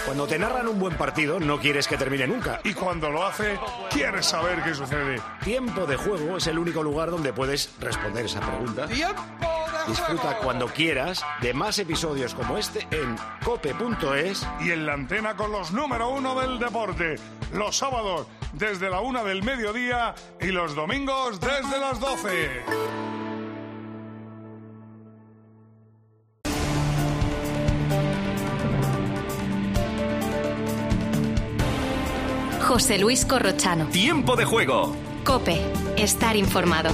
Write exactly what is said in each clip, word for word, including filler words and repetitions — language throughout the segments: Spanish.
Cuando te narran un buen partido, no quieres que termine nunca. Y cuando lo hace, quieres saber qué sucede. Tiempo de Juego es el único lugar donde puedes responder esa pregunta. ¡Tiempo de Disfruta Juego! cuando quieras de más episodios como este en cope punto es. Y en la antena con los número uno del deporte. Los sábados desde la una del mediodía y los domingos desde las doce. José Luis Corrochano. Tiempo de Juego. COPE. Estar informado.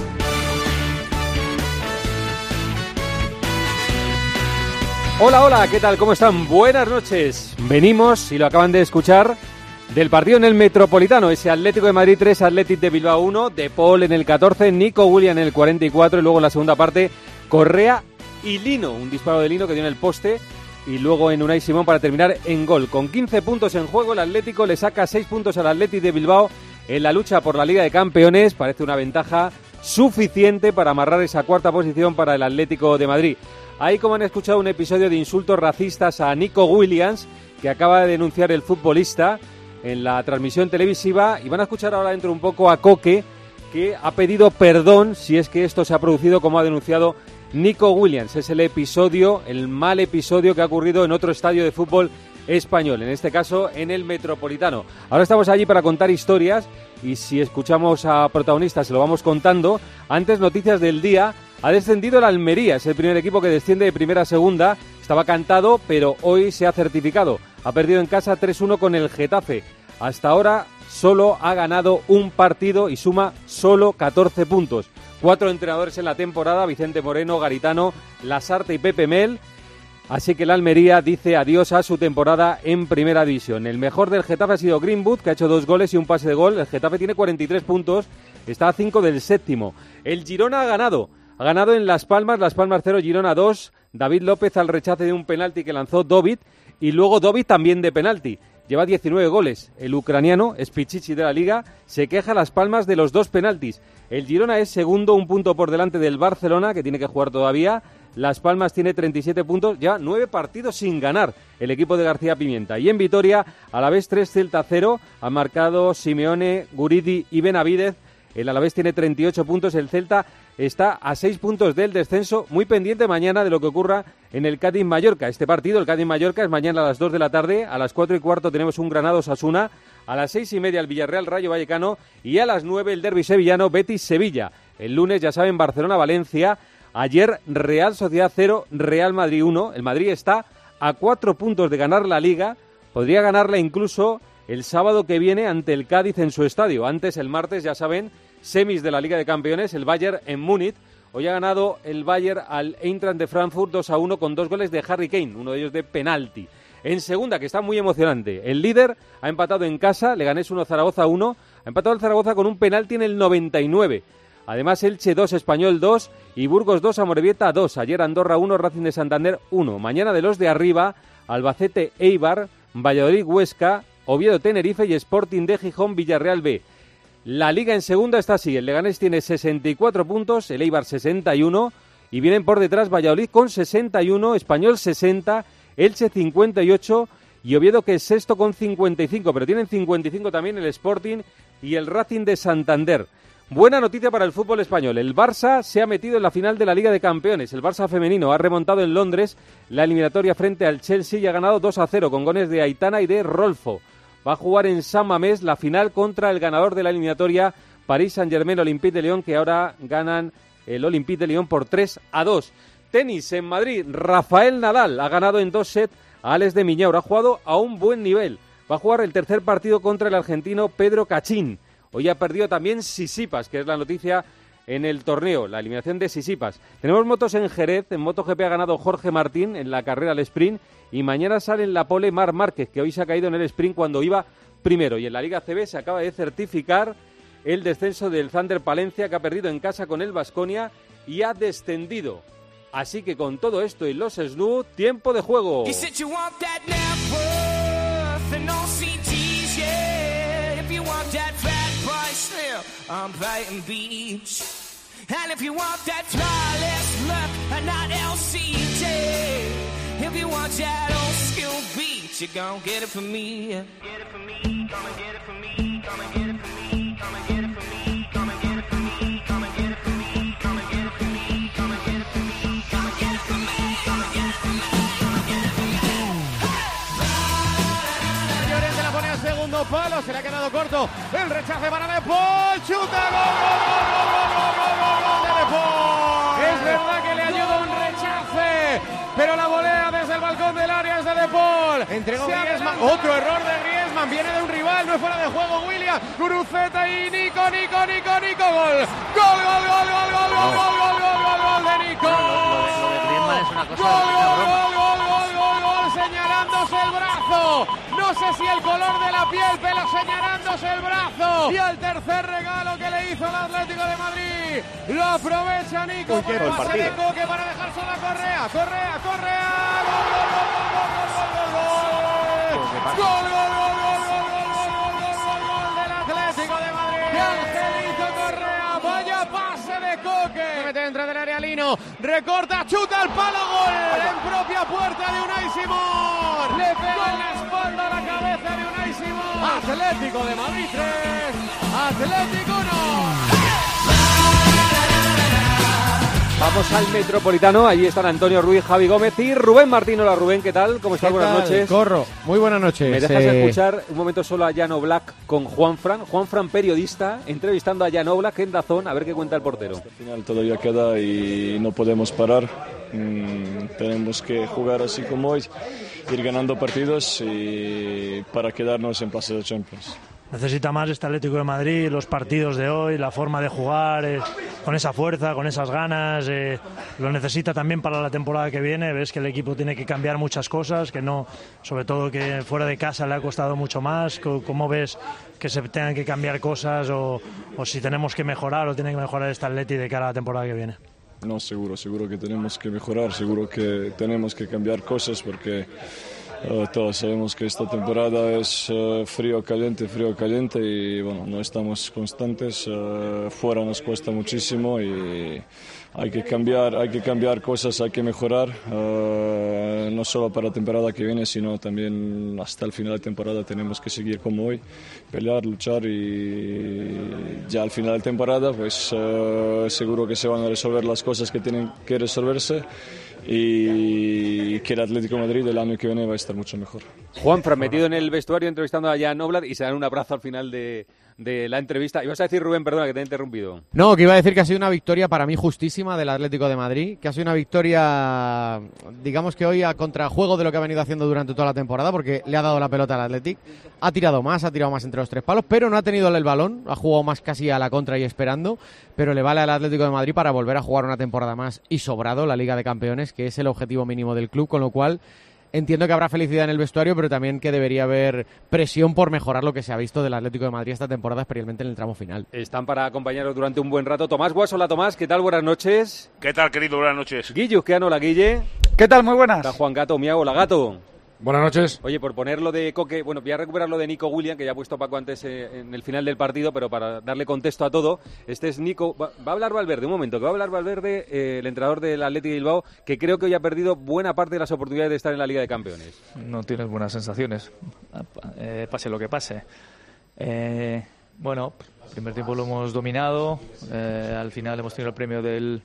Hola, hola, ¿qué tal? ¿Cómo están? Buenas noches. Venimos, si lo acaban de escuchar, del partido en el Metropolitano. Ese Atlético de Madrid tres, Athletic de Bilbao uno, De Paul en el catorce, Nico Williams en el cuarenta y cuatro y luego en la segunda parte, Correa y Lino. Un disparo de Lino que dio en el poste. Y luego en Unai Simón para terminar en gol. Con quince puntos en juego, el Atlético le saca seis puntos al Athletic de Bilbao en la lucha por la Liga de Campeones. Parece una ventaja suficiente para amarrar esa cuarta posición para el Atlético de Madrid. Ahí, como han escuchado, un episodio de insultos racistas a Nico Williams, que acaba de denunciar el futbolista en la transmisión televisiva. Y van a escuchar ahora dentro un poco a Coque, que ha pedido perdón si es que esto se ha producido como ha denunciado Nico Williams. Es el episodio, el mal episodio que ha ocurrido en otro estadio de fútbol español, en este caso en el Metropolitano. Ahora estamos allí para contar historias y si escuchamos a protagonistas se lo vamos contando. Antes, noticias del día. Ha descendido el Almería, es el primer equipo que desciende de primera a segunda. Estaba cantado, pero hoy se ha certificado. Ha perdido en casa tres uno con el Getafe. Hasta ahora solo ha ganado un partido y suma solo catorce puntos. Cuatro entrenadores en la temporada, Vicente Moreno, Garitano, Lasarte y Pepe Mel. Así que el Almería dice adiós a su temporada en Primera División. El mejor del Getafe ha sido Greenwood, que ha hecho dos goles y un pase de gol. El Getafe tiene cuarenta y tres puntos, está a cinco del séptimo. El Girona ha ganado, ha ganado en Las Palmas, Las Palmas cero, Girona dos. David López al rechace de un penalti que lanzó Dovit y luego Dovit también de penalti. Lleva diecinueve goles. El ucraniano, es Pichichi de la Liga, se queja a Las Palmas de los dos penaltis. El Girona es segundo, un punto por delante del Barcelona, que tiene que jugar todavía. Las Palmas tiene treinta y siete puntos, ya nueve partidos sin ganar el equipo de García Pimienta. Y en Vitoria, Alavés tres, Celta cero, han marcado Simeone, Guridi y Benavidez. El Alavés tiene treinta y ocho puntos, el Celta está a seis puntos del descenso, muy pendiente mañana de lo que ocurra en el Cádiz-Mallorca. Este partido, el Cádiz-Mallorca, es mañana a las dos de la tarde, a las cuatro y cuarto tenemos un Granada-Osasuna, a las seis y media el Villarreal-Rayo Vallecano y a las nueve el derbi sevillano Betis-Sevilla. El lunes, ya saben, Barcelona-Valencia, ayer Real Sociedad cero, Real Madrid uno, el Madrid está a cuatro puntos de ganar la Liga, podría ganarla incluso el sábado que viene ante el Cádiz en su estadio. Antes, el martes, ya saben, semis de la Liga de Campeones, el Bayern en Múnich. Hoy ha ganado el Bayern al Eintracht de Frankfurt dos a uno con dos goles de Harry Kane, uno de ellos de penalti. En segunda, que está muy emocionante, el líder ha empatado en casa, Leganés uno, Zaragoza uno, ha empatado el Zaragoza con un penalti en el noventa y nueve. Además, Elche dos, Español dos y Burgos dos, Amorebieta dos. Ayer Andorra uno, Racing de Santander uno. Mañana de los de arriba, Albacete Eibar, Valladolid Huesca, Oviedo Tenerife y Sporting de Gijón Villarreal B. La Liga en segunda está así, el Leganés tiene sesenta y cuatro puntos, el Eibar sesenta y uno y vienen por detrás Valladolid con sesenta y uno, Español sesenta, Elche cincuenta y ocho y Oviedo, que es sexto, con cincuenta y cinco, pero tienen cincuenta y cinco también el Sporting y el Racing de Santander. Buena noticia para el fútbol español, el Barça se ha metido en la final de la Liga de Campeones, el Barça femenino ha remontado en Londres la eliminatoria frente al Chelsea y ha ganado dos a cero con goles de Aitana y de Rolfo. Va a jugar en San Mamés la final contra el ganador de la eliminatoria, Paris Saint-Germain Olympique de Lyon, que ahora ganan el Olympique de Lyon por tres a dos. Tenis en Madrid, Rafael Nadal ha ganado en dos sets a Alex de Miñaur, ha jugado a un buen nivel. Va a jugar el tercer partido contra el argentino Pedro Cachín. Hoy ha perdido también Sisipas, que es la noticia en el torneo, la eliminación de Sisipas. Tenemos motos en Jerez, en MotoGP ha ganado Jorge Martín en la carrera al sprint y mañana sale en la pole Marc Márquez, que hoy se ha caído en el sprint cuando iba primero. Y en la Liga C B se acaba de certificar el descenso del Thunder Palencia, que ha perdido en casa con el Baskonia y ha descendido. Así que con todo esto y los Snoop, tiempo de juego. I'm Brighton Beach. And if you want that flawless look and not L C J, if you want that old school beat, Bet you gon' get it from me. Get it from me, come and get it from me, come and get it from me, come and get it from me, come and get it from me, come and get it from me, come and get it from me, come and get it from me, come and get it from me, come and get it from me, come and get it from me. Llorente la pone al segundo palo, se le ha quedado corto. El rechace para De Paul, chuta, gol, gol, gol, gol, gol, gol, gol, gol de De Paul. Es verdad que le ayuda un rechace, pero la volea desde el balcón del área es de De Paul. Entregó Griezmann, otro error de Griezmann, viene de un rival, no es fuera de juego William, Guruceta y Nico, Nico, Nico, Nico, gol. Gol, gol, gol, gol, gol, gol, gol, gol, gol, gol, gol de Nico. Lo de Griezmann es una cosa. Gol, gol, gol, gol, gol, gol, gol, señalándose el brazo. No sé si el color de la piel, pero señalándose el brazo. Y el tercer regalo que le hizo el Atlético de Madrid. Lo aprovecha Nico por el pase de Coque para dejar sola a Correa. Correa, Correa. Gol, gol, gol, gol, gol, gol, gol, gol. Gol, gol, gol, gol, gol, gol, gol, gol, gol, gol del Atlético de Madrid. ¡Qué Angelito Correa! Vaya pase de Coque. Se mete dentro del área Lino. Recorta, chuta al palo, gol. En propia puerta de Unai Simón. Le pega en la espalda a la cabeza de Unai Simón. Atlético de Madrid tres. Atlético no. Vamos al Metropolitano, allí están Antonio Ruiz, Javi Gómez y Rubén Martín. Hola Rubén, ¿qué tal? ¿Cómo estás? Buenas noches. Corro, muy buenas noches. ¿Me dejas eh... escuchar un momento solo a Jan Oblak con Juanfran? Juanfran, periodista, entrevistando a Jan Oblak en Dazón, a ver qué cuenta el portero. Al final todavía queda y no podemos parar. Mm, tenemos que jugar así como hoy, ir ganando partidos y para quedarnos en plaza de Champions. Necesita más este Atlético de Madrid, los partidos de hoy, la forma de jugar, eh, con esa fuerza, con esas ganas. Eh, lo necesita también para la temporada que viene. Ves que el equipo tiene que cambiar muchas cosas, que no, sobre todo que fuera de casa le ha costado mucho más. ¿Cómo ves que se tengan que cambiar cosas o, o si tenemos que mejorar o tiene que mejorar este Atleti de cara a la temporada que viene? No, seguro, seguro que tenemos que mejorar, seguro que tenemos que cambiar cosas porque Uh, todos sabemos que esta temporada es uh, frío, caliente, frío, caliente y bueno, no estamos constantes, uh, fuera nos cuesta muchísimo y hay que cambiar, hay que cambiar cosas, hay que mejorar, uh, no solo para la temporada que viene, sino también hasta el final de temporada tenemos que seguir como hoy, pelear, luchar y ya al final de temporada pues uh, seguro que se van a resolver las cosas que tienen que resolverse y que el Atlético de Madrid el año que viene va a estar mucho mejor. Juanfran metido en el vestuario entrevistando a Jan Oblak y se dan un abrazo al final de, de la entrevista. Ibas a decir, Rubén, perdona que te he interrumpido. No, que iba a decir que ha sido una victoria para mí justísima del Atlético de Madrid, que ha sido una victoria, digamos que hoy a contrajuego de lo que ha venido haciendo durante toda la temporada, porque le ha dado la pelota al Atlético, ha tirado más, ha tirado más entre los tres palos, pero no ha tenido el balón, ha jugado más casi a la contra y esperando, pero le vale al Atlético de Madrid para volver a jugar una temporada más y sobrado la Liga de Campeones, que es el objetivo mínimo del club, con lo cual entiendo que habrá felicidad en el vestuario, pero también que debería haber presión por mejorar lo que se ha visto del Atlético de Madrid esta temporada, especialmente en el tramo final. Están para acompañaros durante un buen rato Tomás Guas. Hola Tomás, ¿qué tal? Buenas noches. ¿Qué tal, querido? Buenas noches. Guillo, ¿qué hola Guille? ¿Qué tal? Muy buenas. Está Juan Gato, Miago, hola Gato. Buenas noches. Oye, por ponerlo de Coque, bueno, voy a recuperar lo de Nico William, que ya ha puesto Paco antes eh, en el final del partido, pero para darle contexto a todo, este es Nico, va, va a hablar Valverde, un momento, que va a hablar Valverde, eh, el entrenador del Athletic de Bilbao, que creo que hoy ha perdido buena parte de las oportunidades de estar en la Liga de Campeones. No tienes buenas sensaciones, eh, pase lo que pase. Eh, bueno, el primer tiempo lo hemos dominado, eh, al final hemos tenido el premio del,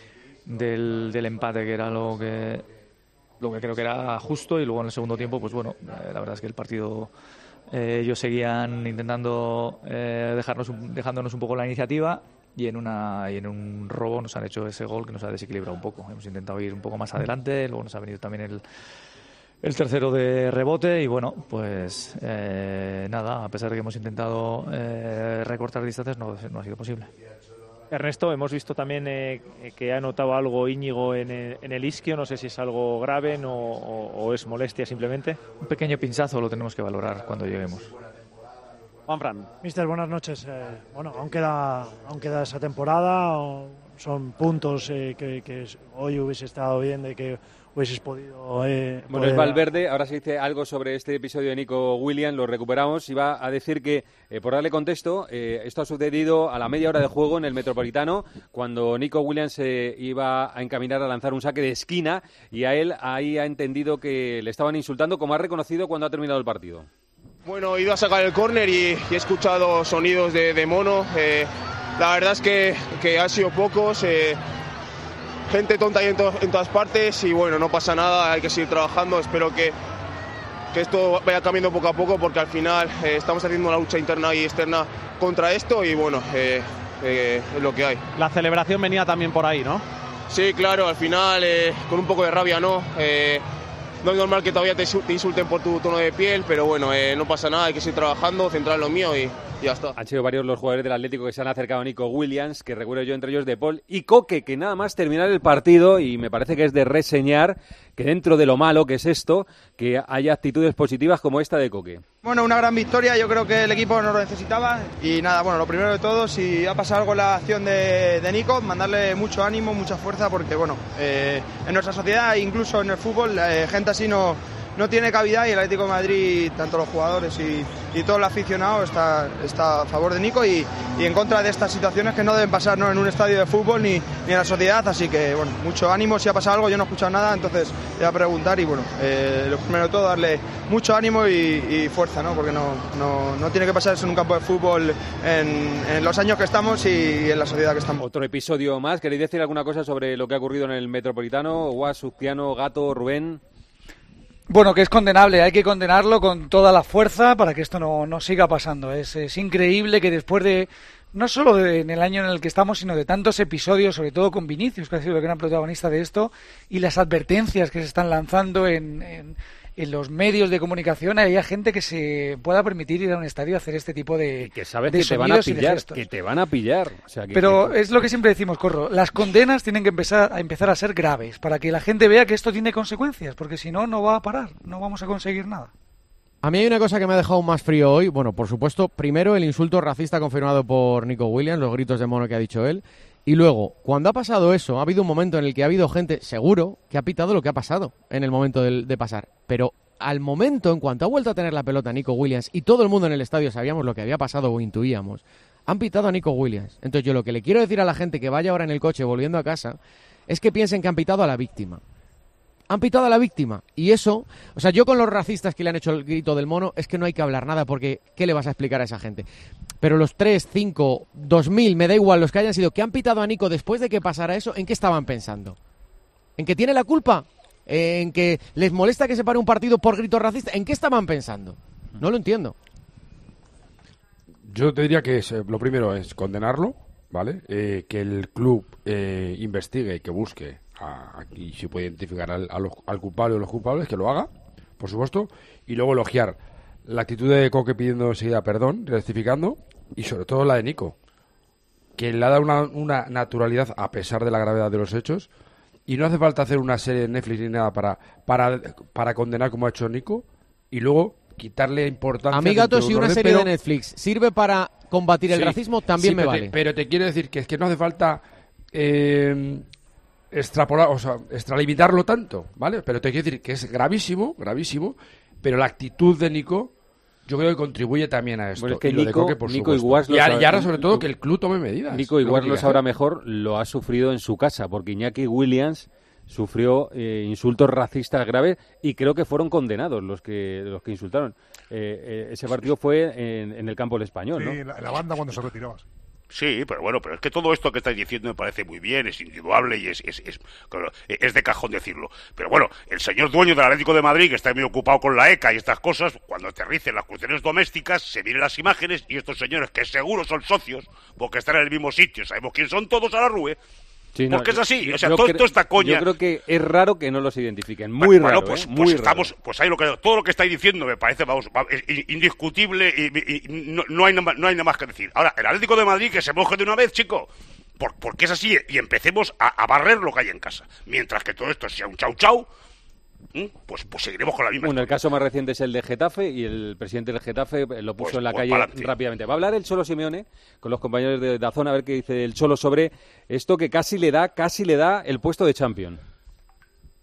del, del empate, que era lo que... lo que creo que era justo, y luego en el segundo tiempo, pues bueno, eh, la verdad es que el partido, eh, ellos seguían intentando eh, dejarnos un, dejándonos un poco la iniciativa, y en una y en un robo nos han hecho ese gol que nos ha desequilibrado un poco. Hemos intentado ir un poco más adelante, luego nos ha venido también el, el tercero de rebote, y bueno, pues eh, nada, a pesar de que hemos intentado eh, recortar distancias, no, no ha sido posible. Ernesto, hemos visto también eh, que ha notado algo Íñigo en el, en el isquio, no sé si es algo grave no, o, o es molestia simplemente. Un pequeño pinchazo, lo tenemos que valorar cuando lleguemos. Juanfran. Mister, buenas noches. Eh, bueno, aún queda, aún queda esa temporada, o son puntos eh, que, que hoy hubiese estado bien de que hubieses podido... Eh, Bueno, poder... es Valverde. Ahora se dice algo sobre este episodio de Nico Williams, lo recuperamos, y va a decir que, eh, por darle contexto, eh, esto ha sucedido a la media hora de juego en el Metropolitano, cuando Nico Williams se iba a encaminar a lanzar un saque de esquina, y a él ahí ha entendido que le estaban insultando, como ha reconocido cuando ha terminado el partido. Bueno, he ido a sacar el córner y, y he escuchado sonidos de, de mono. Eh, la verdad es que, que han sido pocos. Eh, gente tonta ahí en, to en todas partes y bueno, no pasa nada, hay que seguir trabajando. Espero que, que esto vaya cambiando poco a poco, porque al final eh, estamos haciendo una lucha interna y externa contra esto y bueno, eh, eh, es lo que hay. La celebración venía también por ahí, ¿no? Sí, claro, al final eh, con un poco de rabia, ¿no? Eh, no es normal que todavía te, te insulten por tu tono de piel, pero bueno, eh, no pasa nada, hay que seguir trabajando, centrar en lo mío y ya está. Han sido varios los jugadores del Atlético que se han acercado a Nico Williams, que recuerdo yo, entre ellos De Paul y Coque, que nada más terminar el partido, y me parece que es de reseñar que dentro de lo malo que es esto, que haya actitudes positivas como esta de Coque. Bueno, una gran victoria, yo creo que el equipo nos lo necesitaba y nada, bueno, lo primero de todo, si ha pasado algo en la acción de, de Nico, mandarle mucho ánimo, mucha fuerza, porque bueno, eh, en nuestra sociedad, incluso en el fútbol, eh, gente así no, no tiene cabida, y el Atlético de Madrid, tanto los jugadores y, y todo el aficionado está, está a favor de Nico y, y en contra de estas situaciones que no deben pasar, ¿no?, en un estadio de fútbol ni, ni en la sociedad, así que bueno, mucho ánimo. Si ha pasado algo, yo no he escuchado nada, entonces voy a preguntar y bueno, eh, lo primero de todo, darle mucho ánimo y, y fuerza, ¿no?, porque no, no, no tiene que pasar eso en un campo de fútbol en, en los años que estamos y en la sociedad que estamos. Otro episodio más. ¿Queréis decir alguna cosa sobre lo que ha ocurrido en el Metropolitano? Guas, Subciano, Gato, Rubén. Bueno, que es condenable, hay que condenarlo con toda la fuerza para que esto no, no siga pasando. Es, es increíble que después de, no solo de, en el año en el que estamos, sino de tantos episodios, sobre todo con Vinicius, que ha sido el gran protagonista de esto, y las advertencias que se están lanzando en, en, en los medios de comunicación, haya gente que se pueda permitir ir a un estadio a hacer este tipo de que sabes de que te van a pillar, de que te van a pillar. O sea, que, Pero que... es lo que siempre decimos, Corro, las condenas tienen que empezar a empezar a ser graves, para que la gente vea que esto tiene consecuencias, porque si no, no va a parar, no vamos a conseguir nada. A mí hay una cosa que me ha dejado más frío hoy. Bueno, por supuesto, primero el insulto racista confirmado por Nico Williams, los gritos de mono que ha dicho él. Y luego, cuando ha pasado eso, ha habido un momento en el que ha habido gente, seguro, que ha pitado lo que ha pasado en el momento de, de pasar. Pero al momento, en cuanto ha vuelto a tener la pelota Nico Williams, y todo el mundo en el estadio sabíamos lo que había pasado o intuíamos, han pitado a Nico Williams. Entonces yo lo que le quiero decir a la gente que vaya ahora en el coche volviendo a casa es que piensen que han pitado a la víctima. Han pitado a la víctima. Y eso, o sea, yo con los racistas que le han hecho el grito del mono, es que no hay que hablar nada, porque ¿qué le vas a explicar a esa gente? Pero los tres, cinco, dos mil, me da igual, los que hayan sido, que han pitado a Nico después de que pasara eso, ¿en qué estaban pensando? ¿En que tiene la culpa? ¿En que les molesta que se pare un partido por gritos racistas? ¿En qué estaban pensando? No lo entiendo. Yo te diría que es, eh, lo primero es condenarlo, ¿vale? Eh, que el club eh, investigue y que busque a, a, y si puede identificar al, a los, al culpable o los culpables, que lo haga, por supuesto, y luego elogiar la actitud de Coque pidiendo enseguida perdón, rectificando, y sobre todo la de Nico, que le ha dado una, una naturalidad a pesar de la gravedad de los hechos, y no hace falta hacer una serie de Netflix ni nada para, para, para condenar como ha hecho Nico, y luego quitarle importancia. A mí, Gato, si una serie pero... de Netflix sirve para combatir el sí, racismo, también sí, me pero vale. Te, pero te quiero decir que es que no hace falta eh, extrapolar, o sea, extralimitarlo tanto, ¿vale? Pero te quiero decir que es gravísimo, gravísimo, pero la actitud de Nico yo creo que contribuye también a esto. Bueno, es que y lo Nico, de Coque, por Nico supuesto. y, y, ahora, y ahora, Nico, sobre todo, que el club tome medidas. Nico igual lo sabrá hacer. mejor, lo ha sufrido en su casa, porque Iñaki Williams sufrió eh, insultos racistas graves y creo que fueron condenados los que los que insultaron. Eh, eh, ese partido fue en, en el campo del Español, sí, ¿no? la, la banda cuando se retiraba. Sí, pero bueno, pero es que todo esto que estáis diciendo me parece muy bien, es individuable y es, es, es, claro, es de cajón decirlo. Pero bueno, el señor dueño del Atlético de Madrid, que está muy ocupado con la ECA y estas cosas, cuando aterricen las cuestiones domésticas, se miren las imágenes y estos señores, que seguro son socios, porque están en el mismo sitio, sabemos quién son todos a la rue. Sí, no, porque es así, yo, o sea, yo todo cre- esto esta coña. Yo creo que es raro que no los identifiquen, muy bueno, raro, pues, ¿eh? pues muy estamos, raro. pues ahí lo que todo lo que estáis diciendo me parece, vamos, es indiscutible y, y, y no, no hay nada, no hay nada más que decir. Ahora, el Atlético de Madrid que se moje de una vez, chico, por, porque es así y empecemos a, a barrer lo que hay en casa. Mientras que todo esto sea un chau chau, pues, pues seguiremos con la misma. Bueno, el caso más reciente es el de Getafe y el presidente del Getafe lo puso Pues, en la pues calle pa'lante. rápidamente. Va a hablar el Cholo Simeone con los compañeros de Dazón a ver qué dice el Cholo sobre esto que casi le da, casi le da el puesto de champion.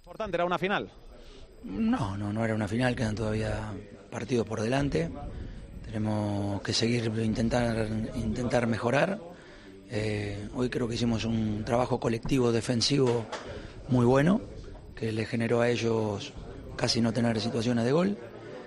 importante, era una final. No, no, no era una final, quedan todavía partidos por delante. Tenemos que seguir intentar intentar mejorar. Eh, hoy creo que hicimos un trabajo colectivo defensivo muy bueno, que le generó a ellos casi no tener situaciones de gol.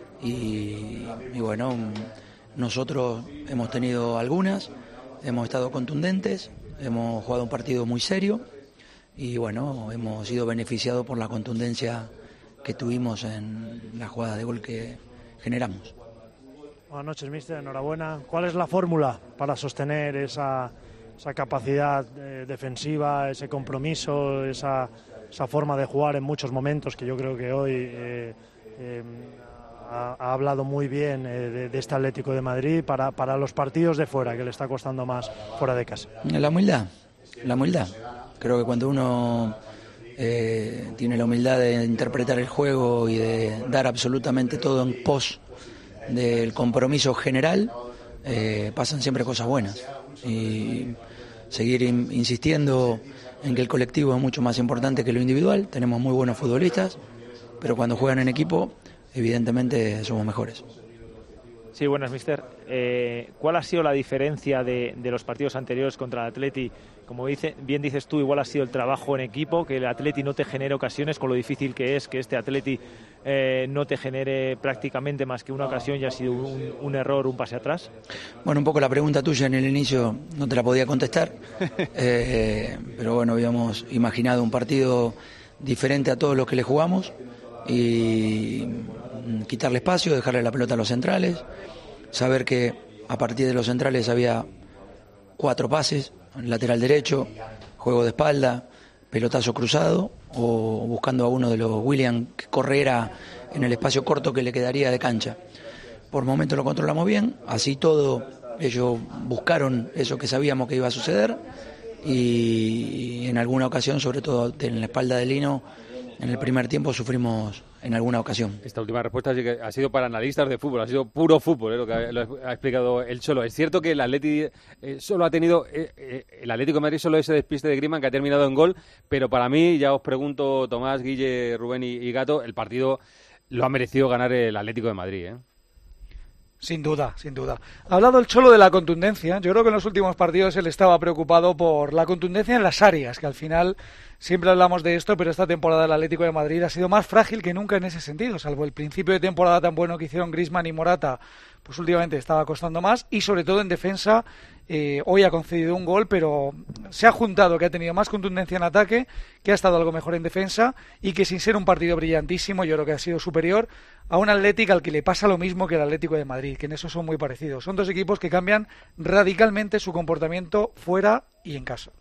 Y, y bueno, nosotros hemos tenido algunas, hemos estado contundentes, hemos jugado un partido muy serio y bueno, hemos sido beneficiados por la contundencia que tuvimos en la jugada de gol que generamos. Buenas noches, míster, enhorabuena. ¿Cuál es la fórmula para sostener esa, esa capacidad eh, defensiva, ese compromiso, esa, esa forma de jugar en muchos momentos que yo creo que hoy eh, eh, ha, ha hablado muy bien eh, de, de este Atlético de Madrid para, para los partidos de fuera, que le está costando más fuera de casa? La humildad, la humildad. Creo que cuando uno eh, tiene la humildad de interpretar el juego y de dar absolutamente todo en pos del compromiso general, eh, pasan siempre cosas buenas. Y seguir in, insistiendo en que el colectivo es mucho más importante que lo individual. Tenemos muy buenos futbolistas, pero cuando juegan en equipo, evidentemente somos mejores. Sí, buenas, míster. Eh, ¿Cuál ha sido la diferencia de, de los partidos anteriores contra el Atleti? Como dice, bien dices tú, igual ha sido el trabajo en equipo, que el Atleti no te genere ocasiones, con lo difícil que es que este Atleti eh, no te genere prácticamente más que una ocasión y ha sido un, un error, un pase atrás. Bueno, un poco la pregunta tuya en el inicio no te la podía contestar, eh, pero bueno, habíamos imaginado un partido diferente a todos los que le jugamos y quitarle espacio, dejarle la pelota a los centrales, saber que a partir de los centrales había cuatro pases, lateral derecho, juego de espalda, pelotazo cruzado o buscando a uno de los Williams que corriera en el espacio corto que le quedaría de cancha. Por momentos lo controlamos bien, así todo ellos buscaron eso que sabíamos que iba a suceder y en alguna ocasión, sobre todo en la espalda de Lino, en el primer tiempo sufrimos en alguna ocasión. Esta última respuesta sí que ha sido para analistas de fútbol, ha sido puro fútbol, ¿eh? Lo que ha, lo ha explicado el Cholo. Es cierto que el Atleti eh, solo ha tenido, eh, eh, el Atlético de Madrid solo ese despiste de Griezmann que ha terminado en gol, pero para mí, ya os pregunto, Tomás, Guille, Rubén y, y Gato, el partido lo ha merecido ganar el Atlético de Madrid, ¿eh? Sin duda, sin duda. Ha hablado el Cholo de la contundencia. Yo creo que en los últimos partidos él estaba preocupado por la contundencia en las áreas, que al final siempre hablamos de esto, pero esta temporada el Atlético de Madrid ha sido más frágil que nunca en ese sentido, salvo el principio de temporada tan bueno que hicieron Griezmann y Morata, pues últimamente estaba costando más y sobre todo en defensa. Eh, hoy ha concedido un gol, pero se ha juntado que ha tenido más contundencia en ataque, que ha estado algo mejor en defensa y que sin ser un partido brillantísimo yo creo que ha sido superior a un Atlético al que le pasa lo mismo que el Atlético de Madrid, que en eso son muy parecidos. Son dos equipos que cambian radicalmente su comportamiento fuera y en casa.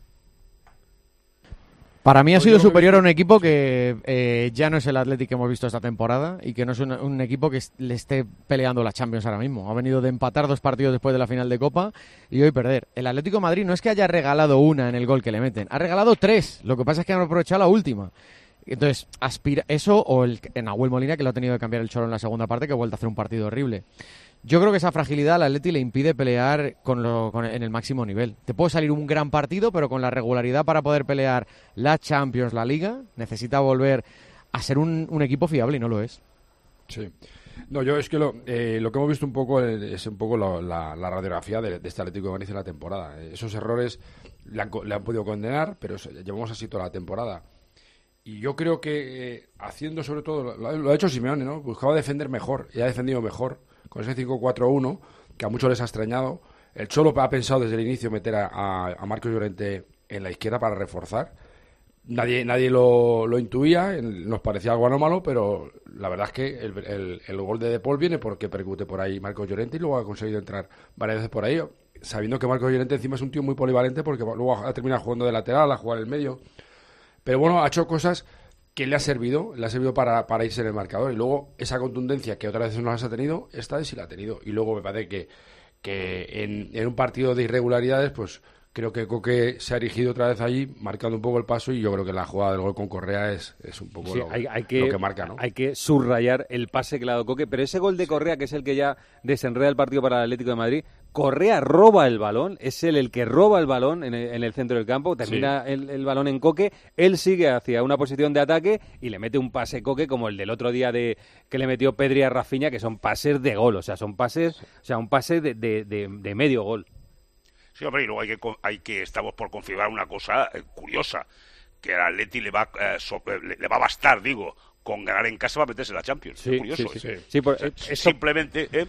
Para mí ha sido superior a un equipo que eh, ya no es el Athletic que hemos visto esta temporada y que no es un, un equipo que le esté peleando la Champions ahora mismo. Ha venido de empatar dos partidos después de la final de Copa y hoy perder. El Atlético de Madrid no es que haya regalado una en el gol que le meten, ha regalado tres. Lo que pasa es que han aprovechado la última. Entonces, aspira eso o el en Nahuel Molina, que lo ha tenido que cambiar el Cholo en la segunda parte, que ha vuelto a hacer un partido horrible. Yo creo que esa fragilidad al Atleti le impide pelear con lo, con, en el máximo nivel. Te puede salir un gran partido, pero con la regularidad para poder pelear la Champions, la Liga, necesita volver a ser un, un equipo fiable y no lo es. Sí. No, yo es que lo, eh, lo que hemos visto un poco es un poco la, la, la radiografía de, de este Atlético de Madrid en la temporada. Esos errores le han, le han podido condenar, pero llevamos así toda la temporada. Y yo creo que eh, haciendo sobre todo, lo, lo ha hecho Simeone, ¿no? Buscaba defender mejor y ha defendido mejor con ese cinco cuatro uno, que a muchos les ha extrañado. El Cholo ha pensado desde el inicio meter a, a, a Marcos Llorente en la izquierda para reforzar. Nadie nadie lo, lo intuía, nos parecía algo anómalo, pero la verdad es que el, el, el gol de De Paul viene porque percute por ahí Marcos Llorente y luego ha conseguido entrar varias veces por ahí, sabiendo que Marcos Llorente encima es un tío muy polivalente porque luego ha terminado jugando de lateral, a jugar en el medio. Pero bueno, ha hecho cosas que le ha servido, le ha servido para, para irse en el marcador. Y luego esa contundencia que otras veces no las ha tenido, esta vez sí la ha tenido. Y luego me parece que, que en, en un partido de irregularidades, pues creo que Coque se ha erigido otra vez allí, marcando un poco el paso, y yo creo que la jugada del gol con Correa es, es un poco sí, lo, hay, hay que, lo que marca, ¿no? Hay que subrayar el pase que le ha dado Coque, pero ese gol de Correa, que es el que ya desenreda el partido para el Atlético de Madrid, Correa roba el balón, es él el que roba el balón en el, en el centro del campo, termina sí. el, el balón en Coque, él sigue hacia una posición de ataque y le mete un pase Coque como el del otro día de que le metió Pedri a Rafinha, que son pases de gol, o sea, son pases, sí. o sea, un pase de, de, de, de medio gol. Sí, hombre, y luego hay que, hay que estamos por confirmar una cosa eh, curiosa, que al Atleti le va, eh, so, le, le va a bastar, digo, con ganar en casa va a meterse en la Champions. Sí, es curioso. Sí, sí, sí. sí por, o sea, eso... Simplemente... Eh,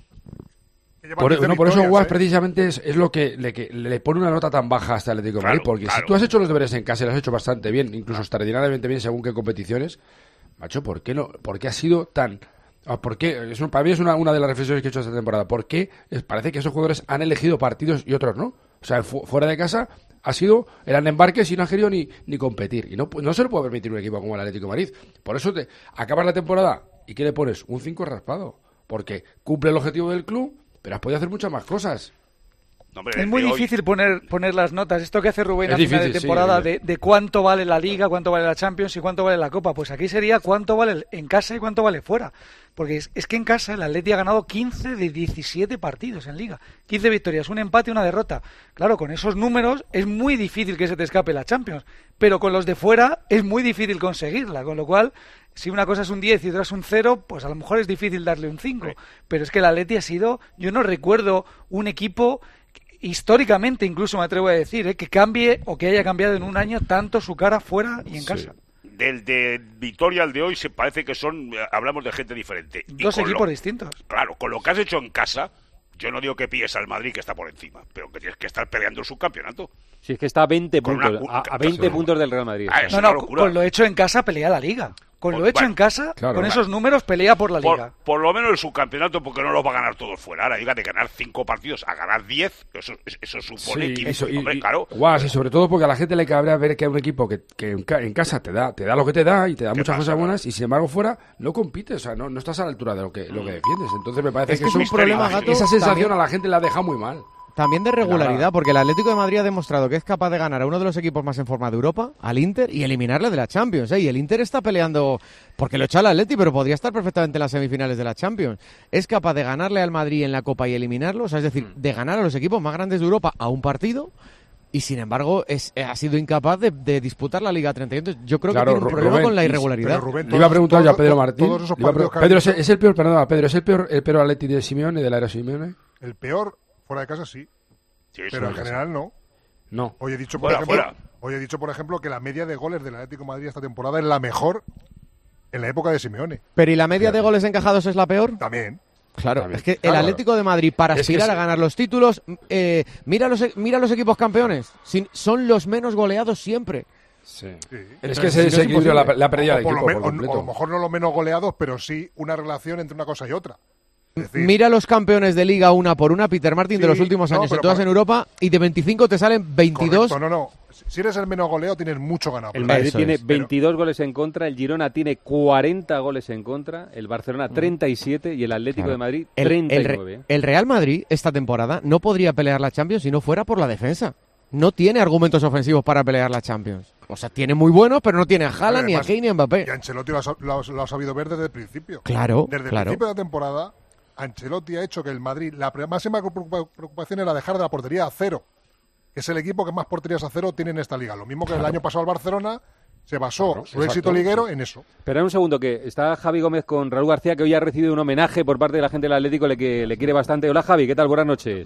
Por, no, por eso Guas ¿eh? precisamente es, es lo que le, que le pone una nota tan baja hasta el Atlético de Madrid, claro, porque claro. si tú has hecho los deberes en casa y los has hecho bastante bien, incluso claro. extraordinariamente bien según qué competiciones, macho, ¿por qué no? ¿Por qué ha sido tan... ¿Por qué? Es un, para mí es una, una de las reflexiones que he hecho esta temporada. ¿Por qué es, parece que esos jugadores han elegido partidos y otros no? O sea, fu fuera de casa ha sido, eran embarques y no han querido ni, ni competir. Y no, no se lo puede permitir un equipo como el Atlético de Madrid. Por eso te acabas la temporada y ¿qué le pones? Un cinco raspado. Porque cumple el objetivo del club, pero has podido hacer muchas más cosas. No, hombre, es muy difícil hoy... poner, poner las notas. Esto que hace Rubén a final de temporada sí, de, de cuánto vale la Liga, cuánto vale la Champions y cuánto vale la Copa. Pues aquí sería cuánto vale en casa y cuánto vale fuera. Porque es, es que en casa el Atleti ha ganado quince de diecisiete partidos en Liga. quince victorias, un empate y una derrota. Claro, con esos números es muy difícil que se te escape la Champions. Pero con los de fuera es muy difícil conseguirla. Con lo cual, si una cosa es un diez y otra es un cero, pues a lo mejor es difícil darle un cinco. Sí. Pero es que el Atleti ha sido... Yo no recuerdo un equipo... históricamente incluso me atrevo a decir, ¿eh? que cambie o que haya cambiado en un año tanto su cara fuera y en sí. casa. Del de Vitoria al de hoy se parece que son, hablamos de gente diferente. Dos equipos lo, distintos. Claro, con lo que has hecho en casa, yo no digo que pilles al Madrid que está por encima, pero que tienes que estar peleando el subcampeonato. Si es que está a veinte puntos, una, a, a veinte sí. puntos del Real Madrid. Ah, no, no, con lo hecho en casa pelea la Liga. Con lo hecho bueno, en casa, claro, con esos números, pelea por la Liga. Por, por lo menos el subcampeonato, porque no lo va a ganar todos fuera. Ahora, diga, de ganar cinco partidos a ganar diez, eso, eso supone sí, quince. Eso, y, hombre, y, claro. Guas, y sobre todo porque a la gente le cabrea ver que hay un equipo que, que en, en casa te da te da lo que te da y te da muchas pasa, cosas buenas, y sin embargo fuera no compites, o sea, no, no estás a la altura de lo que, mm. lo que defiendes. Entonces me parece es que, que es un problema, Gato, esa sensación también... a la gente la ha dejado muy mal. También de regularidad, porque el Atlético de Madrid ha demostrado que es capaz de ganar a uno de los equipos más en forma de Europa, al Inter, y eliminarle de la Champions. ¿eh? Y el Inter está peleando, porque lo echa el Atleti, pero podría estar perfectamente en las semifinales de la Champions. Es capaz de ganarle al Madrid en la Copa y eliminarlo, o sea, es decir, de ganar a los equipos más grandes de Europa a un partido, y sin embargo es, ha sido incapaz de, de disputar la Liga treinta y uno. Yo creo claro, que tiene un problema Rubén, con la irregularidad. Rubén, todos, Le iba a preguntar yo a Pedro Martín. Todos esos Pedro, Pedro ¿es, ¿es el peor, perdón, Pedro, ¿es el peor, el peor Atleti de Simeone, de la era Simeone? El peor fuera de casa sí. Sí, pero en general casa. no. No. Hoy he dicho, por fuera, ejemplo, fuera. Hoy he dicho, por ejemplo, que la media de goles del Atlético de Madrid esta temporada es la mejor en la época de Simeone. Pero ¿y la media de goles encajados es la peor? También. Claro, También. es que claro. el Atlético de Madrid, para aspirar es que a ganar los títulos, eh, mira, los, mira los equipos campeones. Sin, son los menos goleados siempre. Sí. sí. Es que ese desequilibrio la, la pérdida del equipo. Por o, o a lo mejor no los menos goleados, pero sí una relación entre una cosa y otra. Decir, mira los campeones de Liga una por una, Peter Martin, sí, de los últimos años, no, en todas para... en Europa, y de veinticinco te salen veintidós. Correcto, no, no. Si eres el menos goleo, tienes mucho ganado. El Madrid tiene es, veintidós pero... goles en contra, el Girona tiene cuarenta goles en contra, el Barcelona treinta y siete y el Atlético claro. de Madrid treinta y nueve. El, el, el Real Madrid esta temporada no podría pelear la Champions si no fuera por la defensa. No tiene argumentos ofensivos para pelear la Champions. O sea, tiene muy buenos, pero no tiene a Haaland, ni a Kane, ni a Mbappé. Y Ancelotti lo ha, lo, lo ha sabido ver desde el principio. Claro, Desde claro. el principio de la temporada, Ancelotti ha hecho que el Madrid, la máxima preocupación era dejar de la portería a cero. Es el equipo que más porterías a cero tiene en esta liga. Lo mismo que claro. el año pasado el Barcelona, se basó claro, su exacto. éxito liguero en eso. Pero un segundo, que está Javi Gómez con Raúl García, que hoy ha recibido un homenaje por parte de la gente del Atlético, le, que le quiere bastante. Hola Javi, ¿qué tal? Buenas noches.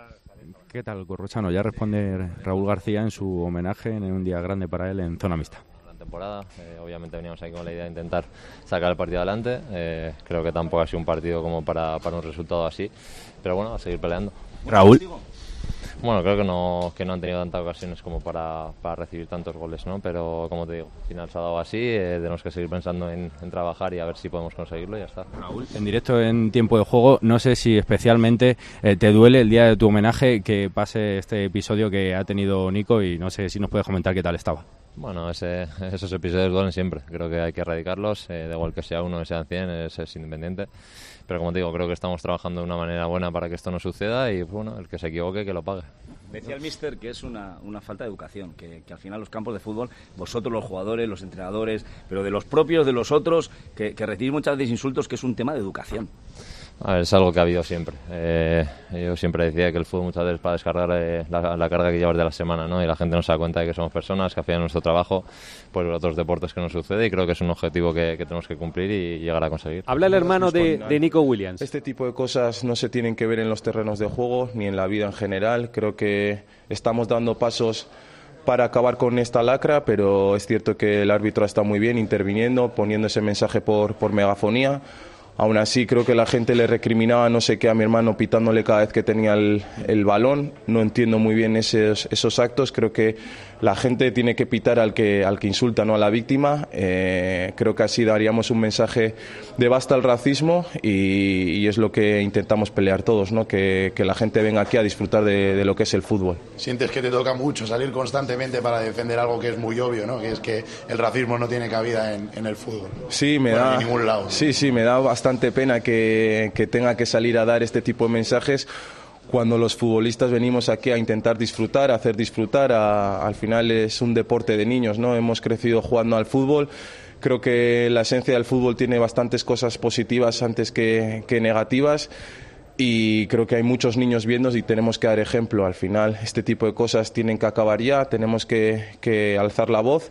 ¿Qué tal, Corrochano? Ya responde Raúl García en su homenaje en un día grande para él en Zona Mixta. Temporada. Eh, obviamente veníamos aquí con la idea de intentar sacar el partido adelante. Eh, creo que tampoco ha sido un partido como para, para un resultado así, pero bueno, a seguir peleando. Raúl. Bueno, creo que no, que no han tenido tantas ocasiones como para, para recibir tantos goles, ¿no? Pero como te digo, al final se ha dado así, eh, tenemos que seguir pensando en, en trabajar y a ver si podemos conseguirlo y ya está. Raúl, en directo en tiempo de juego, no sé si especialmente eh, te duele el día de tu homenaje que pase este episodio que ha tenido Nico, y no sé si nos puedes comentar qué tal estaba. Bueno, ese, esos episodios duelen siempre, creo que hay que erradicarlos, eh, de igual que sea uno o sean cien, es, es independiente, pero como te digo, creo que estamos trabajando de una manera buena para que esto no suceda y bueno, el que se equivoque que lo pague. Decía el míster que es una, una falta de educación, que, que al final los campos de fútbol, vosotros los jugadores, los entrenadores, pero de los propios, de los otros, que, que recibís muchas veces insultos, que es un tema de educación. A ver, es algo que ha habido siempre. Eh, yo siempre decía que el fútbol muchas veces es para descargar eh, la, la carga que llevas de la semana, ¿no? Y la gente no se da cuenta de que somos personas, que al final nuestro trabajo, pues los otros deportes que nos sucede, y creo que es un objetivo que, que tenemos que cumplir y llegar a conseguir. Habla el hermano de, de Nico Williams. Este tipo de cosas no se tienen que ver en los terrenos de juego ni en la vida en general. Creo que estamos dando pasos para acabar con esta lacra, pero es cierto que el árbitro está muy bien interviniendo, poniendo ese mensaje por, por megafonía. Aún así, creo que la gente le recriminaba no sé qué a mi hermano pitándole cada vez que tenía el, el balón. No entiendo muy bien esos, esos actos. Creo que la gente tiene que pitar al que, al que insulta, no a la víctima. Eh, creo que así daríamos un mensaje de basta al racismo y, y es lo que intentamos pelear todos, ¿no? Que, que la gente venga aquí a disfrutar de, de lo que es el fútbol. Sientes que te toca mucho salir constantemente para defender algo que es muy obvio, ¿no? Que es que el racismo no tiene cabida en, en el fútbol. Sí, me Bueno, da. en ningún lado, ¿no? Sí, sí, me da bastante pena que, que tenga que salir a dar este tipo de mensajes cuando los futbolistas venimos aquí a intentar disfrutar, a hacer disfrutar. A, al final es un deporte de niños, ¿no? Hemos crecido jugando al fútbol. Creo que la esencia del fútbol tiene bastantes cosas positivas antes que, que negativas. Y creo que hay muchos niños viendo y tenemos que dar ejemplo. Al final este tipo de cosas tienen que acabar ya, tenemos que, que alzar la voz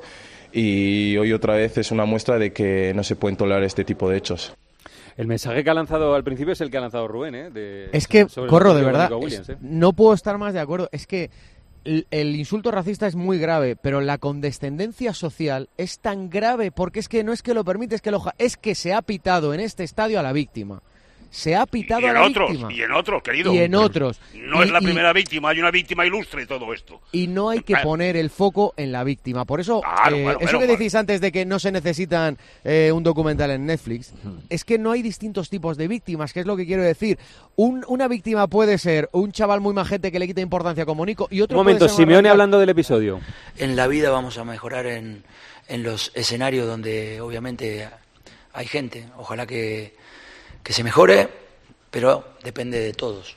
y hoy otra vez es una muestra de que no se pueden tolerar este tipo de hechos. El mensaje que ha lanzado al principio es el que ha lanzado Rubén, ¿eh? De, Es que, sobre el Corro, de partido con verdad, Nico Williams, es- ¿eh? no puedo estar más de acuerdo. Es que el, el insulto racista es muy grave, pero la condescendencia social es tan grave porque es que no es que lo permite, es que lo ja- es que se ha pitado en este estadio a la víctima. Se ha pitado Y a en la otros, víctima. y en otros, querido. Y en otros. No Y- es la y- primera víctima, hay una víctima ilustre y todo esto. Y no hay que Eh, poner el foco en la víctima. Por eso, Claro, eh, bueno, eso bueno, que bueno. decís antes de que no se necesitan eh, un documental en Netflix, es que no hay distintos tipos de víctimas, que es lo que quiero decir. Un- una víctima puede ser un chaval muy majete que le quita importancia como Nico, y otro Un momento, puede ser una Simeone radical. hablando del episodio. En la vida vamos a mejorar en, en los escenarios donde obviamente hay gente. Ojalá que, que se mejore, pero depende de todos.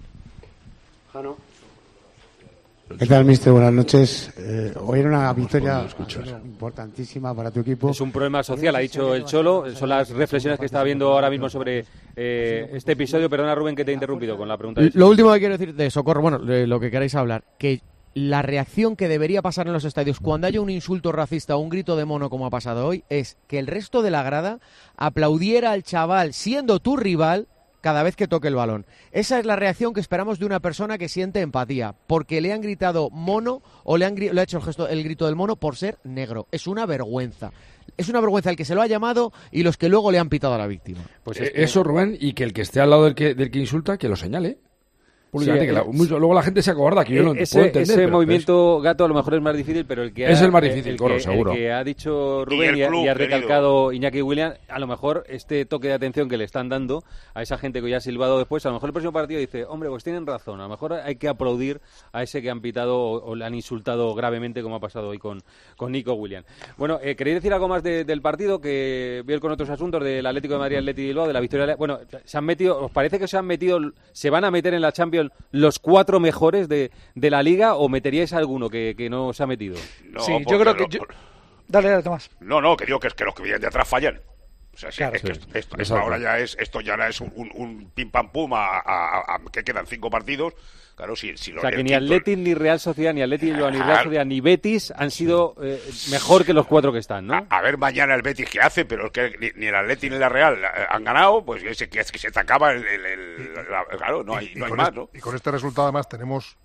¿Qué tal, mister? Buenas noches. Eh, hoy era una victoria importantísima para tu equipo. Es un problema social, ha dicho el Cholo. Son las reflexiones que está viendo ahora mismo sobre eh, este episodio. Perdona, Rubén, que te he interrumpido con la pregunta. de Lo último que quiero decir de Socorro, bueno, de lo que queráis hablar, que la reacción que debería pasar en los estadios cuando haya un insulto racista o un grito de mono como ha pasado hoy es que el resto de la grada aplaudiera al chaval siendo tu rival cada vez que toque el balón. Esa es la reacción que esperamos de una persona que siente empatía, porque le han gritado mono o le han gri- le ha hecho el gesto, el grito del mono por ser negro. Es una vergüenza. Es una vergüenza el que se lo ha llamado y los que luego le han pitado a la víctima. Pues eso, Rubén, y que el que esté al lado del que, del que insulta, que lo señale. Públicamente, Sí, que la- eh, mucho- luego la gente se acobarda, que yo no ese, puedo entender. ese pero- movimiento gato a lo mejor es más difícil, pero el que Es ha, el más difícil, el Corro, que, seguro. el que ha dicho Y Rubén el y, ha- club, y ha querido. recalcado Iñaki Williams, a lo mejor este toque de atención que le están dando a esa gente que ya ha silbado después, a lo mejor el próximo partido dice, hombre, pues tienen razón, a lo mejor hay que aplaudir a ese que han pitado o, o le han insultado gravemente como ha pasado hoy con, con Nico Williams. Bueno, eh, ¿queréis decir algo más de- del partido que vio con otros asuntos del Atlético de Madrid, Atleti Bilbao, de la victoria? de- Bueno, se han metido, ¿os parece que se han metido, se van a meter en la Champions los cuatro mejores de, de la Liga o meteríais alguno que, que no se ha metido? No, Sí, yo porque creo que lo- yo- Dale, dale, Tomás. No, no, que digo que es que los que vienen de atrás fallan. O sea, sí, Claro, es que sí. esto, esto- esto Exacto. ahora ya es, esto ya es un, un, un pim pam pum a, a- a- que quedan cinco partidos. Claro, si, si O los sea, que el ni quinto- Atleti, ni Real Sociedad, ni Atleti, Bilbao, ni Real Claro. Sociedad, ni Betis han sido eh, mejor que los cuatro que están, ¿no? A ver mañana el Betis qué hace, pero es que ni, ni el Atleti ni la Real eh, han ganado, pues es que, es que se te acaba el... el- el- la- claro, no hay, Y no hay con más, este- ¿no? Y con este resultado además tenemos,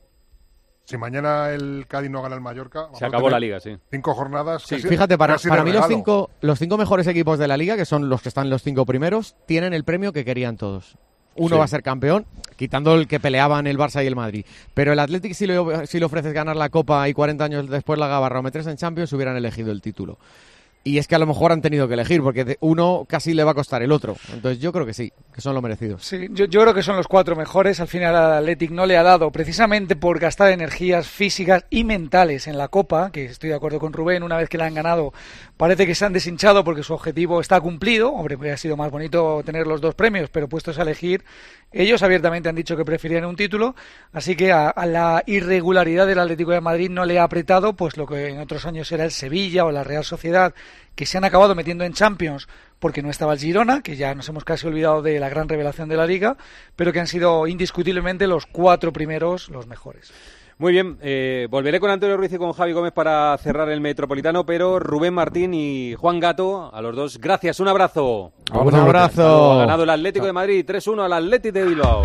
si mañana el Cádiz no gana el Mallorca, vamos Se a acabó tener la Liga, sí. Cinco jornadas. casi- Fíjate, para, casi de para mí los regalo. cinco, los cinco mejores equipos de la liga, que son los que están los cinco primeros, tienen el premio que querían todos. Uno Sí. va a ser campeón, quitando el que peleaban el Barça y el Madrid. Pero el Athletic, si le, si le ofreces ganar la Copa y cuarenta años después la Gabarra o meterse en Champions, hubieran elegido el título. Y es que a lo mejor han tenido que elegir, porque de- uno casi le va a costar el otro. Entonces yo creo que sí, que son los merecidos. Sí, yo, yo creo que son los cuatro mejores. Al final al Athletic no le ha dado, precisamente por gastar energías físicas y mentales en la Copa, que estoy de acuerdo con Rubén, una vez que la han ganado parece que se han deshinchado porque su objetivo está cumplido. Hombre, hubiera sido más bonito tener los dos premios, pero puestos a elegir, ellos abiertamente han dicho que preferían un título, así que a, a la irregularidad del Atlético de Madrid no le ha apretado pues lo que en otros años era el Sevilla o la Real Sociedad, que se han acabado metiendo en Champions porque no estaba el Girona, que ya nos hemos casi olvidado de la gran revelación de la Liga, pero que han sido indiscutiblemente los cuatro primeros los mejores. Muy bien, eh, volveré con Antonio Ruiz y con Javi Gómez para cerrar el Metropolitano, pero Rubén Martín y Juan Gato, a los dos, gracias, un abrazo. Un abrazo. Ha ganado el Atlético de Madrid tres uno al Athletic de Bilbao.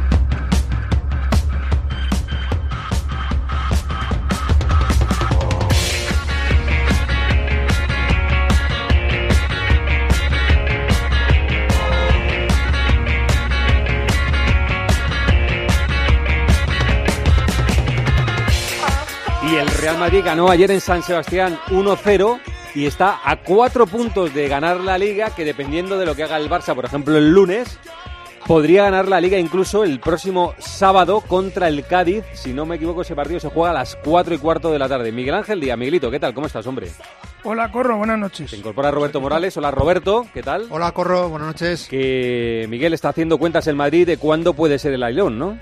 Y el Real Madrid ganó ayer en San Sebastián uno cero y está a cuatro puntos de ganar la Liga, que dependiendo de lo que haga el Barça, por ejemplo, el lunes, podría ganar la Liga incluso el próximo sábado contra el Cádiz. Si no me equivoco, ese partido se juega a las cuatro y cuarto de la tarde. Miguel Ángel Díaz, Miguelito, ¿qué tal? ¿Cómo estás, hombre? Hola, Corro, buenas noches. Se incorpora Roberto Morales. Hola, Roberto, ¿qué tal? Hola, Corro, buenas noches. Que Miguel está haciendo cuentas en Madrid de cuándo puede ser el Ailón, ¿no?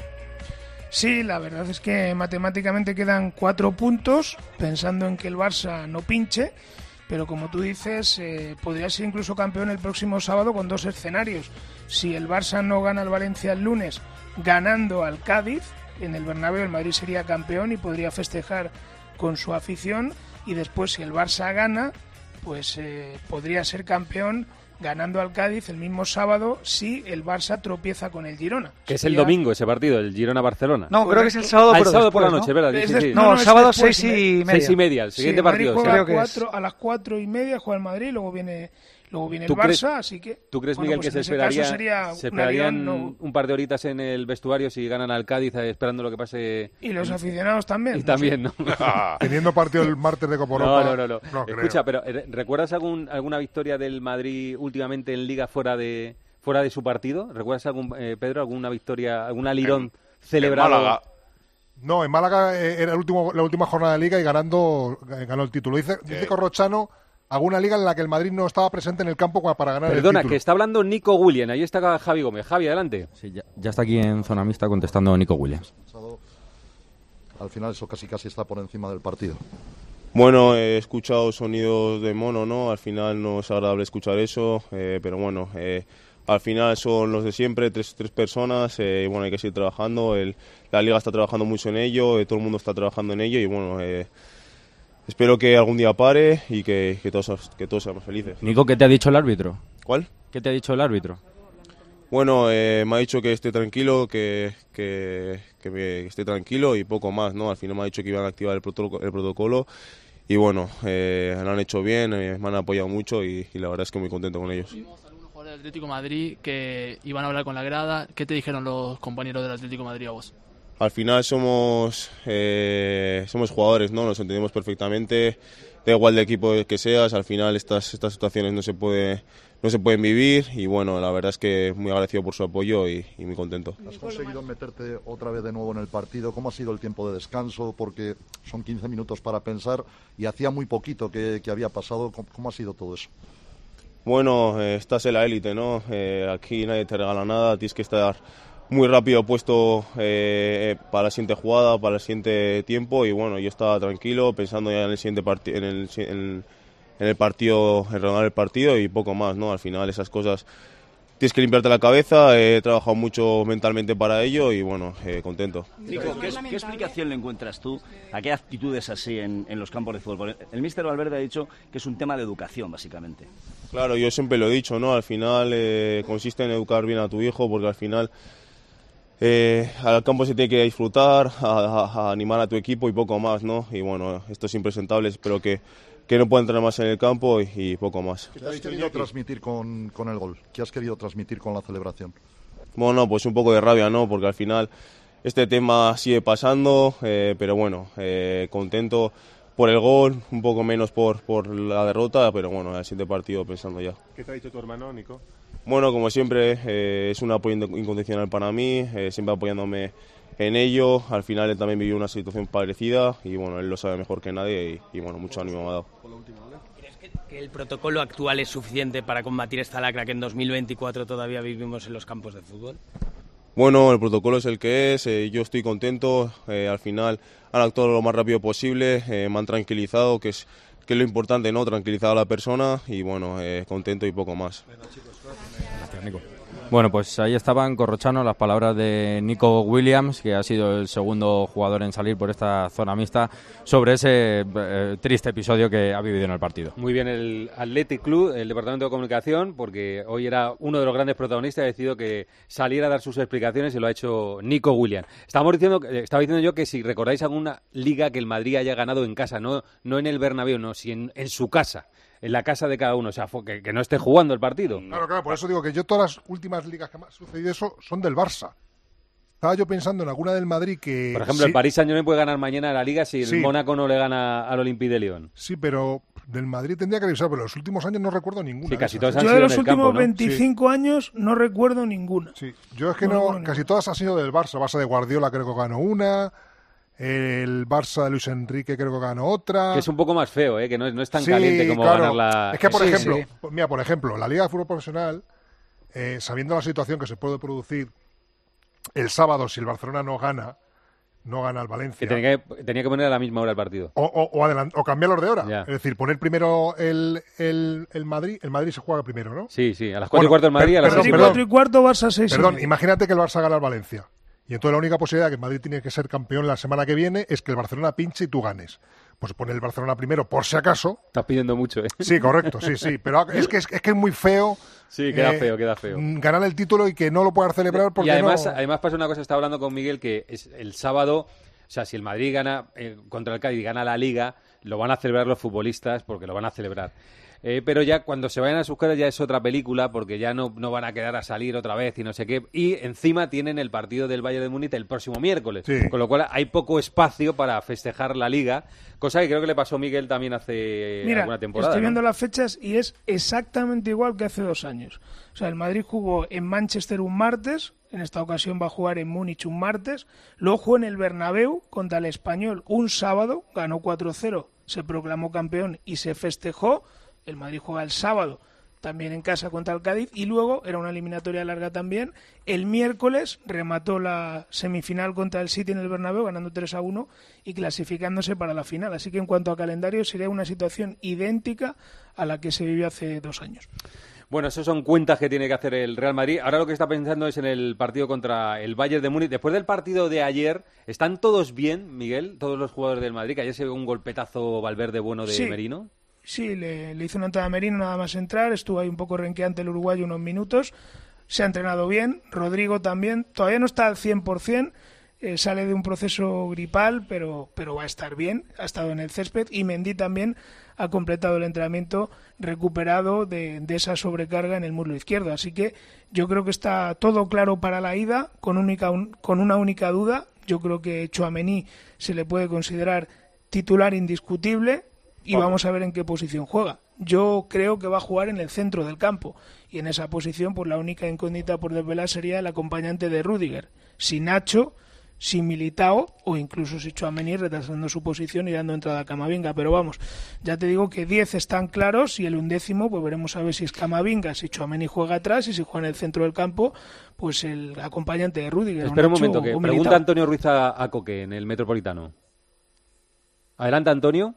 Sí, la verdad es que matemáticamente quedan cuatro puntos, pensando en que el Barça no pinche, pero como tú dices, eh, podría ser incluso campeón el próximo sábado con dos escenarios. Si el Barça no gana al Valencia el lunes, ganando al Cádiz en el Bernabéu, el Madrid sería campeón y podría festejar con su afición, y después si el Barça gana, pues eh, podría ser campeón ganando al Cádiz el mismo sábado si el Barça tropieza con el Girona. Que es el domingo ese partido, el Girona-Barcelona. No, correcto. Creo que es el sábado, ah, pero el sábado después, por la noche, ¿no? ¿verdad? Es sí, de... sí. No, no, no sábado después, seis y media. Seis y media, el siguiente sí, partido. Juega Sí. a, cuatro, a las cuatro y media juega el Madrid, luego viene luego viene el Barça, crees, así que... ¿Tú crees, bueno, Miguel, pues que se, esperaría, se esperarían no... un par de horitas en el vestuario si ganan al Cádiz, esperando lo que pase? Y los aficionados también. Y no también, sé. ¿no? Teniendo partido el martes de Copa No, Europa. no, no. no. no Escucha, creo. pero ¿recuerdas algún, alguna victoria del Madrid últimamente en Liga fuera de fuera de su partido? ¿Recuerdas, algún eh, Pedro, alguna victoria, algún alirón en, celebrado? En Málaga. No, en Málaga era el último, la última jornada de Liga y ganando ganó el título. Dice, dice Corrochano alguna liga en la que el Madrid no estaba presente en el campo para ganar Perdona, el título. Perdona, que está hablando Nico Williams. Ahí está Javi Gómez. Javi, adelante. Sí, ya, ya está aquí en zona mixta contestando Nico Williams. Al final eso casi casi está por encima del partido. Bueno, he escuchado sonidos de mono, ¿no? Al final no es agradable escuchar eso, eh, pero bueno, eh, al final son los de siempre, tres, tres personas, eh, y bueno, hay que seguir trabajando. El, la Liga está trabajando mucho en ello, eh, todo el mundo está trabajando en ello y bueno... Eh, Espero que algún día pare y que, que, todos, que todos seamos felices. Nico, ¿qué te ha dicho el árbitro? ¿Cuál? ¿Qué te ha dicho el árbitro? Bueno, eh, me ha dicho que esté tranquilo, que, que, que me esté tranquilo y poco más, ¿no? Al final me ha dicho que iban a activar el protocolo, el protocolo y bueno, eh, lo han hecho bien, eh, me han apoyado mucho y, y la verdad es que muy contento con ellos. Vimos a algunos jugadores del Atlético de Madrid que iban a hablar con la grada. ¿Qué te dijeron los compañeros del Atlético de Madrid a vos? Al final somos eh, somos jugadores, ¿no? Nos entendemos perfectamente, da igual de equipo que seas, al final estas estas situaciones no se puede no se pueden vivir y bueno, la verdad es que muy agradecido por su apoyo y, y muy contento. ¿Has conseguido meterte otra vez de nuevo en el partido? ¿Cómo ha sido el tiempo de descanso? Porque son quince minutos para pensar y hacía muy poquito que, que había pasado. ¿Cómo, ¿Cómo ha sido todo eso? Bueno, eh, estás en la élite, ¿no? Eh, aquí nadie te regala nada, tienes que estar muy rápido puesto eh, para la siguiente jugada, para el siguiente tiempo y bueno, yo estaba tranquilo pensando ya en el siguiente partido, en el, en, en el partido, en ganar el partido y poco más, ¿no? Al final esas cosas tienes que limpiarte la cabeza, he trabajado mucho mentalmente para ello y bueno, eh, contento. Nico, ¿qué, ¿qué explicación le encuentras tú a qué actitudes así en, en los campos de fútbol? El míster Valverde ha dicho que es un tema de educación, básicamente. Claro, yo siempre lo he dicho, ¿no? Al final eh, consiste en educar bien a tu hijo porque al final Eh, al campo se tiene que disfrutar, a, a, a animar a tu equipo y poco más, ¿no? Y bueno, esto es impresentable, espero que, que no pueda entrar más en el campo y, y poco más. ¿Qué has querido transmitir con, con el gol? ¿Qué has querido transmitir con la celebración? Bueno, pues un poco de rabia, ¿no? Porque al final este tema sigue pasando, eh, pero bueno, eh, contento por el gol, un poco menos por, por la derrota, pero bueno, el siguiente partido pensando ya. ¿Qué te ha dicho tu hermano, Nico? Bueno, como siempre, eh, es un apoyo incondicional para mí, eh, siempre apoyándome en ello. Al final él también vivió una situación parecida y bueno, él lo sabe mejor que nadie y, y bueno, mucho ánimo me ha dado. ¿Crees que, que el protocolo actual es suficiente para combatir esta lacra que en dos mil veinticuatro todavía vivimos en los campos de fútbol? Bueno, el protocolo es el que es, eh, yo estoy contento, eh, al final han actuado lo más rápido posible, eh, me han tranquilizado, que es que es lo importante, ¿no? Tranquilizar a la persona y bueno, eh, contento y poco más. Gracias, Nico. Bueno, pues ahí estaban, Corrochano, las palabras de Nico Williams, que ha sido el segundo jugador en salir por esta zona mixta, sobre ese eh, triste episodio que ha vivido en el partido. Muy bien el Athletic Club, el Departamento de Comunicación, porque hoy era uno de los grandes protagonistas, ha decidido que saliera a dar sus explicaciones y lo ha hecho Nico Williams. Estábamos diciendo, estaba diciendo yo que si recordáis alguna liga que el Madrid haya ganado en casa, no, no en el Bernabéu, no, sino en, en su casa. En la casa de cada uno, o sea, que, que no esté jugando el partido. Claro, claro, por eso digo que yo todas las últimas ligas que me ha sucedido eso son del Barça. Estaba yo pensando en alguna del Madrid que... Por ejemplo, sí, el Paris Saint-Germain puede ganar mañana la Liga si el sí. Mónaco no le gana al Olympique de Lyon. Sí, pero del Madrid tendría que revisar, pero los últimos años no recuerdo ninguna. Sí, casi de todas han yo sido de los en el últimos campo, ¿no? veinticinco sí. años no recuerdo ninguna. Sí, yo es que no, no casi todas han sido del Barça. Barça de Guardiola creo que ganó una... El Barça de Luis Enrique creo que ganó otra. Que es un poco más feo, ¿eh? Que no es, no es tan sí, caliente como claro. ganar la... Es que, por sí, ejemplo, sí. mira, por ejemplo, la Liga de Fútbol Profesional, eh, sabiendo la situación que se puede producir el sábado si el Barcelona no gana, no gana el Valencia. Que tenía que, tenía que poner a la misma hora el partido. O, o, o, adelant, o cambiarlos de hora. Ya. Es decir, poner primero el, el, el Madrid. El Madrid se juega primero, ¿no? Sí, sí, a las cuatro bueno, y cuarto el Madrid, per, a las perdón, seis perdón, cuatro y cuarto, Barça seis. Perdón, imagínate que el Barça gana al Valencia. Y entonces la única posibilidad que el Madrid tiene que ser campeón la semana que viene es que el Barcelona pinche y tú ganes. Pues pone el Barcelona primero por si acaso. Estás pidiendo mucho, ¿eh? Sí, correcto, sí, sí. Pero es que es, es, que es muy feo. Sí, queda eh, feo, queda feo. Ganar el título y que no lo puedas celebrar porque Y además, no... además pasa una cosa, estaba hablando con Miguel, que es el sábado, o sea, si el Madrid gana eh, contra el Cádiz, gana la Liga, lo van a celebrar los futbolistas porque lo van a celebrar. Eh, pero ya cuando se vayan a sus casas ya es otra película porque ya no, no van a quedar a salir otra vez y no sé qué. Y encima tienen el partido del Bayern de Múnich el próximo miércoles. Sí. Con lo cual hay poco espacio para festejar la Liga, cosa que creo que le pasó a Miguel también hace Mira, alguna temporada. Estoy viendo ¿no? las fechas y es exactamente igual que hace dos años. O sea, el Madrid jugó en Manchester un martes, en esta ocasión va a jugar en Múnich un martes, luego jugó en el Bernabéu contra el Español un sábado, ganó cuatro cero, se proclamó campeón y se festejó. El Madrid juega el sábado también en casa contra el Cádiz y luego, era una eliminatoria larga también, el miércoles remató la semifinal contra el City en el Bernabéu ganando tres a uno y clasificándose para la final. Así que en cuanto a calendario sería una situación idéntica a la que se vivió hace dos años. Bueno, eso son cuentas que tiene que hacer el Real Madrid. Ahora lo que está pensando es en el partido contra el Bayern de Múnich. Después del partido de ayer, ¿están todos bien, Miguel? Todos los jugadores del Madrid, que ayer se ve un golpetazo Valverde bueno de sí. Merino. Sí, le, le hizo una entrada a Merino nada más entrar, estuvo ahí un poco renqueante el uruguayo unos minutos, se ha entrenado bien, Rodrigo también, todavía no está al cien por ciento, eh, sale de un proceso gripal, pero, pero va a estar bien, ha estado en el césped y Mendy también ha completado el entrenamiento recuperado de, de esa sobrecarga en el muslo izquierdo, así que yo creo que está todo claro para la ida, con, única, un, con una única duda, yo creo que Tchouaméni se le puede considerar titular indiscutible, y vamos a ver en qué posición juega. Yo creo que va a jugar en el centro del campo y en esa posición pues la única incógnita por desvelar sería el acompañante de Rüdiger, si Nacho, si Militao o incluso si Tchouaméni retrasando su posición y dando entrada a Camavinga, pero vamos, ya te digo que diez están claros y el undécimo pues veremos a ver si es Camavinga, si Tchouaméni juega atrás y si juega en el centro del campo pues el acompañante de Rüdiger. Espera un momento, que pregunta Antonio Ruiz a, a Coque en el Metropolitano. Adelante, Antonio.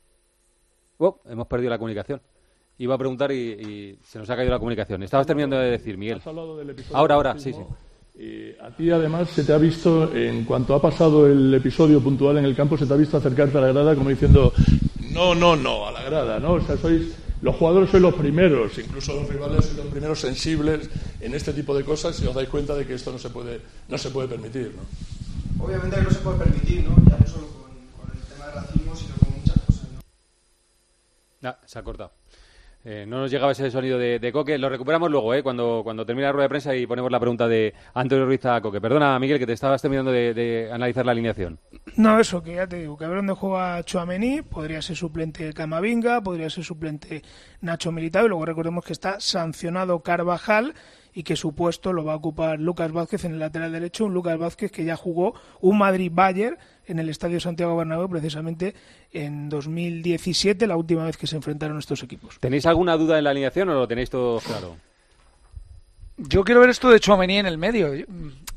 Oh, hemos perdido la comunicación. Iba a preguntar y, y se nos ha caído la comunicación. Estabas terminando de decir, Miguel. Has hablado del episodio ahora, ahora, sí, sí. Eh, a ti, además, se te ha visto, en cuanto ha pasado el episodio puntual en el campo, se te ha visto acercarte a la grada como diciendo, no, no, no, a la grada, ¿no? O sea, sois, los jugadores sois los primeros, incluso los rivales sois los primeros sensibles en este tipo de cosas si os dais cuenta de que esto no se puede, no se puede permitir, ¿no? Obviamente que no se puede permitir, ¿no? Ya no solo con, con el tema del racismo, sino con muchas cosas, ¿no? Ah, se ha cortado. Eh, no nos llegaba ese sonido de, de Coque. Lo recuperamos luego, ¿eh? Cuando, cuando termine la rueda de prensa y ponemos la pregunta de Antonio Ruiz a Coque. Perdona, Miguel, que te estabas terminando de, de analizar la alineación. No, eso, que ya te digo, que a ver dónde juega Tchouaméni, podría ser suplente Camavinga, podría ser suplente Nacho Militao, y luego recordemos que está sancionado Carvajal y que su puesto lo va a ocupar Lucas Vázquez en el lateral derecho, un Lucas Vázquez que ya jugó un Madrid-Bayern en el Estadio Santiago Bernabéu precisamente en dos mil diecisiete, la última vez que se enfrentaron estos equipos. ¿Tenéis alguna duda en la alineación o lo tenéis todo claro? Yo quiero ver esto de Tchouaméni en el medio.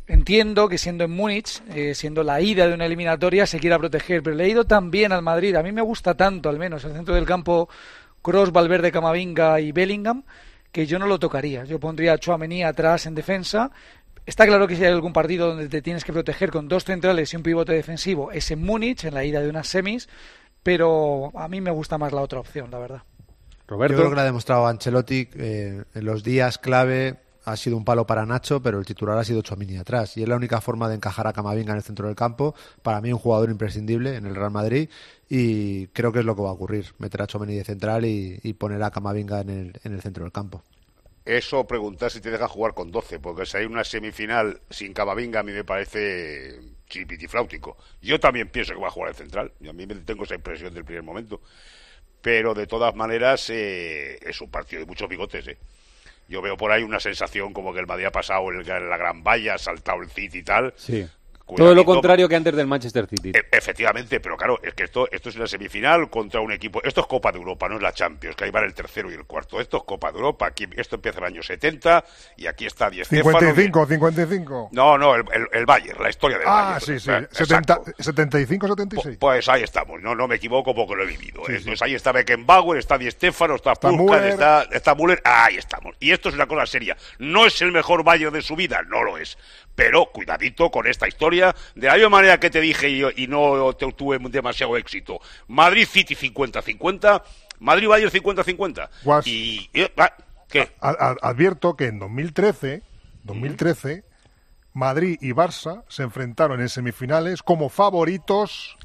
entiendo que siendo en Múnich, eh, siendo la ida de una eliminatoria, se quiera proteger, pero le he ido tan bien al Madrid, a mí me gusta tanto, al menos, el centro del campo, Kroos, Valverde, Camavinga y Bellingham, que yo no lo tocaría. Yo pondría a Tchouaméni atrás en defensa. Está claro que si hay algún partido donde te tienes que proteger con dos centrales y un pivote defensivo, es en Múnich, en la ida de unas semis, pero a mí me gusta más la otra opción, la verdad. Roberto. Yo creo que lo ha demostrado Ancelotti eh, en los días clave. Ha sido un palo para Nacho, pero el titular ha sido Tchouaméni atrás. Y es la única forma de encajar a Camavinga en el centro del campo. Para mí un jugador imprescindible en el Real Madrid. Y creo que es lo que va a ocurrir. Meter a Tchouaméni de central y, y poner a Camavinga en el, en el centro del campo. Eso preguntar si te deja jugar con doce, porque si hay una semifinal sin Camavinga a mí me parece chipitifláutico. Yo también pienso que va a jugar el central. Y a mí me tengo esa impresión del primer momento. Pero de todas maneras eh, es un partido de muchos bigotes, ¿eh? Yo veo por ahí una sensación como que el Madrid ha pasado en la gran valla, ha saltado el City y tal. Sí. Todo lo contrario que antes del Manchester City. E- efectivamente, pero claro, es que esto, esto es una semifinal contra un equipo. Esto es Copa de Europa, no es la Champions, que ahí van el tercero y el cuarto. Esto es Copa de Europa. Aquí, esto empieza en el año setenta y aquí está Di Stéfano. cincuenta y cinco, cincuenta y cinco. No, no, el, el, el Bayern, la historia del ah, Bayern. Ah, sí, sí. Eh, setenta, setenta y cinco, setenta y seis. Pues, pues ahí estamos, no, no me equivoco porque lo he vivido. Sí, Entonces sí. ahí está Beckenbauer, está Di Stéfano, está Pulkan, está, está Müller. Ahí estamos. Y esto es una cosa seria. No es el mejor Bayern de su vida, no lo es. Pero cuidadito con esta historia. De la misma manera que te dije y, y no te tuve demasiado éxito. Madrid-City cincuenta cincuenta, Madrid-Bayern cincuenta cincuenta. Guas, y, y ah, ¿qué? A, a, advierto que en dos mil trece, dos mil trece Madrid y Barça se enfrentaron en semifinales como favoritos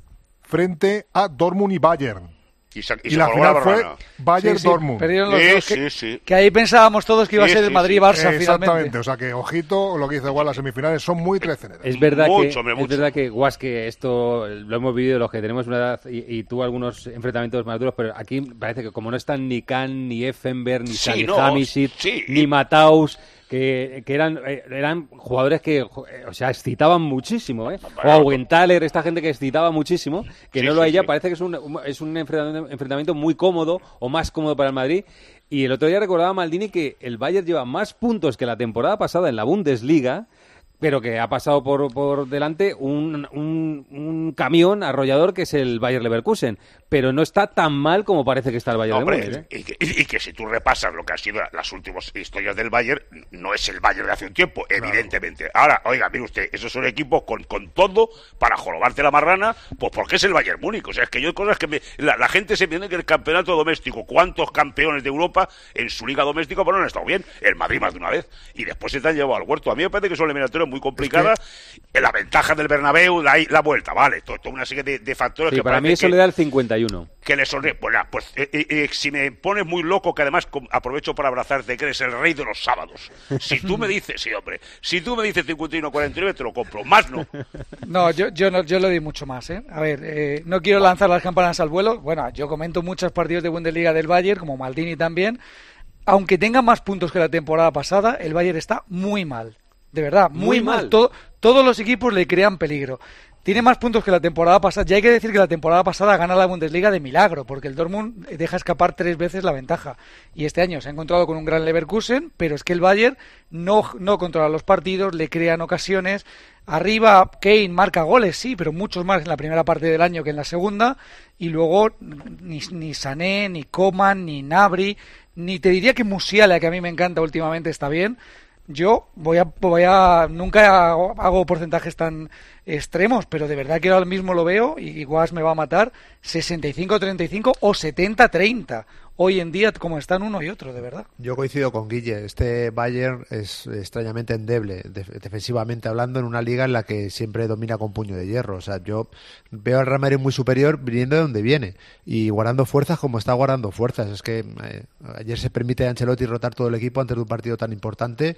frente a Dortmund y Bayern. Y, se, y, y se la final la fue Bayern-Dortmund. Sí, sí, los sí, dos, sí, que, sí. que ahí pensábamos todos que iba sí, a ser el sí, Madrid-Barça sí. finalmente. Exactamente, o sea que ojito lo que dice igual las semifinales son muy treceneras. Es verdad mucho, que, hombre, mucho. es verdad que, Guas, que esto lo hemos vivido los que tenemos una edad y, y tú algunos enfrentamientos más duros, pero aquí parece que como no están ni Kahn, ni Effenberg, ni Sí, Salih no, Hamisic, sí. ni Mataus, que, que eran eh, eran jugadores que, o sea, excitaban muchísimo, ¿eh? O Augenthaler, esta gente que excitaba muchísimo, que Sí, no lo sí, hay ya, sí. parece que es un, un- es un enfrentamiento, enfrentamiento muy cómodo o más cómodo para el Madrid. Y el otro día recordaba Maldini que el Bayern lleva más puntos que la temporada pasada en la Bundesliga, pero que ha pasado por, por delante un, un, un camión arrollador que es el Bayer Leverkusen, pero no está tan mal como parece que está el Bayern No, hombre, de Múnich, ¿eh? y, que, y que si tú repasas lo que han sido las últimas historias del Bayern, no es el Bayern de hace un tiempo, evidentemente. Ahora, oiga, mire usted, esos son equipos con, con todo para jorobarte la marrana, pues porque es el Bayern Múnich. O sea, es que yo hay cosas que me, la, la gente se piensa que el campeonato doméstico, ¿cuántos campeones de Europa en su liga doméstica pues no han estado bien? El Madrid más de una vez. Y después se te han llevado al huerto. A mí me parece que son eliminatorias muy complicadas. Es que... La ventaja del Bernabéu, la, la vuelta, vale, toda to una serie de, de factores Sí, que para mí eso que... le da el cincuenta y uno. que le sonríe. Bueno, pues eh, eh, si me pones muy loco, que además com- aprovecho para abrazarte, que eres el rey de los sábados. Si tú me dices, sí, hombre, si tú me dices cincuenta y uno cuarenta y nueve, te lo compro. Más no. No, yo, yo no, yo le doy mucho más, ¿eh? A ver, eh, no quiero lanzar las campanas al vuelo. Bueno, yo comento muchos partidos de Bundesliga del Bayern, como Maldini también. Aunque tenga más puntos que la temporada pasada, el Bayern está muy mal. De verdad, muy, Muy mal. mal. Todo- todos los equipos le crean peligro. Tiene más puntos que la temporada pasada. Ya hay que decir que la temporada pasada gana la Bundesliga de milagro, porque el Dortmund deja escapar tres veces la ventaja. Y este año se ha encontrado con un gran Leverkusen, pero es que el Bayern no, no controla los partidos, le crean ocasiones. Arriba Kane marca goles, sí, pero muchos más en la primera parte del año que en la segunda. Y luego ni, ni Sané, ni Coman, ni Gnabry, ni te diría que Musiala, que a mí me encanta últimamente, está bien. Yo voy a, voy a nunca hago, hago porcentajes tan extremos, pero de verdad que ahora mismo lo veo y Guas me va a matar sesenta y cinco treinta y cinco o setenta treinta. Hoy en día como están uno y otro, de verdad. Yo coincido con Guille. Este Bayern es extrañamente endeble, def- defensivamente hablando, en una liga en la que siempre domina con puño de hierro. O sea, yo veo al Real Madrid muy superior viniendo de donde viene y guardando fuerzas como está guardando fuerzas. Es que eh, ayer se permite a Ancelotti rotar todo el equipo antes de un partido tan importante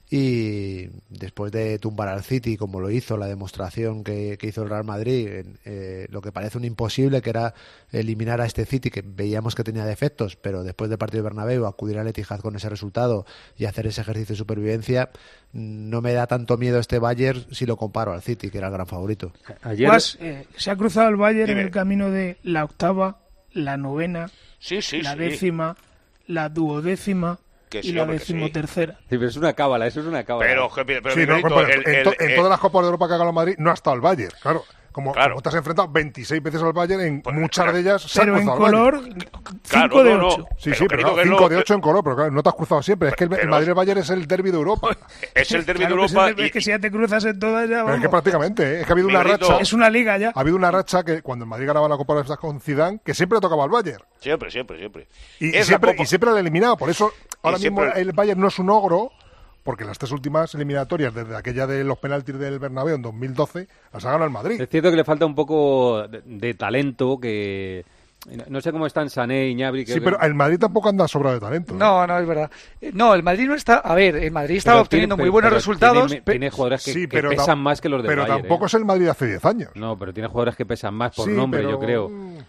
y después de tumbar al City, como lo hizo, la demostración que, que hizo el Real Madrid, en, eh, lo que parece un imposible, que era eliminar a este City, que veíamos que tenía defectos, pero después del partido de Bernabéu, acudir al Etihad con ese resultado y hacer ese ejercicio de supervivencia, no me da tanto miedo este Bayern si lo comparo al City, que era el gran favorito. Ayer... Guas, eh, se ha cruzado el Bayern Dime. en el camino de la octava, la novena, Sí, sí, la sí. décima, la duodécima, Que y sí, la hombre, que sí. decimotercera. Sí, pero es una cábala, eso es una cábala. Pero, pero, Sí, no, Miguelito, pero el- en, el- to- en el- todas las Copas de Europa que ha ganado el Madrid no ha estado el Bayern, claro. Como, Claro. como te has enfrentado veintiséis veces al Bayern, en muchas de ellas se ha Pero en cruzado al color, Bayern. cinco de no, no. ocho. Sí, Pero, sí, pero querido, no, que cinco no, de ocho en color, pero claro, no te has cruzado siempre. Es que el, el Pero- Madrid-Bayern es el derbi de Europa. Es el derbi Claro de que es el Europa derbi, y, es que si ya te cruzas en todas ya, Pero es vamos. que prácticamente, ¿eh? es que ha habido una Miguelito. racha. Es una liga ya. Ha habido una racha que cuando el Madrid ganaba la Copa de Europa con Zidane, que siempre tocaba al Bayern. siempre, siempre, siempre. Y, y Es la siempre, Copa- y siempre lo ha eliminado. Por eso ahora mismo siempre- el Bayern no es un ogro, porque las tres últimas eliminatorias, desde aquella de los penaltis del Bernabéu en dos mil doce, las ha ganado el Madrid. Es cierto que le falta un poco de, de talento, que no sé cómo están Sané y Gnabry. Sí, pero el Madrid tampoco anda sobrado de talento. ¿eh? No, no, es verdad. Eh, No, el Madrid no está... A ver, el Madrid está Pero obteniendo tiene- muy buenos pero resultados. Tiene, pe- tiene jugadores que, Sí, que pero pesan tam- más que los del Pero Bayern. tampoco ¿eh? es el Madrid de hace diez años. No, pero tiene jugadores que pesan más por Sí, nombre, pero- yo creo.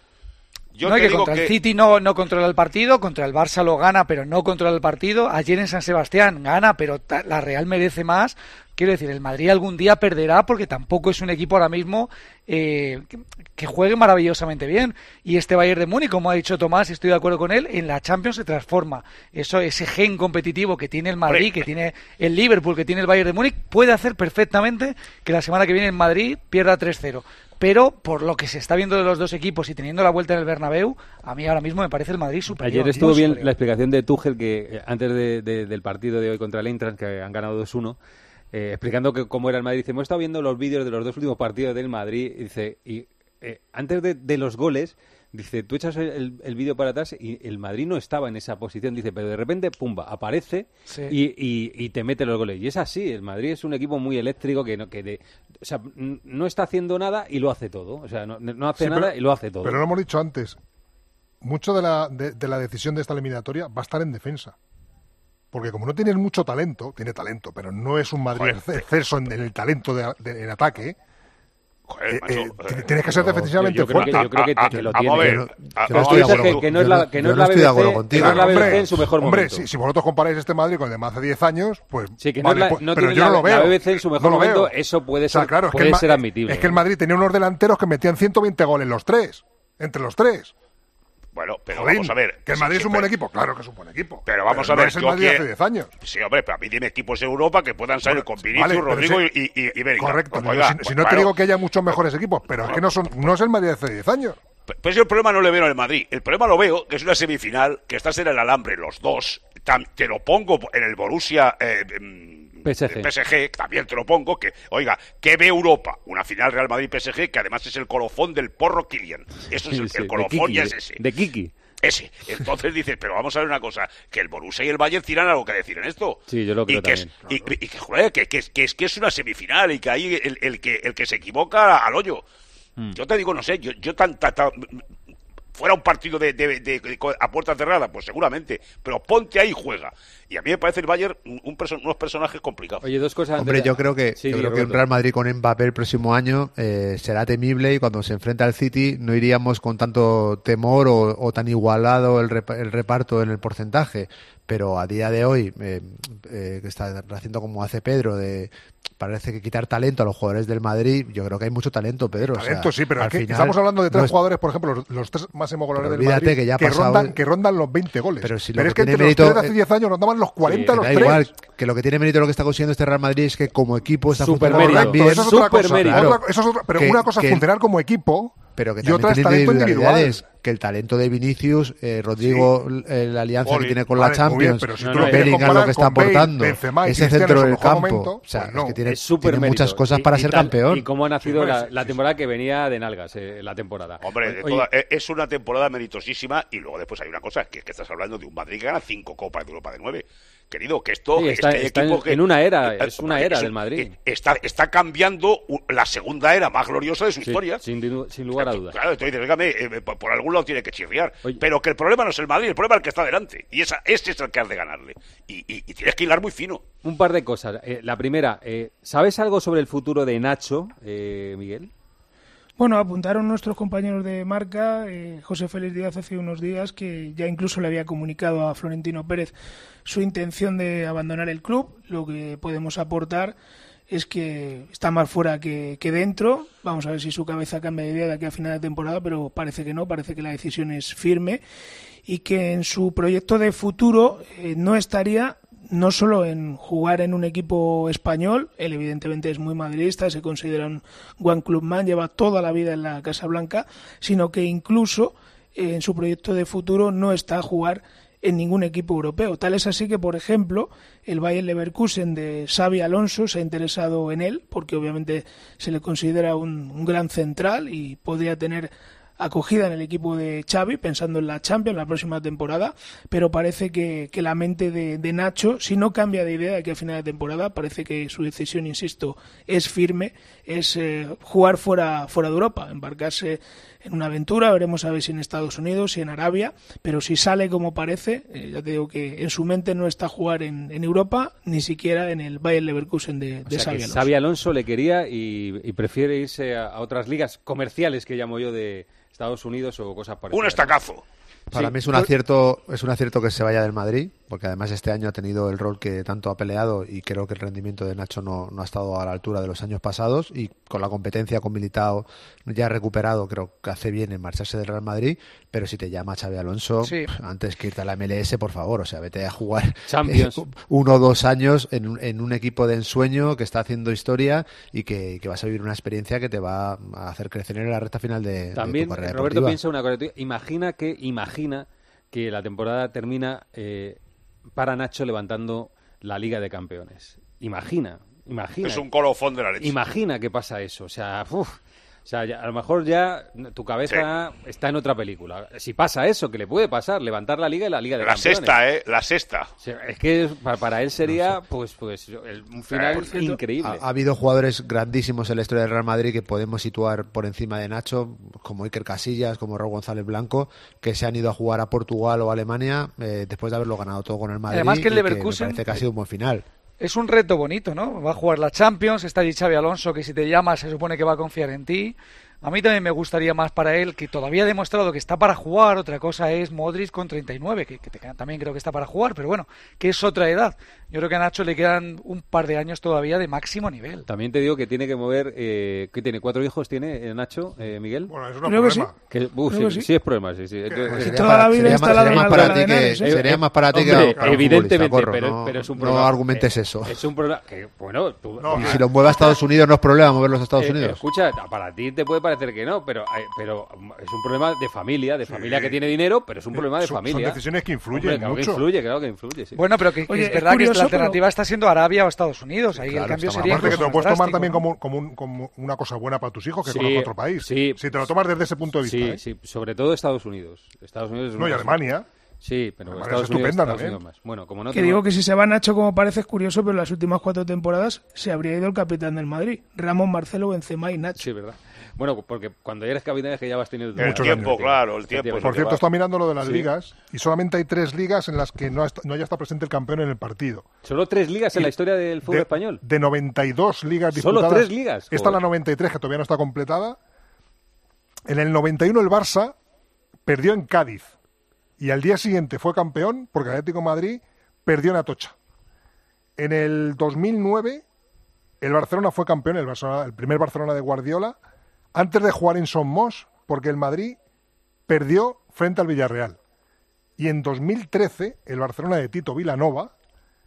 Yo no, te que digo contra que el City no, no controla el partido, contra el Barça lo gana, pero no controla el partido. Ayer en San Sebastián gana, pero ta- la Real merece más. Quiero decir, el Madrid algún día perderá porque tampoco es un equipo ahora mismo eh, que, que juegue maravillosamente bien. Y este Bayern de Múnich, como ha dicho Tomás, estoy de acuerdo con él, en la Champions se transforma. Eso, ese gen competitivo que tiene el Madrid, que tiene el Liverpool, que tiene el Bayern de Múnich, puede hacer perfectamente que la semana que viene en Madrid pierda tres cero. Pero por lo que se está viendo de los dos equipos y teniendo la vuelta en el Bernabéu, a mí ahora mismo me parece el Madrid superior. Ayer estuvo muy bien superior. la explicación de Tuchel, que eh, antes de- de- del partido de hoy contra el Eintracht, que han ganado dos uno, eh, explicando que cómo era el Madrid. Dice, hemos estado viendo los vídeos de los dos últimos partidos del Madrid. Y dice, y eh, antes de, de los goles, dice, tú echas el, el vídeo para atrás y el Madrid no estaba en esa posición. Dice, pero de repente, pumba, aparece Sí. y, y- y te mete los goles. Y es así, el Madrid es un equipo muy eléctrico que no, que de, o sea, n- no está haciendo nada y lo hace todo. O sea, no, no hace Sí, nada pero- y lo hace todo. Pero lo hemos dicho antes. Mucho de la, de, de la decisión de esta eliminatoria va a estar en defensa. Porque como no tienes mucho talento, tiene talento, pero no es un Madrid Joder. exceso en, en el talento de, de- en ataque. Joder, eh, macho, eh, eh, tienes que ser no, defensivamente yo creo que- fuerte. yo creo que- Ah, que lo ah, tiene. Vamos a ver. Yo no- ah, yo no vamos Tú a estoy de dices ver, acuerdo que, que no yo es la, no- que no yo es no la estoy de acuerdo B B C, contigo. que no es la B B C Hombre, en su mejor hombre, momento. si, si vosotros comparáis este Madrid con el de más de diez años, pues. Sí, que no vale, es la- pues- no pero tiene yo la- no lo la veo. B B C en su mejor No lo momento, veo. eso puede O sea, ser- claro, es que puede el Ma- ser eh, admitible. Es que el Madrid tenía unos delanteros que metían ciento veinte goles los tres. Entre los tres. Bueno, pero Jolín, vamos a ver. Que el sí, Madrid sí, es un pero- buen equipo. Claro que es un buen equipo. Pero vamos a no ver, es el yo Madrid de que- hace diez años. Sí, hombre, pero a mí dime equipos de Europa que puedan salir con Vinicius, Vale, pero Rodrigo ese- y, y, y Bellingham. Correcto. Pues, no, oiga, si, pues, si no te claro. digo que haya muchos mejores equipos, pero es que no son no es el Madrid de hace diez años. Pues el problema no le veo en el Madrid. El problema lo veo que es una semifinal, que estás en el alambre los dos. Tam- te lo pongo en el Borussia eh, mm, P S G. P S G, también te lo pongo. Que, oiga, ¿qué ve Europa? Una final Real Madrid-P S G, que además es el colofón del porro Kylian. Eso es Sí, el, sí, el de colofón Kiki, y es de- ese. de Kiki. Ese. Entonces dices, pero vamos a ver una cosa, que el Borussia y el Bayern tienen algo que decir en esto. Sí, yo lo creo y que es, también. y, y que, joder, que, que, es- que es que es una semifinal y que ahí el, el que el que se equivoca al hoyo. Mm. Yo te digo, no sé, yo, yo tan, tan- tan- fuera un partido de, de- de- de- a puerta cerrada, pues seguramente, pero ponte ahí y juega. Y a mí me parece el Bayern un, un perso- unos personajes complicados. Oye, dos cosas. Hombre, antes de- yo creo que, Sí, yo di, creo que un Roberto. Real Madrid con Mbappé el próximo año eh, será temible y cuando se enfrenta al City no iríamos con tanto temor o, o tan igualado el, repa- el reparto en el porcentaje. Pero a día de hoy, eh, eh, que está haciendo como hace Pedro, de parece que quitar talento a los jugadores del Madrid, yo creo que hay mucho talento, Pedro. o sea, Talento, sí, pero al es que final estamos hablando de tres no es- jugadores, por ejemplo, los, los tres máximos goleadores Pero del olvídate Madrid, que ya ha pasado rondan, el- que rondan los veinte goles. Pero si lo pero que es que tiene entre los mérito, tres de hace eh, diez años rondaban los cuarenta que los da tres. igual, que lo que tiene mérito lo que está consiguiendo este Real Madrid es que como equipo está Super funcionando mérito. bien. Eso es otra cosa. Supermérito. Otra- eso es otra- pero Que- una cosa que es el- funcionar como equipo pero que y otra también es tiene talento individual. individualidades, que el talento de Vinicius, eh, Rodrigo, eh, la alianza Oli, que tiene con vale, la muy bien, Champions, pero si tú no, lo quieres Bellingham comparar lo que está con Bale, aportando, Benzema y ese Cristiano centro en su del mejor campo, momento, o sea, pues no. es que tiene, Es súper tiene mérito. muchas cosas Y- para y ser tal- campeón. Y cómo ha nacido Sí, la, sí, la sí. temporada que venía de nalgas, eh, la temporada. Hombre, de Oye, toda- eh, es una temporada meritosísima y luego después hay una cosa, que es que estás hablando de un Madrid que gana cinco Copas de Europa de nueve. Querido, que esto Sí, está- este está en- equipo que- en una era, eh, es una eh, era es- del Madrid. eh, Está, está cambiando u- la segunda era más gloriosa de su sí, historia. sin, du- sin lugar a dudas. Claro, entonces, dígame, eh, por, por algún lado tiene que chirriar. Pero que el problema no es el Madrid, el problema es el que está delante. Y esa, ese es el que has de ganarle. Y, y- y tienes que hilar muy fino. Un par de cosas. Eh, la primera, eh, ¿sabes algo sobre el futuro de Nacho, eh, Miguel? Bueno, apuntaron nuestros compañeros de marca, eh, José Félix Díaz hace unos días, que ya incluso le había comunicado a Florentino Pérez su intención de abandonar el club. Lo que podemos aportar es que está más fuera que, que dentro. Vamos a ver si su cabeza cambia de idea de aquí a final de temporada, pero parece que no, parece que la decisión es firme y que en su proyecto de futuro eh, no estaría no solo en jugar en un equipo español, él evidentemente es muy madridista, se considera un One Club Man, lleva toda la vida en la Casa Blanca, sino que incluso eh, en su proyecto de futuro no está a jugar en ningún equipo europeo. Tal es así que, por ejemplo, el Bayer Leverkusen de Xabi Alonso se ha interesado en él, porque obviamente se le considera un, un gran central y podría tener acogida en el equipo de Xavi, pensando en la Champions la próxima temporada, pero parece que, que la mente de, de Nacho, si no cambia de idea de aquí a final de temporada, parece que su decisión, insisto, es firme, es eh, jugar fuera, fuera de Europa, embarcarse en una aventura, veremos a ver si en Estados Unidos, si en Arabia, pero si sale como parece, eh, ya te digo que en su mente no está jugar en, en Europa, ni siquiera en el Bayer Leverkusen de, de o sea, Xabi que Alonso. Xabi Alonso le quería y, y prefiere irse a, a otras ligas comerciales, que llamo yo, de Estados Unidos o cosas parecidas. Un estacazo. Para Sí. mí es un acierto, es un acierto que se vaya del Madrid, porque además este año ha tenido el rol que tanto ha peleado y creo que el rendimiento de Nacho no, no ha estado a la altura de los años pasados, y con la competencia con Militao ya recuperado, creo que hace bien en marcharse del Real Madrid, pero si te llama Xabi Alonso, Sí. antes que irte a la M L S, por favor, o sea, vete a jugar Champions. uno o dos años en, un- en un equipo de ensueño que está haciendo historia y que, que vas a vivir una experiencia que te va a hacer crecer en la recta final de, de También, tu carrera Roberto, deportiva. piensa una cosa. Tío. Imagina que, imagina que la temporada termina eh, para Nacho levantando la Liga de Campeones. Imagina, imagina. Es un colofón de la leche. Imagina que pasa eso. O sea, uf, o sea, ya- a lo mejor ya tu cabeza está en otra película. Si pasa eso, que le puede pasar, levantar la Liga y la Liga de La Campeones. sexta, ¿eh? La sexta. O sea, es que para, para él sería, pues, pues el- un final Por cierto, increíble. Ha, ha habido jugadores grandísimos en la historia del Real Madrid que podemos situar por encima de Nacho, como Iker Casillas, como Raúl González Blanco, que se han ido a jugar a Portugal o a Alemania eh, después de haberlo ganado todo con el Madrid. Además que el y me Leverkusen- parece que ha sido un buen final. Es un reto bonito, ¿no? Va a jugar la Champions, está allí Xabi Alonso, que si te llama se supone que va a confiar en ti. A mí también me gustaría más para él, que todavía ha demostrado que está para jugar. Otra cosa es Modric con treinta y nueve, que, que te- también creo que está para jugar, pero bueno, que es otra edad. Yo creo que a Nacho le quedan un par de años todavía de máximo nivel. También te digo que tiene que mover, eh, ¿qué tiene? ¿Cuatro hijos tiene eh, Nacho, eh, Miguel? Bueno, eso no es Creo que problema. Que, uh, Creo sí, que sí. sí es problema, sí, sí. Entonces, Sería toda para- la vida sería está más- la sería más misma para de ti que Henares, ¿eh? sería más para ti que Hombre, para un evidentemente, futbolista, pero, corro, pero es un no, problema. no argumentes eh, eso. Es un problema que, bueno, tú, No, Y si lo mueve a Estados Unidos no es problema moverlos a Estados eh, Unidos. escucha, para ti te puede parecer que no, pero, eh, pero es un problema de familia, de familia que tiene dinero, pero es un problema de Son- son familia. decisiones que influyen Hombre, claro mucho. que influye, claro que influye, sí. Bueno, pero que, que Oye, es es verdad que curioso, la alternativa está siendo Arabia o Estados Unidos. Ahí Claro, el cambio está sería Aparte que te lo incluso puedes más tomar drástico, también ¿no? como, como, un- como una cosa buena para tus hijos que Sí, conozcan otro país. sí. Si te lo tomas desde ese punto de vista. Sí, ¿eh? sí, sobre todo Estados Unidos. Estados Unidos es No, y una cosa- Alemania. Sí, pero Alemania Estados es Unidos, estupenda Estados también. Unidos más. Bueno, como no Que tengo- digo que si se va Nacho, como parece, es curioso, pero en las últimas cuatro temporadas se habría ido el capitán del Madrid, Ramón, Marcelo, Benzema y Nacho. Sí, verdad. Bueno, porque cuando eres capitán es que ya vas teniendo... El Muchos tiempo, años. claro, el tiempo. es lo Por que cierto, va. está mirando lo de las Sí. ligas y solamente hay tres ligas en las que no, ha est- no haya estado presente el campeón en el partido. Solo tres ligas en la historia del fútbol de, español. De noventa y dos ligas ¿Solo disputadas. tres ligas? Esta es la Joder. noventa y tres, que todavía no está completada. En el noventa y uno el Barça perdió en Cádiz y al día siguiente fue campeón porque el Atlético de Madrid perdió en Atocha. En el dos mil nueve el Barcelona fue campeón, el, Barcelona- el primer Barcelona de Guardiola, antes de jugar en Somos, porque el Madrid perdió frente al Villarreal. Y en dos mil trece el Barcelona de Tito Vilanova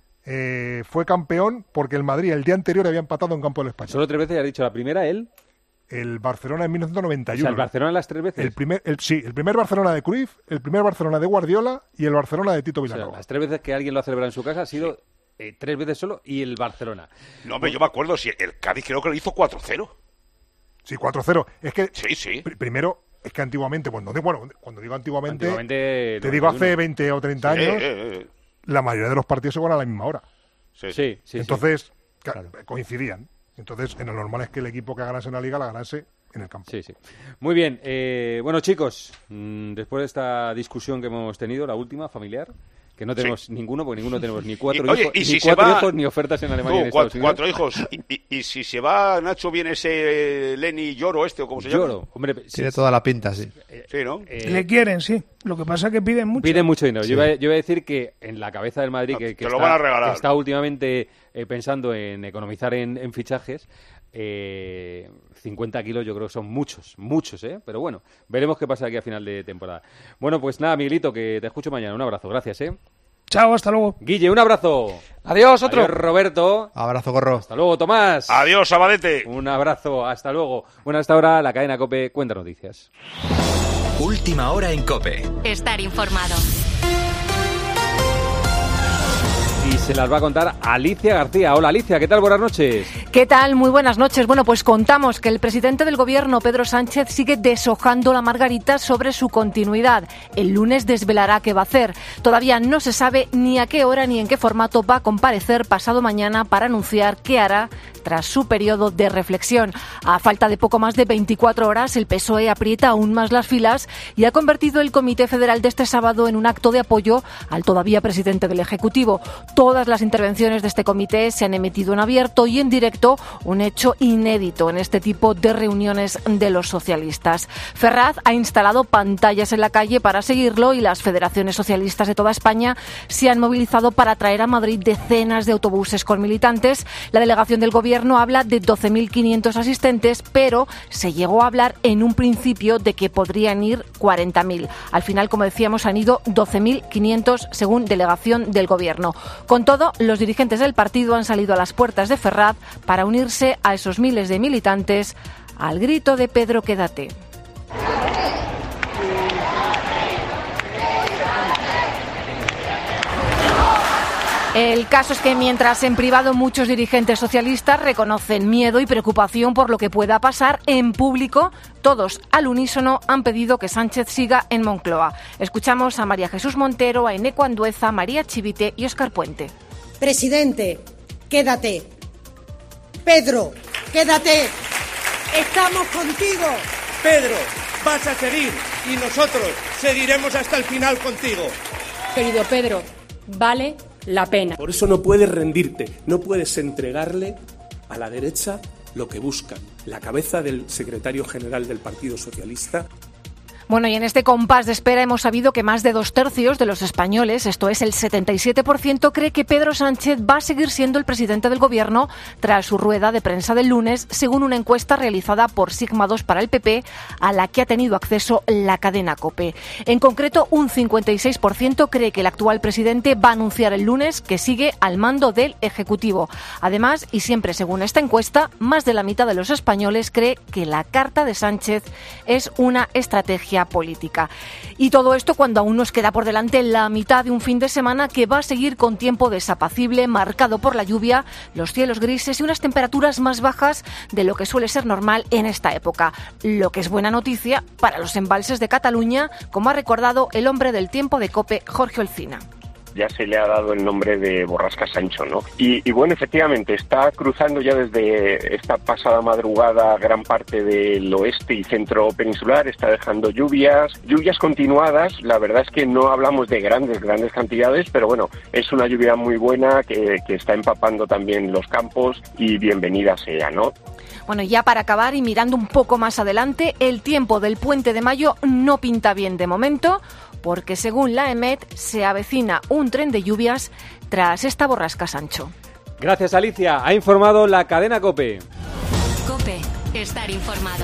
eh, fue campeón porque el Madrid el día anterior había empatado en campo del Español. Solo tres veces ya has dicho la primera, él. El Barcelona en mil novecientos noventa y uno. O sea, el Barcelona las tres veces. El primer, el, sí, el primer Barcelona de Cruyff, el primer Barcelona de Guardiola y el Barcelona de Tito O sea, Vilanova. las tres veces que alguien lo ha celebrado en su casa ha sido eh, tres veces solo y el Barcelona. No, hombre, yo me acuerdo, si el Cádiz creo que lo hizo cuatro cero. Sí, cuatro cero. Es que Sí, sí. pr- primero es que antiguamente, bueno, de- bueno, cuando digo antiguamente, Antiguamente, te digo hace noventa y uno. veinte o treinta Sí, años, eh, eh. la mayoría de los partidos se juegan a la misma hora. Sí, sí. Sí, sí, sí. Entonces, ca- coincidían. Entonces, en lo normal es que el equipo que ganase en la liga la ganase en el campo. Sí, sí. Muy bien. eh, bueno, chicos, mm, después de esta discusión que hemos tenido, la última, familiar, Que no tenemos sí. ninguno, porque ninguno tenemos ni cuatro, y, oye, hijos, y si ni, se cuatro va, hijos, ni ofertas en Alemania. No, en cuatro, Estados cuatro hijos. Y, y, y si se va Nacho, viene ese Lenny Lloro este, o como se llama. Lloro, hombre. Tiene sí, toda la pinta, sí. Sí, ¿no? Eh, Le quieren, sí. Lo que pasa es que piden mucho. Piden mucho dinero. Sí. Yo, iba, yo iba a decir que en la cabeza del Madrid, que, que, Te lo está, van a regalar. que está últimamente eh, pensando en economizar en, en fichajes, eh, cincuenta kilos yo creo que son muchos, muchos, ¿eh? Pero bueno, veremos qué pasa aquí a final de temporada. Bueno, pues nada, Miguelito, que te escucho mañana. Un abrazo, gracias, ¿eh? Chao, hasta luego. Guille, un abrazo. Adiós, otro. Adiós, Roberto. Abrazo, Gorro. Hasta luego, Tomás. Adiós, Sabadete. Un abrazo, hasta luego. Bueno, hasta ahora la cadena COPE cuenta noticias. Última hora en COPE. Estar informado. Y se las va a contar Alicia García. Hola, Alicia, ¿qué tal? Buenas noches. ¿Qué tal? Muy buenas noches. Bueno, pues contamos que el presidente del Gobierno, Pedro Sánchez, sigue deshojando la margarita sobre su continuidad. El lunes desvelará qué va a hacer. Todavía no se sabe ni a qué hora ni en qué formato va a comparecer pasado mañana para anunciar qué hará tras su periodo de reflexión. A falta de poco más de veinticuatro horas, el P S O E aprieta aún más las filas y ha convertido el Comité Federal de este sábado en un acto de apoyo al todavía presidente del Ejecutivo. Todas las intervenciones de este comité se han emitido en abierto y en directo, un hecho inédito en este tipo de reuniones de los socialistas. Ferraz ha instalado pantallas en la calle para seguirlo y las federaciones socialistas de toda España se han movilizado para traer a Madrid decenas de autobuses con militantes. La delegación del Gobierno habla de doce mil quinientos asistentes, pero se llegó a hablar en un principio de que podrían ir cuarenta mil. Al final, como decíamos, han ido doce mil quinientos según delegación del Gobierno. Con todo, los dirigentes del partido han salido a las puertas de Ferraz para unirse a esos miles de militantes al grito de Pedro, quédate. El caso es que mientras en privado muchos dirigentes socialistas reconocen miedo y preocupación por lo que pueda pasar, en público todos al unísono han pedido que Sánchez siga en Moncloa. Escuchamos a María Jesús Montero, a Eneco Andueza, María Chivite y Óscar Puente. Presidente, quédate. Pedro, quédate. Estamos contigo. Pedro, vas a seguir y nosotros seguiremos hasta el final contigo. Querido Pedro, vale la pena. Por eso no puedes rendirte, no puedes entregarle a la derecha lo que buscan, la cabeza del secretario general del Partido Socialista. Bueno, y en este compás de espera hemos sabido que más de dos tercios de los españoles, esto es el setenta y siete por ciento, cree que Pedro Sánchez va a seguir siendo el presidente del Gobierno tras su rueda de prensa del lunes, según una encuesta realizada por Sigma dos para el P P, a la que ha tenido acceso la cadena COPE. En concreto, un cincuenta y seis por ciento cree que el actual presidente va a anunciar el lunes que sigue al mando del Ejecutivo. Además, y siempre según esta encuesta, más de la mitad de los españoles cree que la carta de Sánchez es una estrategia política. Y todo esto cuando aún nos queda por delante la mitad de un fin de semana que va a seguir con tiempo desapacible, marcado por la lluvia, los cielos grises y unas temperaturas más bajas de lo que suele ser normal en esta época. Lo que es buena noticia para los embalses de Cataluña, como ha recordado el hombre del tiempo de COPE, Jorge Olcina. Ya se le ha dado el nombre de Borrasca Sancho, ¿no? Y, y bueno, efectivamente, está cruzando ya desde esta pasada madrugada gran parte del oeste y centro peninsular, está dejando lluvias, lluvias continuadas. La verdad es que no hablamos de grandes, grandes cantidades, pero bueno, es una lluvia muy buena que, que está empapando también los campos y bienvenida sea, ¿no? Bueno, ya para acabar y mirando un poco más adelante, el tiempo del puente de mayo no pinta bien de momento, porque según la EMET se avecina un tren de lluvias tras esta borrasca Sancho. Gracias, Alicia. Ha informado la cadena COPE. COPE, estar informado.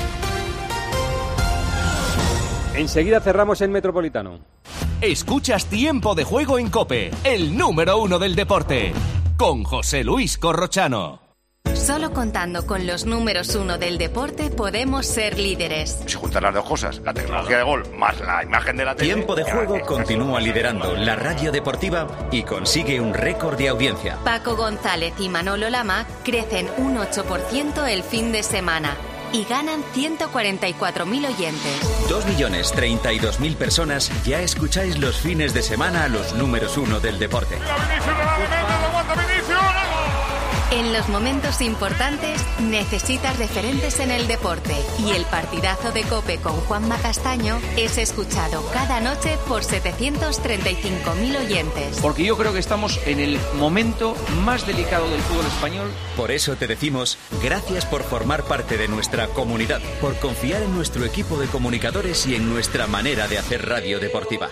Enseguida cerramos el Metropolitano. Escuchas Tiempo de Juego en COPE, el número uno del deporte, con José Luis Corrochano. Solo contando con los números uno del deporte podemos ser líderes. Si juntas las dos cosas, la tecnología de gol más la imagen de la tele... Tiempo de Juego continúa liderando la radio deportiva y consigue un récord de audiencia. Paco González y Manolo Lama crecen un ocho por ciento el fin de semana y ganan ciento cuarenta y cuatro mil oyentes. dos millones treinta y dos mil personas ya escucháis los fines de semana a los números uno del deporte. En los momentos importantes necesitas referentes en el deporte y el partidazo de COPE con Juanma Castaño es escuchado cada noche por setecientos treinta y cinco mil oyentes. Porque yo creo que estamos en el momento más delicado del fútbol español. Por eso te decimos gracias por formar parte de nuestra comunidad, por confiar en nuestro equipo de comunicadores y en nuestra manera de hacer radio deportiva.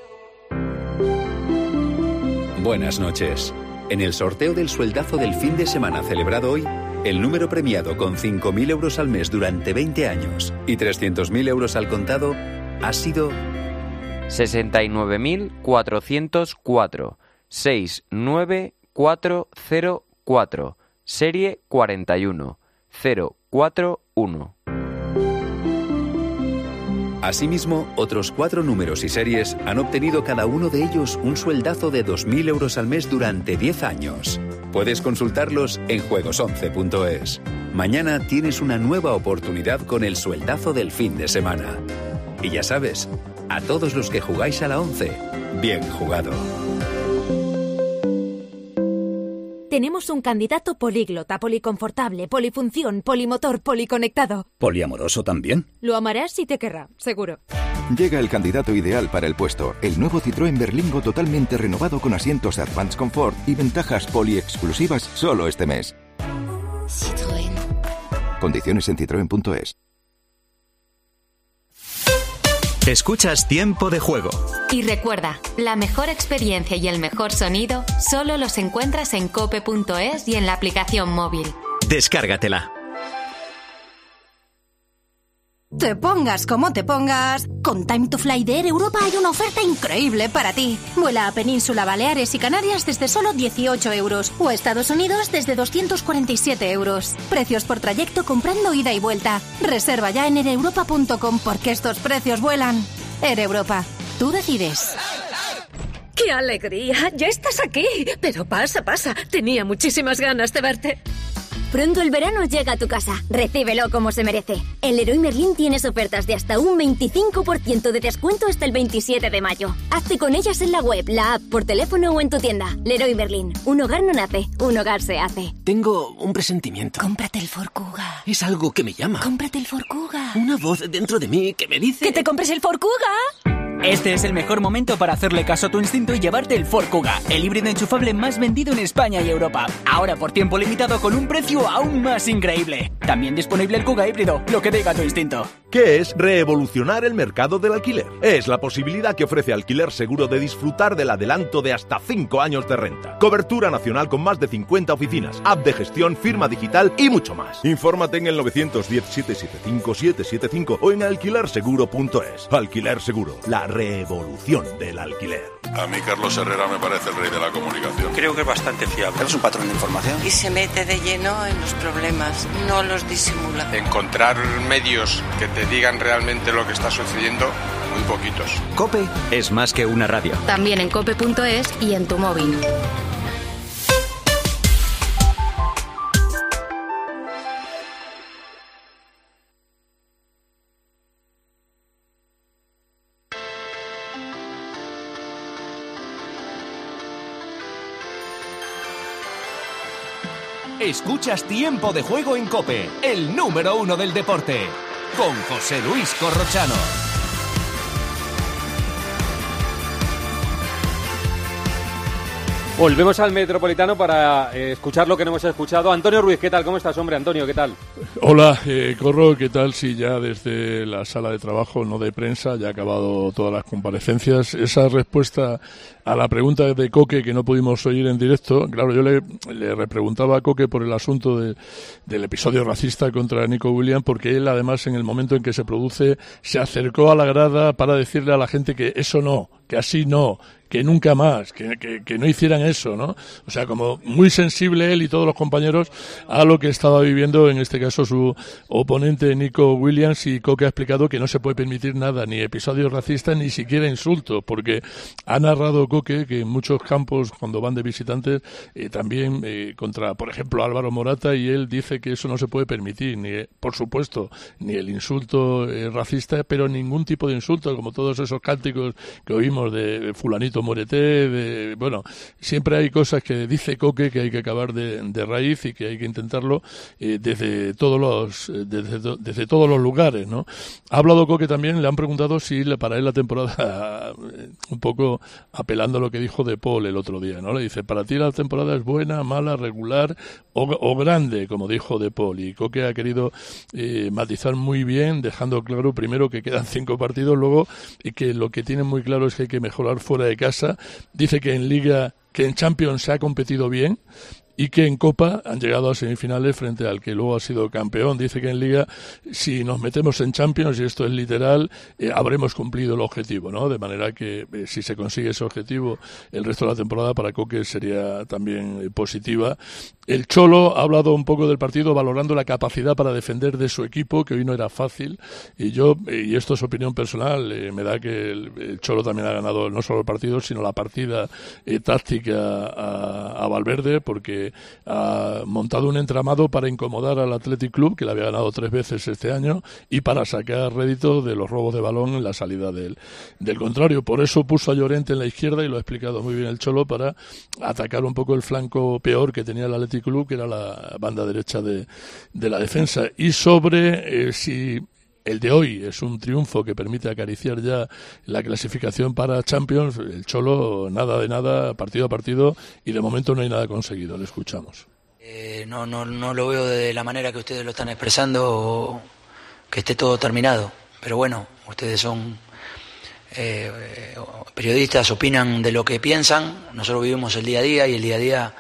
Buenas noches. En el sorteo del sueldazo del fin de semana celebrado hoy, el número premiado con cinco mil euros al mes durante veinte años y trescientos mil euros al contado ha sido sesenta y nueve mil cuatrocientos cuatro, seis nueve cuatro cero cuatro, serie cuarenta y uno, cero cuatro uno. Asimismo, otros cuatro números y series han obtenido cada uno de ellos un sueldazo de dos mil euros al mes durante diez años. Puedes consultarlos en juegos once punto es. Mañana tienes una nueva oportunidad con el sueldazo del fin de semana. Y ya sabes, a todos los que jugáis a la once, bien jugado. Tenemos un candidato políglota, policonfortable, polifunción, polimotor, policonectado. ¿Poliamoroso también? Lo amarás y te querrá, seguro. Llega el candidato ideal para el puesto, el nuevo Citroën Berlingo totalmente renovado con asientos Advanced Comfort y ventajas poli-exclusivas solo este mes. Citroën. Condiciones en citroen punto es. Escuchas Tiempo de Juego. Y recuerda, la mejor experiencia y el mejor sonido solo los encuentras en cope punto es y en la aplicación móvil. Descárgatela. Te pongas como te pongas, con Time to Fly de Air Europa hay una oferta increíble para ti. Vuela a Península, Baleares y Canarias desde solo dieciocho euros o a Estados Unidos desde doscientos cuarenta y siete euros. Precios por trayecto comprando ida y vuelta. Reserva ya en air europa punto com porque estos precios vuelan. Air Europa, tú decides. ¡Qué alegría! ¡Ya estás aquí! Pero pasa, pasa. Tenía muchísimas ganas de verte. Pronto el verano llega a tu casa. Recíbelo como se merece. El Leroy Merlin tienes ofertas de hasta un veinticinco por ciento de descuento hasta el veintisiete de mayo. Hazte con ellas en la web, la app, por teléfono o en tu tienda. Leroy Merlin. Un hogar no nace, un hogar se hace. Tengo un presentimiento. Cómprate el Ford Kuga. Es algo que me llama. Cómprate el Ford Kuga. Una voz dentro de mí que me dice... ¡Que te compres el Ford Kuga! Este es el mejor momento para hacerle caso a tu instinto y llevarte el Ford Kuga, el híbrido enchufable más vendido en España y Europa. Ahora por tiempo limitado con un precio aún más increíble. También disponible el Kuga híbrido, lo que diga tu instinto. ¿Qué es revolucionar el mercado del alquiler? Es la posibilidad que ofrece Alquiler Seguro de disfrutar del adelanto de hasta cinco años de renta. Cobertura nacional con más de cincuenta oficinas, app de gestión, firma digital y mucho más. Infórmate en el nueve uno cero, siete siete cinco, siete siete cinco o en alquiler seguro punto es. Alquiler Seguro, la revolución del alquiler. A mí Carlos Herrera me parece el rey de la comunicación. Creo que es bastante fiable. Es un patrón de información. Y se mete de lleno en los problemas, no los disimula. Encontrar medios que te digan realmente lo que está sucediendo, muy poquitos. COPE es más que una radio. También en cope punto es y en tu móvil. Escuchas Tiempo de Juego en COPE, el número uno del deporte, con José Luis Corrochano. Volvemos al Metropolitano para eh, escuchar lo que no hemos escuchado. Antonio Ruiz, ¿qué tal? ¿Cómo estás, hombre? Antonio, ¿qué tal? Hola, eh, Corro, ¿qué tal? Sí, ya desde la sala de trabajo, no de prensa, ya ha acabado todas las comparecencias. Esa respuesta a la pregunta de Coque que no pudimos oír en directo, claro, yo le, le repreguntaba a Coque por el asunto de, del episodio racista contra Nico Williams, porque él, además, en el momento en que se produce, se acercó a la grada para decirle a la gente que eso no, que así no, que nunca más, que, que, que no hicieran eso, ¿no? O sea, como muy sensible él y todos los compañeros a lo que estaba viviendo, en este caso, su oponente Nico Williams, y Coque ha explicado que no se puede permitir nada, ni episodios racistas, ni siquiera insultos, porque ha narrado Coque que en muchos campos, cuando van de visitantes, eh, también eh, contra, por ejemplo, Álvaro Morata, y él dice que eso no se puede permitir, ni, eh, por supuesto, ni el insulto eh, racista, pero ningún tipo de insulto, como todos esos cánticos que oímos decíamos de fulanito muérete, de, bueno, siempre hay cosas que dice Coque que hay que acabar de, de raíz y que hay que intentarlo eh, desde todos los desde, desde todos los lugares, ¿no? Ha hablado Coque también, le han preguntado si para él la temporada, un poco apelando a lo que dijo De Paul el otro día, ¿no? Le dice, para ti la temporada es buena, mala, regular o, o grande, como dijo De Paul, y Coque ha querido eh, matizar muy bien, dejando claro primero que quedan cinco partidos, luego y que lo que tienen muy claro es que hay que mejorar fuera de casa. Dice que en Liga, que en Champions se ha competido bien y que en Copa han llegado a semifinales frente al que luego ha sido campeón. Dice que en Liga, si nos metemos en Champions, y esto es literal, eh, habremos cumplido el objetivo, ¿no? De manera que eh, si se consigue ese objetivo, el resto de la temporada para Coque sería también eh, positiva. El Cholo ha hablado un poco del partido valorando la capacidad para defender de su equipo, que hoy no era fácil, y yo, eh, y esto es opinión personal, eh, me da que el, el Cholo también ha ganado no solo el partido, sino la partida eh, táctica a, a Valverde, porque ha montado un entramado para incomodar al Athletic Club, que le había ganado tres veces este año, y para sacar rédito de los robos de balón en la salida del, del contrario. Por eso puso a Llorente en la izquierda, y lo ha explicado muy bien el Cholo, para atacar un poco el flanco peor que tenía el Athletic Club, que era la banda derecha de, de la defensa. Y sobre eh, si el de hoy es un triunfo que permite acariciar ya la clasificación para Champions, el Cholo nada de nada, partido a partido, y de momento no hay nada conseguido. Le escuchamos. Eh, no, no, no lo veo de la manera que ustedes lo están expresando, que esté todo terminado. Pero bueno, ustedes son eh, periodistas, opinan de lo que piensan. Nosotros vivimos el día a día y el día a día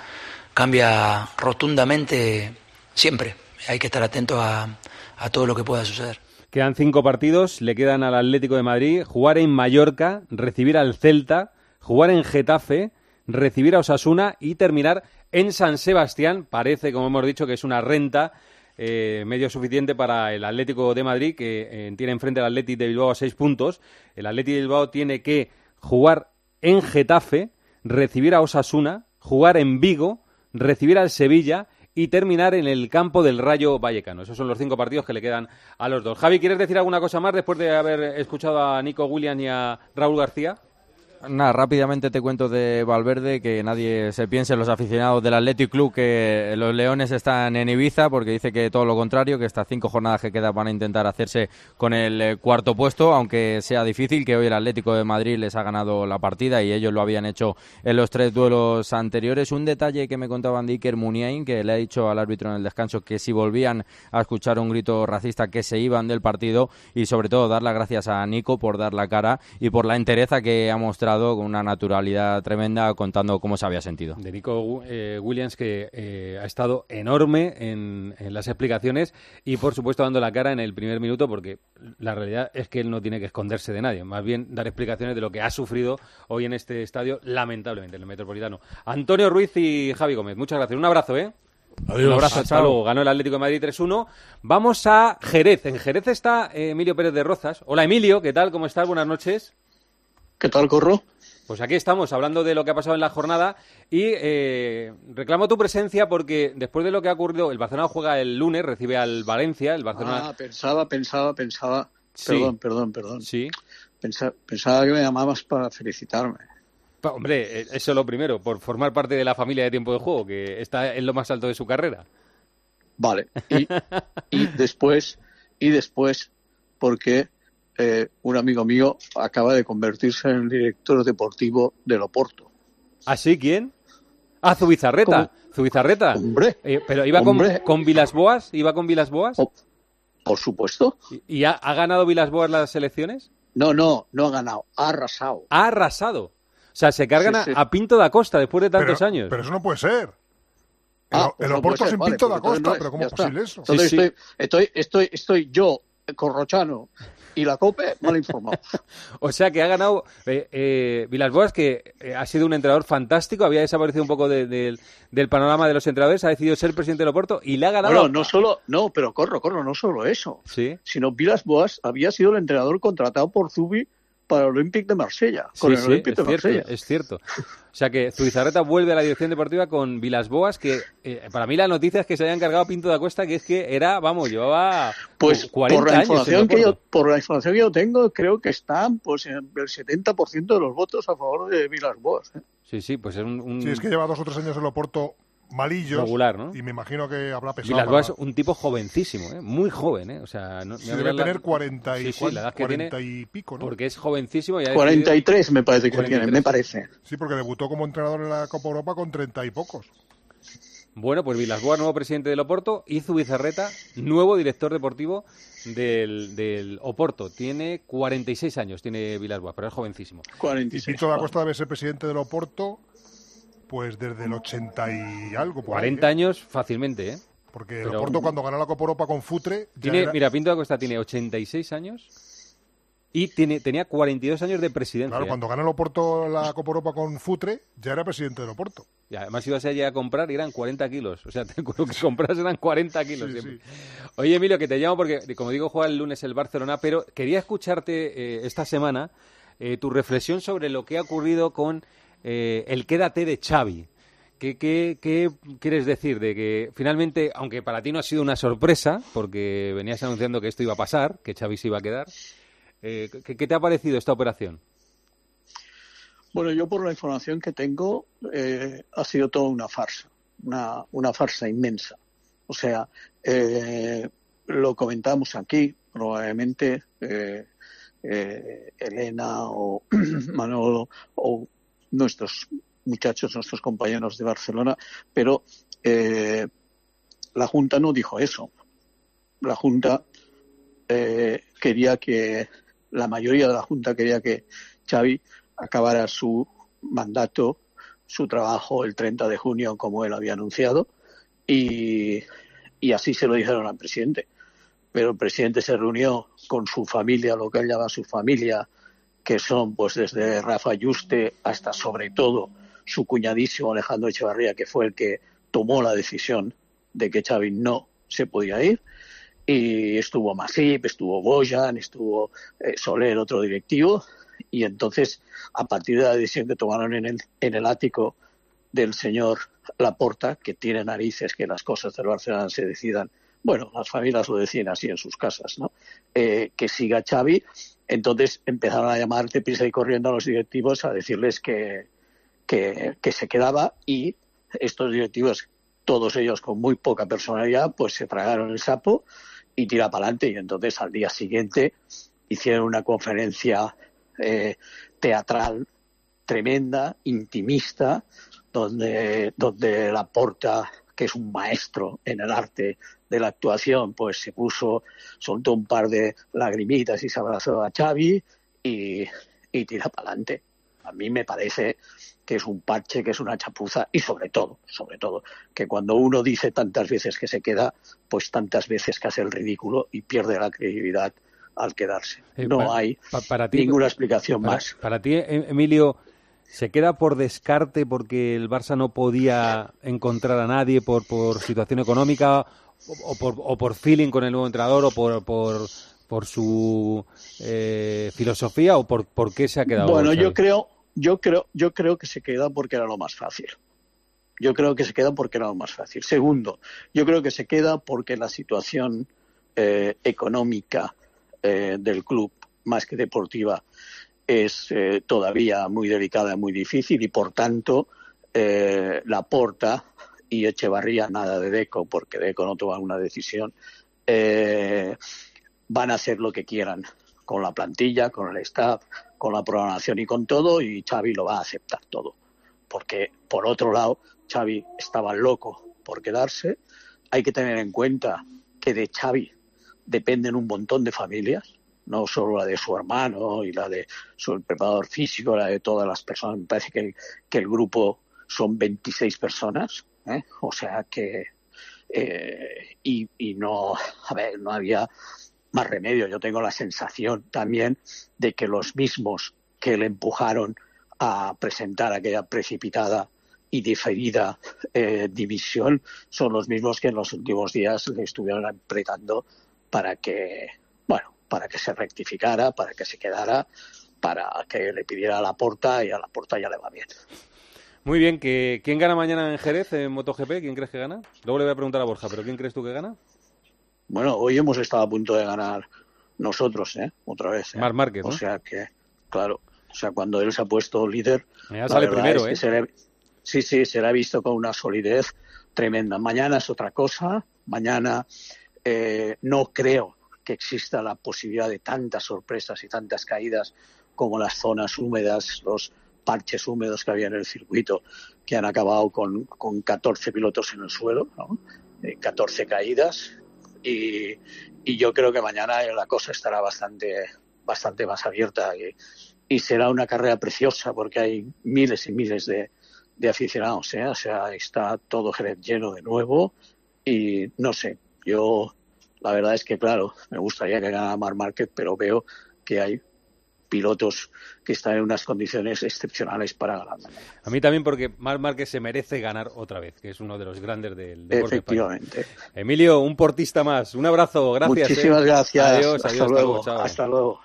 cambia rotundamente siempre. Hay que estar atentos a, a todo lo que pueda suceder. Quedan cinco partidos, le quedan al Atlético de Madrid, jugar en Mallorca, recibir al Celta, jugar en Getafe, recibir a Osasuna y terminar en San Sebastián. Parece, como hemos dicho, que es una renta eh, medio suficiente para el Atlético de Madrid, que eh, tiene enfrente al Athletic de Bilbao a seis puntos. El Athletic de Bilbao tiene que jugar en Getafe, recibir a Osasuna, jugar en Vigo, recibir al Sevilla y terminar en el campo del Rayo Vallecano. Esos son los cinco partidos que le quedan a los dos. Javi, ¿quieres decir alguna cosa más después de haber escuchado a Nico Williams y a Raúl García? Nada, rápidamente te cuento de Valverde, que nadie se piense, los aficionados del Athletic Club, que los Leones están en Ibiza, porque dice que todo lo contrario, que estas cinco jornadas que quedan van a intentar hacerse con el cuarto puesto, aunque sea difícil, que hoy el Atlético de Madrid les ha ganado la partida y ellos lo habían hecho en los tres duelos anteriores. Un detalle que me contaban de Iker Muniain, que le ha dicho al árbitro en el descanso que si volvían a escuchar un grito racista que se iban del partido, y sobre todo dar las gracias a Nico por dar la cara y por la entereza que ha mostrado con una naturalidad tremenda, contando cómo se había sentido. De Nico eh, Williams, que eh, ha estado enorme en, en las explicaciones y, por supuesto, dando la cara en el primer minuto, porque la realidad es que él no tiene que esconderse de nadie, más bien dar explicaciones de lo que ha sufrido hoy en este estadio, lamentablemente, en el Metropolitano. Antonio Ruiz y Javi Gómez, muchas gracias. Un abrazo, ¿eh? Adiós. Un abrazo, hasta luego. Ganó el Atlético de Madrid tres uno. Vamos a Jerez. En Jerez está eh, Emilio Pérez de Rozas. Hola, Emilio, ¿qué tal? ¿Cómo estás? Buenas noches. ¿Qué tal, Corro? Pues aquí estamos, hablando de lo que ha pasado en la jornada y eh, reclamo tu presencia porque después de lo que ha ocurrido, el Barcelona juega el lunes, recibe al Valencia, el Barcelona... Ah, pensaba, pensaba, pensaba... Sí. Perdón, perdón, perdón. Sí. Pensaba, pensaba que me llamabas para felicitarme. Pa, hombre, eso lo primero, por formar parte de la familia de Tiempo de Juego, que está en lo más alto de su carrera. Vale, y, y después, y después, porque... Eh, un amigo mío acaba de convertirse en el director deportivo del Oporto. ¿Ah, sí? ¿Quién? Ah, Zubizarreta. ¿Cómo? Zubizarreta. Hombre. Eh, ¿Pero iba hombre. con, con Vilas-Boas? ¿Iba con Vilas-Boas? Oh, por supuesto. ¿Y, y ha, ha ganado Vilas-Boas las elecciones? No, no, no ha ganado. Ha arrasado. Ha arrasado. O sea, se cargan sí, sí. A, a Pinto da Costa después de tantos pero, años. Pero eso no puede ser. El, ah, el no Oporto sin vale, Pinto da pues Costa, no es, pero ¿cómo es posible eso? Entonces sí, sí. Estoy, estoy, estoy, estoy yo, Corrochano, y la COPE mal informado. O sea que ha ganado eh, eh, Vilas-Boas, que eh, ha sido un entrenador fantástico, había desaparecido un poco de, de, del panorama de los entrenadores, ha decidido ser presidente del Oporto y le ha ganado. Bueno, no solo, no, pero corro, corro, no solo eso, ¿sí? Sino Vilas-Boas había sido el entrenador contratado por Zubi para el Olympique de Marsella. Con Sí, el sí, Olympique es de cierto, Marsella. es cierto. O sea que Zubizarreta vuelve a la dirección deportiva con Vilas-Boas, que eh, para mí la noticia es que se haya encargado Pinto da Costa, que es que era, vamos, llevaba Pues cuarenta por la años información en que yo, Oporto. por la información que yo tengo, creo que están pues en el setenta por ciento de los votos a favor de Vilas-Boas. ¿eh? Sí, sí, pues es un... un... Sí, es que lleva dos o tres años en el Oporto malillos. Regular, ¿no? Y me imagino que habrá pesado. Vilas-Boas es para- un tipo jovencísimo, ¿eh? Muy joven, ¿eh? O sea, no, Sí, no debe la- tener cuarenta y sí, sí, la edad que cuarenta tiene, y pico, ¿no? porque es jovencísimo. Y ha cuarenta y tres decidido- me parece que cuarenta y tiene, tres, me parece. Sí, porque debutó como entrenador en la Copa Europa con treinta y pocos. Bueno, pues Vilas-Boas, nuevo presidente del Oporto, y Zubizarreta, nuevo director deportivo del, del Oporto. Tiene cuarenta y seis años, tiene Vilas-Boas, pero es jovencísimo. cuarenta y Y seis. Pinto da Costa debe ser presidente del Oporto pues desde el ochenta y algo. Por ahí, cuarenta ¿eh? años fácilmente, ¿eh? Porque el Pero- Oporto cuando ganó la Copa Europa con Futre... ya Tiene, era- Mira, Pinto da Costa tiene ochenta y seis años y tiene, tenía cuarenta y dos años de presidencia. Claro, ¿eh? cuando ganó el Oporto la Copa Europa con Futre, ya era presidente del Oporto. Y además ibas allí a comprar y eran cuarenta kilos. O sea, te acuerdo que compras eran cuarenta kilos Sí, siempre. Oye, Emilio, que te llamo porque, como digo, juega el lunes el Barcelona, pero quería escucharte eh, esta semana eh, tu reflexión sobre lo que ha ocurrido con eh, el quédate de Xavi. ¿Qué, qué, ¿Qué quieres decir de que finalmente, aunque para ti no ha sido una sorpresa, porque venías anunciando que esto iba a pasar, que Xavi se iba a quedar, eh, ¿qué, qué te ha parecido esta operación? Bueno, yo por la información que tengo, eh, ha sido toda una farsa, una, una farsa inmensa. O sea, eh, lo comentamos aquí, probablemente eh, eh, Elena o Manolo o nuestros muchachos, nuestros compañeros de Barcelona, pero eh, la Junta no dijo eso. La Junta eh, quería que, la mayoría de la Junta quería que Xavi acabara su mandato, su trabajo el treinta de junio, como él había anunciado, y, y así se lo dijeron al presidente. Pero el presidente se reunió con su familia, lo que él llama su familia, que son pues desde Rafa Yuste hasta sobre todo su cuñadísimo Alejandro Echevarría, que fue el que tomó la decisión de que Xavi no se podía ir, y estuvo Masip, estuvo Bojan, estuvo eh, Soler, otro directivo, y entonces a partir de la decisión que tomaron en el, en el ático del señor Laporta, que tiene narices que las cosas del Barcelona se decidan, bueno, las familias lo deciden así en sus casas, ¿no? Eh, que siga Xavi, entonces empezaron a llamar de prisa y corriendo a los directivos a decirles que, que, que se quedaba, y estos directivos, todos ellos con muy poca personalidad, pues se tragaron el sapo y tira para adelante. Y entonces al día siguiente hicieron una conferencia eh, teatral tremenda, intimista, donde, donde Laporta, que es un maestro en el arte de la actuación, pues se puso, soltó un par de lagrimitas y se abrazó a Xavi y, y tira para adelante. A mí me parece que es un parche, que es una chapuza, y sobre todo, sobre todo, que cuando uno dice tantas veces que se queda, pues tantas veces que hace el ridículo y pierde la credibilidad al quedarse. Eh, no pa- hay pa- para ti- ninguna explicación para, más. Para ti, em- Emilio, ¿se queda por descarte porque el Barça no podía encontrar a nadie por, por situación económica o, o por, o por feeling con el nuevo entrenador o por, por, por su eh, filosofía o por, por qué se ha quedado? Bueno, Xavi? yo creo, yo creo, yo creo que se queda porque era lo más fácil. Yo creo que se queda porque era lo más fácil. Segundo, yo creo que se queda porque la situación eh, económica eh, del club, más que deportiva, es eh, todavía muy delicada y muy difícil, y por tanto eh, Laporta y Echevarría, nada de Deco, porque Deco no toma una decisión, eh, van a hacer lo que quieran con la plantilla, con el staff, con la programación y con todo, y Xavi lo va a aceptar todo. Porque, por otro lado, Xavi estaba loco por quedarse. Hay que tener en cuenta que de Xavi dependen un montón de familias, no solo la de su hermano y la de su preparador físico, la de todas las personas. Me parece que el, que el grupo son veintiséis personas, ¿eh? O sea que eh, y, y no, a ver, no había más remedio. Yo tengo la sensación también de que los mismos que le empujaron a presentar aquella precipitada y diferida eh, dimisión son los mismos que en los últimos días le estuvieron apretando para que, bueno, para que se rectificara, para que se quedara, para que le pidiera a Laporta, y a Laporta ya le va bien. Muy bien, que ¿quién gana mañana en Jerez, en MotoGP? ¿Quién crees que gana? Luego le voy a preguntar a Borja, pero ¿quién crees tú que gana? Bueno, hoy hemos estado a punto de ganar nosotros, ¿eh? Otra vez. ¿eh? Marc Márquez, ¿no? O sea que, claro, o sea, cuando él se ha puesto líder... Ya sale primero, es ¿eh? Se le, sí, sí, se le ha visto con una solidez tremenda. Mañana es otra cosa. Mañana eh, no creo que exista la posibilidad de tantas sorpresas y tantas caídas como las zonas húmedas, los parches húmedos que había en el circuito, que han acabado con, con catorce pilotos en el suelo, ¿no? eh, catorce caídas, y, y yo creo que mañana la cosa estará bastante bastante más abierta y, y será una carrera preciosa porque hay miles y miles de, de aficionados, ¿eh? O sea, está todo Jerez lleno de nuevo y no sé, yo la verdad es que claro, me gustaría que ganara Marc Márquez, pero veo que hay pilotos que están en unas condiciones excepcionales para ganar. A mí también, porque Marc Márquez se merece ganar otra vez, que es uno de los grandes del deporte. Efectivamente. Español. Emilio, un portista más. Un abrazo, gracias. Muchísimas ¿eh? gracias. Adiós, hasta adiós, luego. hasta luego. Hasta luego.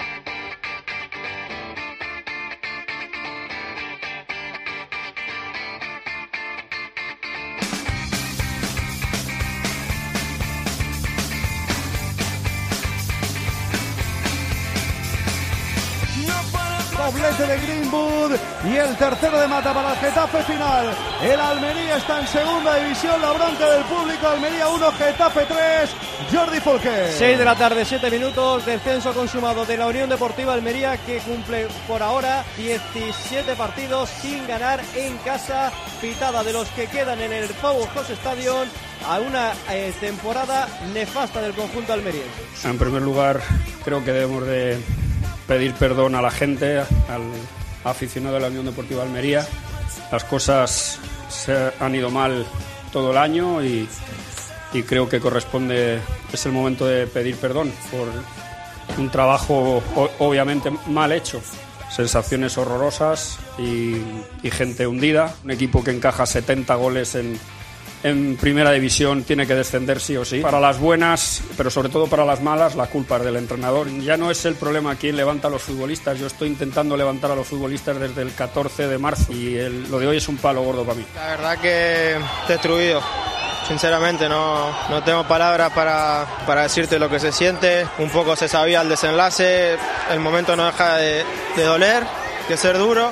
Doblete de Greenwood y el tercero de Mata para el Getafe final. El Almería está en segunda división, la bronca del público. Almería uno, Getafe tres. Jordi Folqué. seis de la tarde, siete minutos, descenso consumado de la Unión Deportiva Almería, que cumple por ahora diecisiete partidos sin ganar en casa, pitada de los que quedan en el Powerhouse Stadium, a una eh, temporada nefasta del conjunto almeriense. En primer lugar, creo que debemos de pedir perdón a la gente, al aficionado de la Unión Deportiva Almería. Las cosas se han ido mal todo el año y, y creo que corresponde, es el momento de pedir perdón por un trabajo o, obviamente mal hecho. Sensaciones horrorosas y, y gente hundida. Un equipo que encaja setenta goles en en primera división tiene que descender sí o sí. Para las buenas, pero sobre todo para las malas, la culpa es del entrenador. Ya no es el problema quién levanta a los futbolistas. Yo estoy intentando levantar a los futbolistas desde el catorce de marzo y el, lo de hoy es un palo gordo para mí. La verdad que destruido. Sinceramente no, no tengo palabras para, para decirte lo que se siente. Un poco se sabía el desenlace, el momento no deja de, de doler, de ser duro.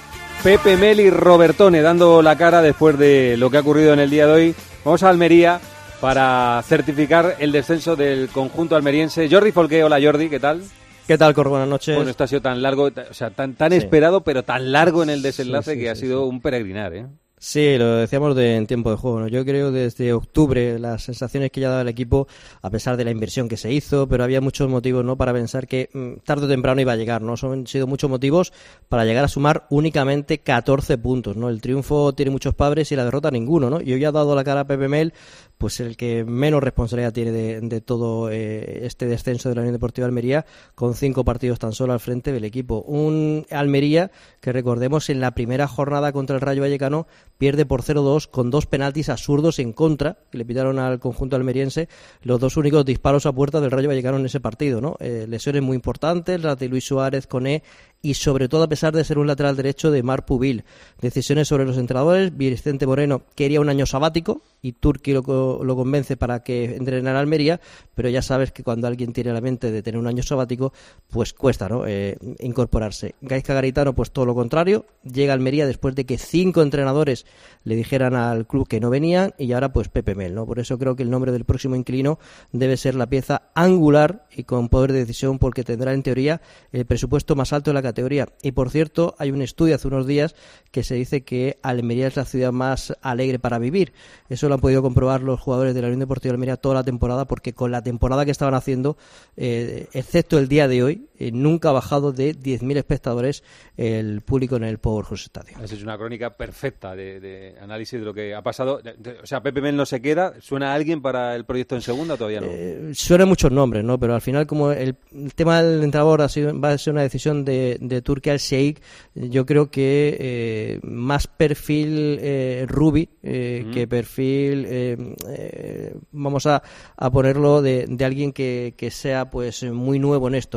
Pepe Mel y Robertone dando la cara después de lo que ha ocurrido en el día de hoy. Vamos a Almería para certificar el descenso del conjunto almeriense. Jordi Folqué, hola Jordi, ¿qué tal? ¿Qué tal, Cor? Buenas noches. Bueno, esto ha sido tan largo, o sea, tan, tan sí. esperado, pero tan largo en el desenlace sí, sí, que sí, ha sido sí. un peregrinar, ¿eh? Sí, lo decíamos de, en tiempo de juego, ¿no? Yo creo desde octubre las sensaciones que ya daba el equipo, a pesar de la inversión que se hizo, pero había muchos motivos, ¿no?, para pensar que mmm, tarde o temprano iba a llegar, ¿no? Son, han sido muchos motivos para llegar a sumar únicamente catorce puntos, ¿no? El triunfo tiene muchos padres y la derrota ninguno, ¿no? Y hoy ha dado la cara a Pepe Mel, pues el que menos responsabilidad tiene de, de todo eh, este descenso de la Unión Deportiva Almería, con cinco partidos tan solo al frente del equipo. Un Almería que, recordemos, en la primera jornada contra el Rayo Vallecano pierde por cero dos con dos penaltis absurdos en contra que le pitaron al conjunto almeriense, los dos únicos disparos a puerta del Rayo Vallecano en ese partido, ¿no? Eh, lesiones muy importantes, las de Luis Suárez, Koné y sobre todo, a pesar de ser un lateral derecho, de Marc Pubil. Decisiones sobre los entrenadores. Vicente Moreno quería un año sabático y Turki lo, lo convence para que entrenara a Almería, pero ya sabes que cuando alguien tiene la mente de tener un año sabático, pues cuesta, ¿no?, eh, incorporarse. Gaizka Garitano, pues todo lo contrario, llega a Almería después de que cinco entrenadores le dijeran al club que no venían, y ahora pues Pepe Mel, ¿no? Por eso creo que el nombre del próximo inquilino debe ser la pieza angular y con poder de decisión, porque tendrá en teoría el presupuesto más alto de la categoría. Y por cierto, hay un estudio hace unos días que se dice que Almería es la ciudad más alegre para vivir. Eso lo han podido comprobar los jugadores de la Unión Deportiva Almería toda la temporada, porque con la temporada que estaban haciendo, eh, excepto el día de hoy, eh, nunca ha bajado de diez mil espectadores el público en el Powerhouse Stadium. Esa es una crónica perfecta de, de análisis de lo que ha pasado. O sea, Pepe Mel no se queda. ¿Suena a alguien para el proyecto en segunda o todavía no? Eh, suenan muchos nombres, ¿no? Pero al final, como el, el tema del entrenador ha sido, va a ser una decisión de, de Turki Al-Sheikh, yo creo que eh, más perfil eh, Rubi eh, mm. que perfil, eh, eh, vamos a, a ponerlo, de, de alguien que, que sea pues muy nuevo en esto, ¿no? Eh,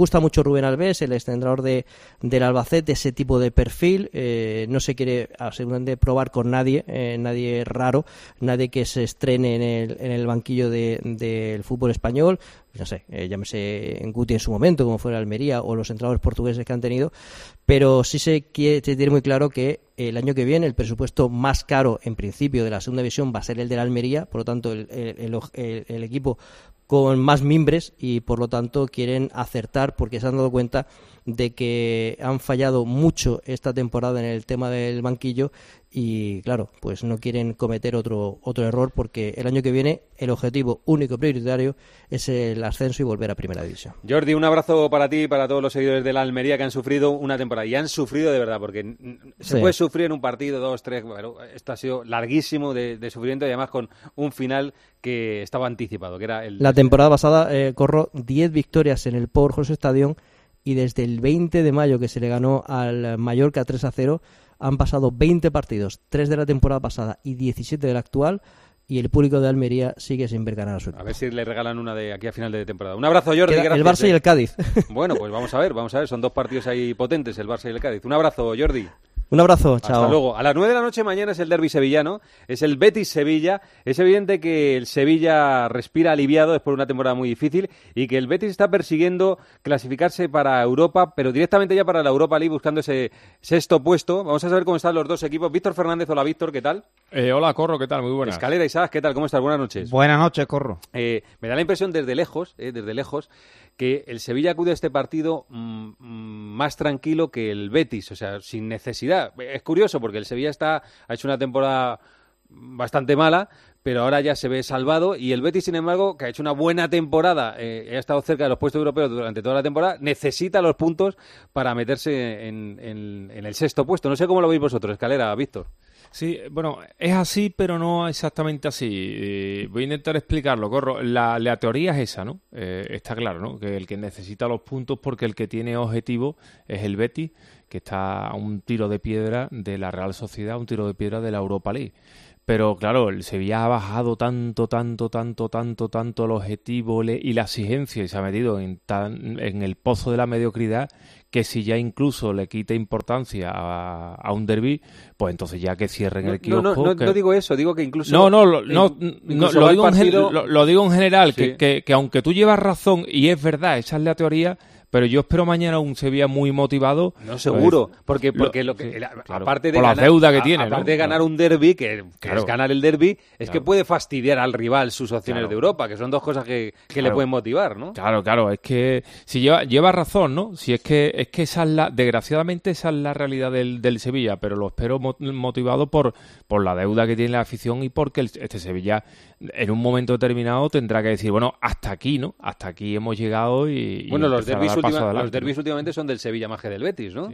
gusta mucho Rubén Alves, el exentrenador de, del Albacete, ese tipo de perfil. Eh, no se quiere seguramente probar con nadie, eh, nadie raro, nadie que se estrene en el, en el banquillo de, del fútbol español. No sé, eh, llámese en Guti en su momento, como fuera Almería, o los entrenadores portugueses que han tenido, pero sí se quiere se tiene muy claro que el año que viene el presupuesto más caro, en principio, de la segunda división va a ser el de la Almería, por lo tanto el, el, el, el equipo con más mimbres, y por lo tanto quieren acertar, porque se han dado cuenta de que han fallado mucho esta temporada en el tema del banquillo, y claro, pues no quieren cometer otro otro error, porque el año que viene el objetivo único prioritario es el ascenso y volver a Primera División. Jordi, un abrazo para ti y para todos los seguidores de la Almería que han sufrido una temporada, y han sufrido de verdad, porque se Sí. puede sufrir en un partido, dos, tres, bueno, esto ha sido larguísimo de, de sufrimiento, y además con un final que estaba anticipado, que era el... La temporada pasada eh, corrió diez victorias en el Power José Stadium, y desde el veinte de mayo, que se le ganó al Mallorca tres a cero, han pasado veinte partidos, tres de la temporada pasada y diecisiete de la actual, y el público de Almería sigue sin ver ganar a su equipo. A ver si le regalan una de aquí a final de temporada. Un abrazo, Jordi, Queda gracias. el Barça eh. y el Cádiz. Bueno, pues vamos a ver, vamos a ver, son dos partidos ahí potentes, el Barça y el Cádiz. Un abrazo, Jordi. Un abrazo, chao. Hasta luego. A las nueve de la noche mañana es el derbi sevillano, es el Betis-Sevilla. Es evidente que el Sevilla respira aliviado después de una temporada muy difícil, y que el Betis está persiguiendo clasificarse para Europa, pero directamente ya para la Europa League, buscando ese sexto puesto. Vamos a saber cómo están los dos equipos. Víctor Fernández, hola Víctor, ¿qué tal? Eh, hola Corro, ¿qué tal? Muy buenas. Escalera Isaac, ¿qué tal? ¿Cómo estás? Buenas noches. Buenas noches, Corro. Eh, me da la impresión desde lejos, eh, desde lejos, que el Sevilla acude a este partido mmm, más tranquilo que el Betis, o sea, sin necesidad. Es curioso porque el Sevilla está ha hecho una temporada bastante mala, pero ahora ya se ve salvado, y el Betis, sin embargo, que ha hecho una buena temporada, eh, ha estado cerca de los puestos europeos durante toda la temporada, necesita los puntos para meterse en, en, en el sexto puesto. No sé cómo lo veis vosotros, Escalera, Víctor. Sí, bueno, es así, pero no exactamente así. Eh, voy a intentar explicarlo, Corro. La, la teoría es esa, ¿no? Eh, está claro, ¿no? Que el que necesita los puntos, porque el que tiene objetivo es el Betis, que está a un tiro de piedra de la Real Sociedad, un tiro de piedra de la Europa League. Pero claro, el Sevilla ha bajado tanto, tanto, tanto, tanto, tanto el objetivo y la exigencia, y se ha metido en, tan, en el pozo de la mediocridad, que si ya incluso le quita importancia a, a un derbi, pues entonces ya que cierren el kiosco. No, no, no, que... no digo eso, digo que incluso... No, no, lo, no, in, no lo, digo partido... en, lo, lo digo en general, sí. que, que, que aunque tú llevas razón, y es verdad, esa es la teoría... Pero yo espero mañana un Sevilla muy motivado. No, seguro, pues, porque porque lo, lo que sí, la, claro, aparte de por ganar, la deuda que tiene, aparte ¿no? de ganar claro. un derbi, que, que claro. es ganar el derbi, es claro. que puede fastidiar al rival sus opciones claro. de Europa, que son dos cosas que, que claro. le pueden motivar, ¿no? Claro, claro, es que si lleva lleva razón, ¿no? Si es que es que esa es la, desgraciadamente esa es la realidad del, del Sevilla, pero lo espero motivado por por la deuda que tiene la afición, y porque el, este Sevilla en un momento determinado tendrá que decir, bueno, hasta aquí, ¿no? Hasta aquí hemos llegado y, bueno, y los derbis, última, los derbis ¿no? últimamente son del Sevilla más que del Betis, ¿no? Sí.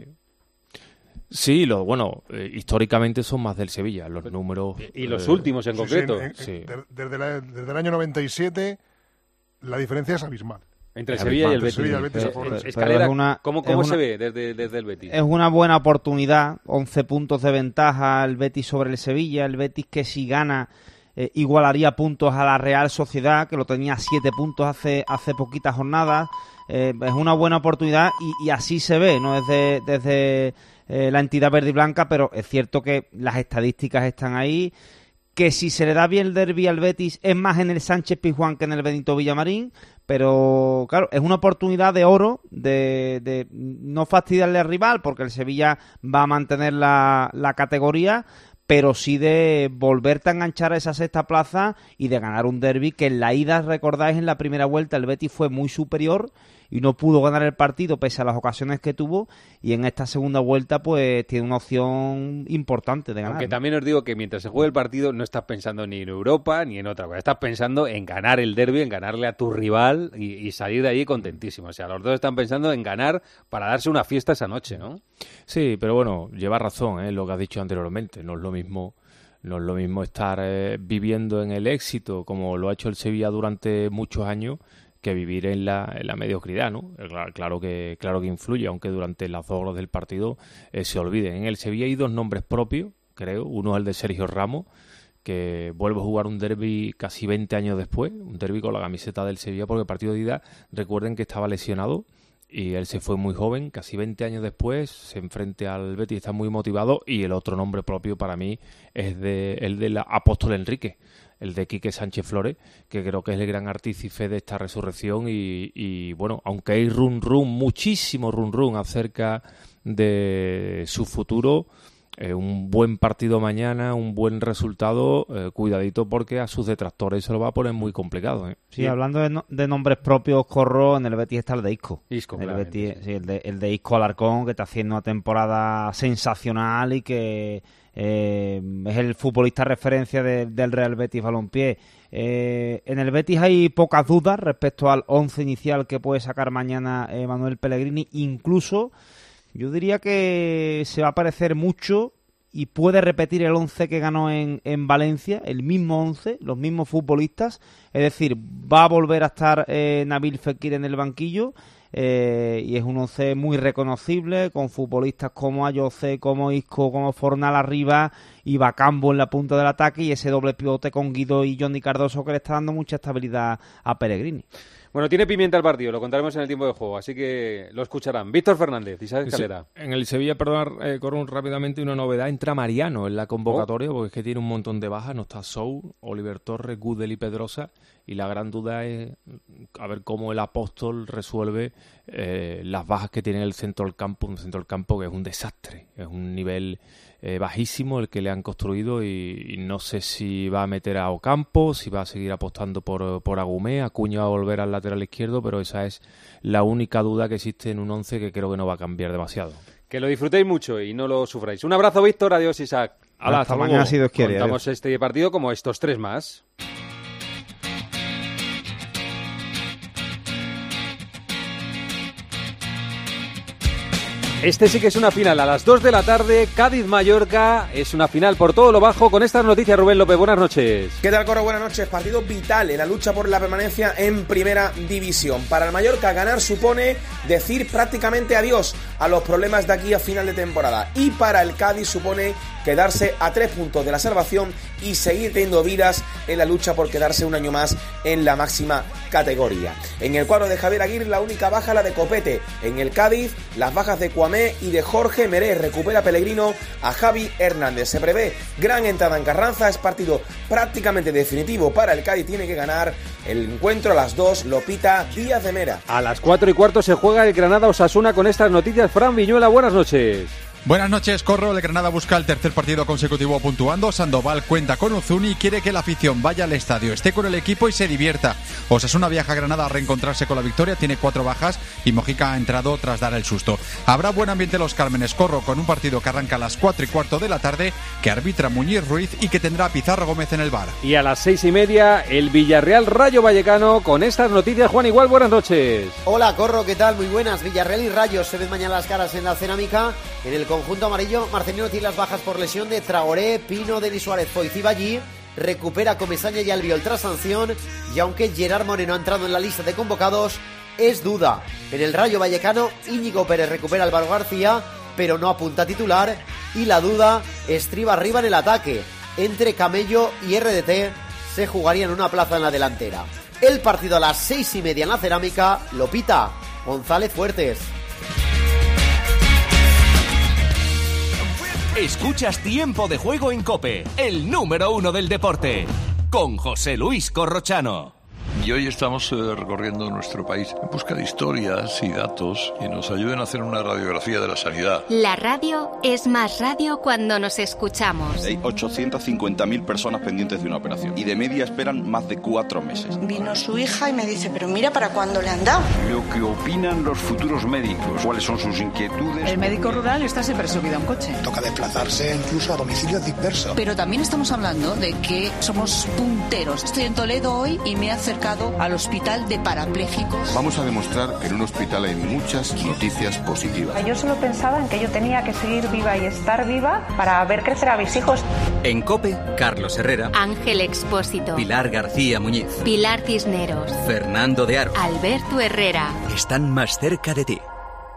Sí, lo, bueno, eh, históricamente son más del Sevilla, los números... Y, y los eh, últimos en sí, concreto. Sí, en, en, sí. Desde, la, desde el año noventa y siete la diferencia es abismal. Entre el Sevilla y el Betis. Sevilla y el Betis pero, eh, Escalera, es una, ¿cómo, cómo es se una, ve desde, desde el Betis? Es una buena oportunidad, once puntos de ventaja el Betis sobre el Sevilla, el Betis que si gana eh, igualaría puntos a la Real Sociedad, que lo tenía a siete puntos hace, hace poquitas jornadas. Eh, es una buena oportunidad y, y así se ve, ¿no? Desde, desde eh, la entidad verde y blanca, pero es cierto que las estadísticas están ahí, que si se le da bien el derbi al Betis es más en el Sánchez Pizjuán que en el Benito Villamarín, pero claro, es una oportunidad de oro de, de no fastidiarle al rival, porque el Sevilla va a mantener la, la categoría, pero sí de volverte a enganchar a esa sexta plaza y de ganar un derbi que en la ida, recordáis, en la primera vuelta el Betis fue muy superior y no pudo ganar el partido pese a las ocasiones que tuvo, y en esta segunda vuelta pues tiene una opción importante de ganar. Aunque también os digo que mientras se juegue el partido no estás pensando ni en Europa ni en otra cosa, estás pensando en ganar el derbi, en ganarle a tu rival y, y salir de ahí contentísimo. O sea, los dos están pensando en ganar para darse una fiesta esa noche, ¿no? Sí, pero bueno, lleva razón, ¿eh? Lo que has dicho anteriormente, no es lo mismo no es lo mismo estar eh, viviendo en el éxito como lo ha hecho el Sevilla durante muchos años que vivir en la, en la mediocridad, ¿no? Claro, claro que claro que influye, aunque durante las dos horas del partido eh, se olviden. En el Sevilla hay dos nombres propios, creo. Uno es el de Sergio Ramos, que vuelve a jugar un derbi casi veinte años después, un derbi con la camiseta del Sevilla, porque el partido de ida, recuerden que estaba lesionado y él se fue muy joven, casi veinte años después, se enfrenta al Betis, está muy motivado, y el otro nombre propio para mí es de, el del Apóstol Enrique, el de Quique Sánchez Flores, que creo que es el gran artífice de esta resurrección y, y bueno, aunque hay run run, muchísimo run run acerca de su futuro, eh, un buen partido mañana, un buen resultado, eh, cuidadito porque a sus detractores se lo va a poner muy complicado. ¿eh? Sí, hablando de, no, de nombres propios, Corro, en el Betis está el de Isco. Isco, el, Betis, sí, el, de, el de Isco Alarcón, que está haciendo una temporada sensacional y que eh, es el futbolista referencia de, del Real Betis Balompié. Eh, en el Betis hay pocas dudas respecto al once inicial que puede sacar mañana eh, Manuel Pellegrini, incluso yo diría que se va a parecer mucho y puede repetir el once que ganó en, en Valencia, el mismo once, los mismos futbolistas, es decir, va a volver a estar eh, Nabil Fekir en el banquillo, eh, y es un once muy reconocible, con futbolistas como Ayoce, como Isco, como Fornal arriba, y Bacambo en la punta del ataque, y ese doble pivote con Guido y Johnny Cardoso que le está dando mucha estabilidad a Pellegrini. Bueno, tiene pimienta el partido, lo contaremos en el tiempo de juego, así que lo escucharán. Víctor Fernández, Isabel Calera. En el Sevilla, perdón, eh, corro rápidamente una novedad, entra Mariano en la convocatoria, oh. porque es que tiene un montón de bajas, no está Sou, Oliver Torres, Gudel y Pedrosa, y la gran duda es a ver cómo el Apóstol resuelve eh, las bajas que tiene el centro del campo, un centro del campo que es un desastre, es un nivel eh, bajísimo el que le han construido y, y no sé si va a meter a Ocampo, si va a seguir apostando por, por Agumé, Acuña va a volver al lateral izquierdo, pero esa es la única duda que existe en un once que creo que no va a cambiar demasiado. Que lo disfrutéis mucho y no lo sufráis. Un abrazo, Víctor, adiós, Isaac. Hasta, hasta mañana si Dios quiere. Contamos adiós. Este partido como estos tres más. Este sí que es una final a las dos de la tarde, Cádiz-Mallorca, es una final por todo lo bajo. Con estas noticias, Rubén López, buenas noches. ¿Qué tal, Corro? Buenas noches. Partido vital en la lucha por la permanencia en Primera División. Para el Mallorca, ganar supone decir prácticamente adiós a los problemas de aquí a final de temporada. Y para el Cádiz supone quedarse a tres puntos de la salvación y seguir teniendo vidas en la lucha por quedarse un año más en la máxima categoría. En el cuadro de Javier Aguirre, la única baja la de Copete. En el Cádiz, las bajas de Cuamé y de Jorge Meré. Recupera Pellegrino a Javi Hernández. Se prevé gran entrada en Carranza. Es partido prácticamente definitivo para el Cádiz. Tiene que ganar el encuentro a las dos. Lo pita Díaz de Mera. A las cuatro y cuarto se juega el Granada-Osasuna. Con estas noticias, Fran Viñuela, buenas noches. Buenas noches, Corro. El Granada busca el tercer partido consecutivo puntuando. Sandoval cuenta con Uzuni y quiere que la afición vaya al estadio, esté con el equipo y se divierta. Osasuna viaja a Granada a reencontrarse con la victoria, tiene cuatro bajas y Mojica ha entrado tras dar el susto. Habrá buen ambiente en Los Cármenes, Corro, con un partido que arranca a las cuatro y cuarto de la tarde, que arbitra Muñiz Ruiz y que tendrá a Pizarro Gómez en el bar. Y a las seis y media, el Villarreal Rayo Vallecano. Con estas noticias, Juan Igual, buenas noches. Hola, Corro, ¿qué tal? Muy buenas. Villarreal y Rayo se ven mañana las caras en la cerámica. En el conjunto amarillo, Marcelino tiene las bajas por lesión de Traoré, Pino, Denis Suárez, Foiziballí. Recupera Comesaña y Albiol tras sanción. Y aunque Gerard Moreno ha entrado en la lista de convocados, es duda. En el Rayo Vallecano, Íñigo Pérez recupera a Álvaro García, pero no apunta a titular. Y la duda estriba arriba en el ataque. Entre Camello y R D T se jugarían una plaza en la delantera. El partido a las seis y media en la cerámica lo pita González Fuertes. Escuchas Tiempo de Juego en COPE, el número uno del deporte, con José Luis Corrochano. Y hoy estamos eh, recorriendo nuestro país en busca de historias y datos que nos ayuden a hacer una radiografía de la sanidad. La radio es más radio cuando nos escuchamos. Hay ochocientas cincuenta mil personas pendientes de una operación y de media esperan más de cuatro meses. Vino su hija y me dice, pero mira para cuándo le han dado. Lo que opinan los futuros médicos, cuáles son sus inquietudes. El médico rural está siempre subido a un coche. Toca desplazarse incluso a domicilios dispersos. Pero también estamos hablando de que somos punteros. Estoy en Toledo hoy y me he acercado al hospital de parapléjicos. Vamos a demostrar que en un hospital hay muchas noticias positivas. Yo solo pensaba en que yo tenía que seguir viva y estar viva para ver crecer a mis hijos. En COPE, Carlos Herrera, Ángel Expósito, Pilar García Muñiz, Pilar Cisneros, Fernando de Aro, Alberto Herrera. Están más cerca de ti.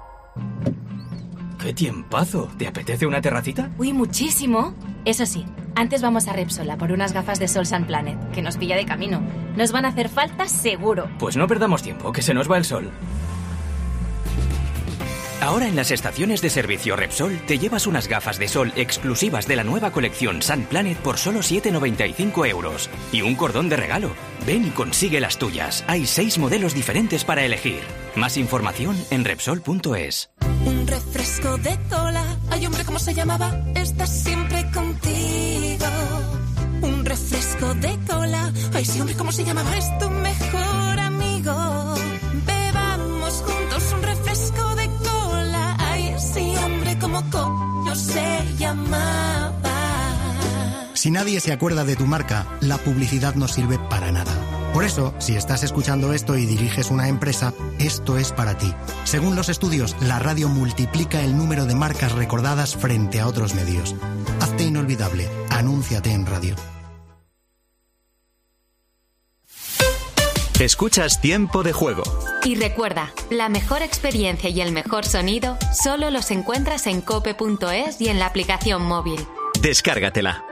¡Qué tiempazo! ¿Te apetece una terracita? Uy, muchísimo. Eso sí, antes vamos a Repsol a por unas gafas de Sol Sun Planet, que nos pilla de camino. Nos van a hacer falta seguro. Pues no perdamos tiempo, que se nos va el sol. Ahora en las estaciones de servicio Repsol te llevas unas gafas de sol exclusivas de la nueva colección Sun Planet por solo siete noventa y cinco euros. Y un cordón de regalo. Ven y consigue las tuyas. Hay seis modelos diferentes para elegir. Más información en Repsol punto es. Un refresco de cola. Ay, hombre, ¿cómo se llamaba? Está siempre contigo. Un refresco de cola. Ay, sí, hombre, ¿cómo se llamaba? Es tu mejor amigo. Bebamos juntos un refresco de cola. Ay, sí, hombre, ¿cómo coño se llamaba? Si nadie se acuerda de tu marca, la publicidad no sirve para nada. Por eso, si estás escuchando esto y diriges una empresa, esto es para ti. Según los estudios, la radio multiplica el número de marcas recordadas frente a otros medios. Hazte inolvidable. Anúnciate en radio. Escuchas Tiempo de Juego. Y recuerda, la mejor experiencia y el mejor sonido solo los encuentras en cope punto es y en la aplicación móvil. Descárgatela.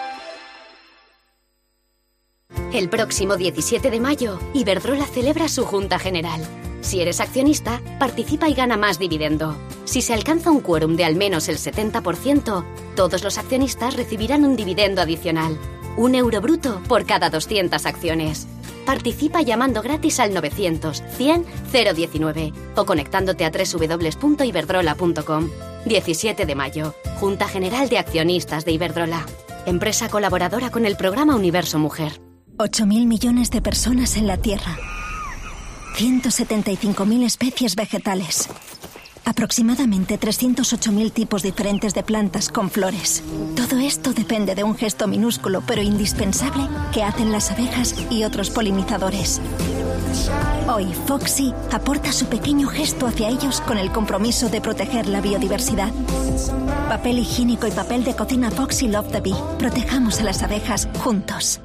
El próximo diecisiete de mayo, Iberdrola celebra su Junta General. Si eres accionista, participa y gana más dividendo. Si se alcanza un quórum de al menos el setenta por ciento, todos los accionistas recibirán un dividendo adicional. Un euro bruto por cada doscientas acciones. Participa llamando gratis al novecientos, cien, cero diecinueve o conectándote a doble u doble u doble u punto iberdrola punto com. diecisiete de mayo, Junta General de Accionistas de Iberdrola. Empresa colaboradora con el programa Universo Mujer. ocho mil millones de personas en la Tierra. ciento setenta y cinco mil especies vegetales. Aproximadamente trescientos ocho mil tipos diferentes de plantas con flores. Todo esto depende de un gesto minúsculo pero indispensable que hacen las abejas y otros polinizadores. Hoy, Foxy aporta su pequeño gesto hacia ellos con el compromiso de proteger la biodiversidad. Papel higiénico y papel de cocina Foxy Love the Bee. Protejamos a las abejas juntos.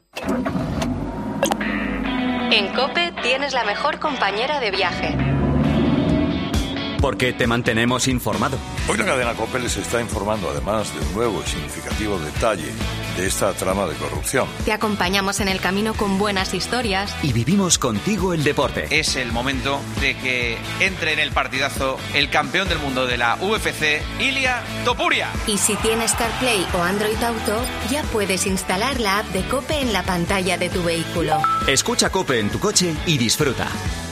En COPE tienes la mejor compañera de viaje. Porque te mantenemos informado. Hoy la cadena COPE les está informando además de un nuevo y significativo detalle de esta trama de corrupción. Te acompañamos en el camino con buenas historias. Y vivimos contigo el deporte. Es el momento de que entre en el partidazo el campeón del mundo de la U F C, Ilia Topuria. Y si tienes CarPlay o Android Auto, ya puedes instalar la app de COPE en la pantalla de tu vehículo. Escucha COPE en tu coche y disfruta.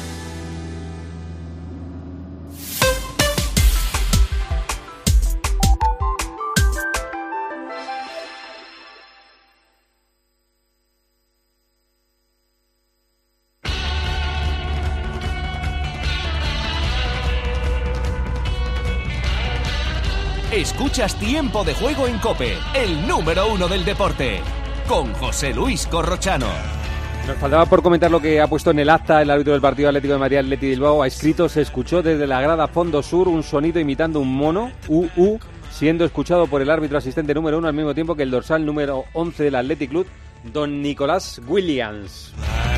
Escuchas Tiempo de Juego en COPE, el número uno del deporte, con José Luis Corrochano. Nos faltaba por comentar lo que ha puesto en el acta el árbitro del partido Atlético de Madrid Athletic Bilbao. Ha escrito: se escuchó desde la grada fondo sur un sonido imitando un mono, U U, siendo escuchado por el árbitro asistente número uno al mismo tiempo que el dorsal número once del Athletic Club, don Nicolás Williams.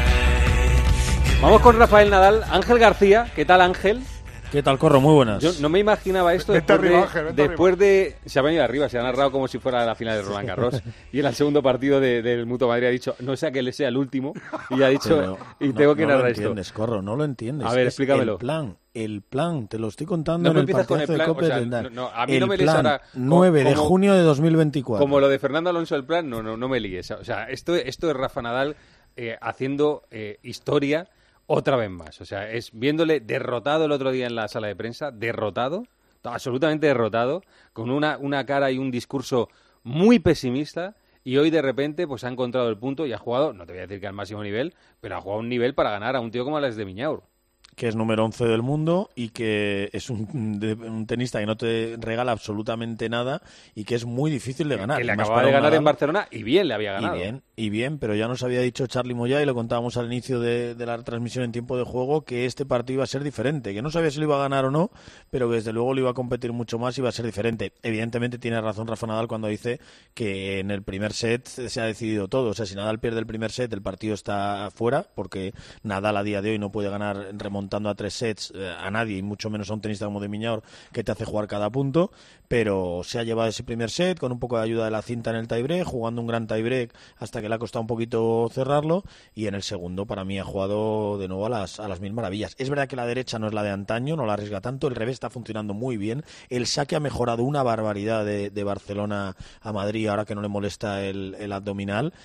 Vamos con Rafael Nadal. Ángel García, ¿qué tal, Ángel? ¿Qué tal, Corro? Muy buenas. Yo no me imaginaba esto Vete después, arriba, de, Ángel, vete después arriba. de... Se ha venido arriba, se ha narrado como si fuera la final de Roland Garros. Y en el segundo partido de, del Mutua Madrid ha dicho, no sea que le sea el último, y ha dicho, Pero y no, tengo que no narrar lo esto. entiendes, Corro, no lo entiendes. A ver, Es explícamelo. El plan, el plan, te lo estoy contando No en me el empiezas con el partidazo plan, de o Cope sea, del no, no, a mí el no me líes plan, ahora... nueve de como- junio de dos mil veinticuatro. Como lo de Fernando Alonso el plan, no, no, no me líes. O sea, esto, esto es Rafa Nadal eh, haciendo eh, historia otra vez más. O sea, es viéndole derrotado el otro día en la sala de prensa, derrotado, absolutamente derrotado, con una, una cara y un discurso muy pesimista, y hoy de repente pues ha encontrado el punto y ha jugado, no te voy a decir que al máximo nivel, pero ha jugado un nivel para ganar a un tío como Alex de Miñaur. Que es número once del mundo y que es un, de- un tenista que no te regala absolutamente nada y que es muy difícil de ganar. Que le Y más acababa para de un ganar Nadal. en Barcelona y bien le había ganado. Y bien, y bien, pero ya nos había dicho Charlie Moya, y lo contábamos al inicio de, de la transmisión en tiempo de juego, que este partido iba a ser diferente, que no sabía si lo iba a ganar o no, pero que desde luego lo iba a competir mucho más y iba a ser diferente. Evidentemente tiene razón Rafa Nadal cuando dice que en el primer set se ha decidido todo. O sea, si Nadal pierde el primer set, el partido está fuera, porque Nadal a día de hoy no puede ganar remontando a tres sets eh, a nadie, y mucho menos a un tenista como de Miñaur, que te hace jugar cada punto, pero se ha llevado ese primer set con un poco de ayuda de la cinta en el tiebreak, jugando un gran tiebreak hasta que que le ha costado un poquito cerrarlo, y en el segundo para mí ha jugado de nuevo a las, a las mil maravillas. Es verdad que la derecha no es la de antaño, no la arriesga tanto, el revés está funcionando muy bien, el saque ha mejorado una barbaridad de, de Barcelona a Madrid ahora que no le molesta el, el abdominal,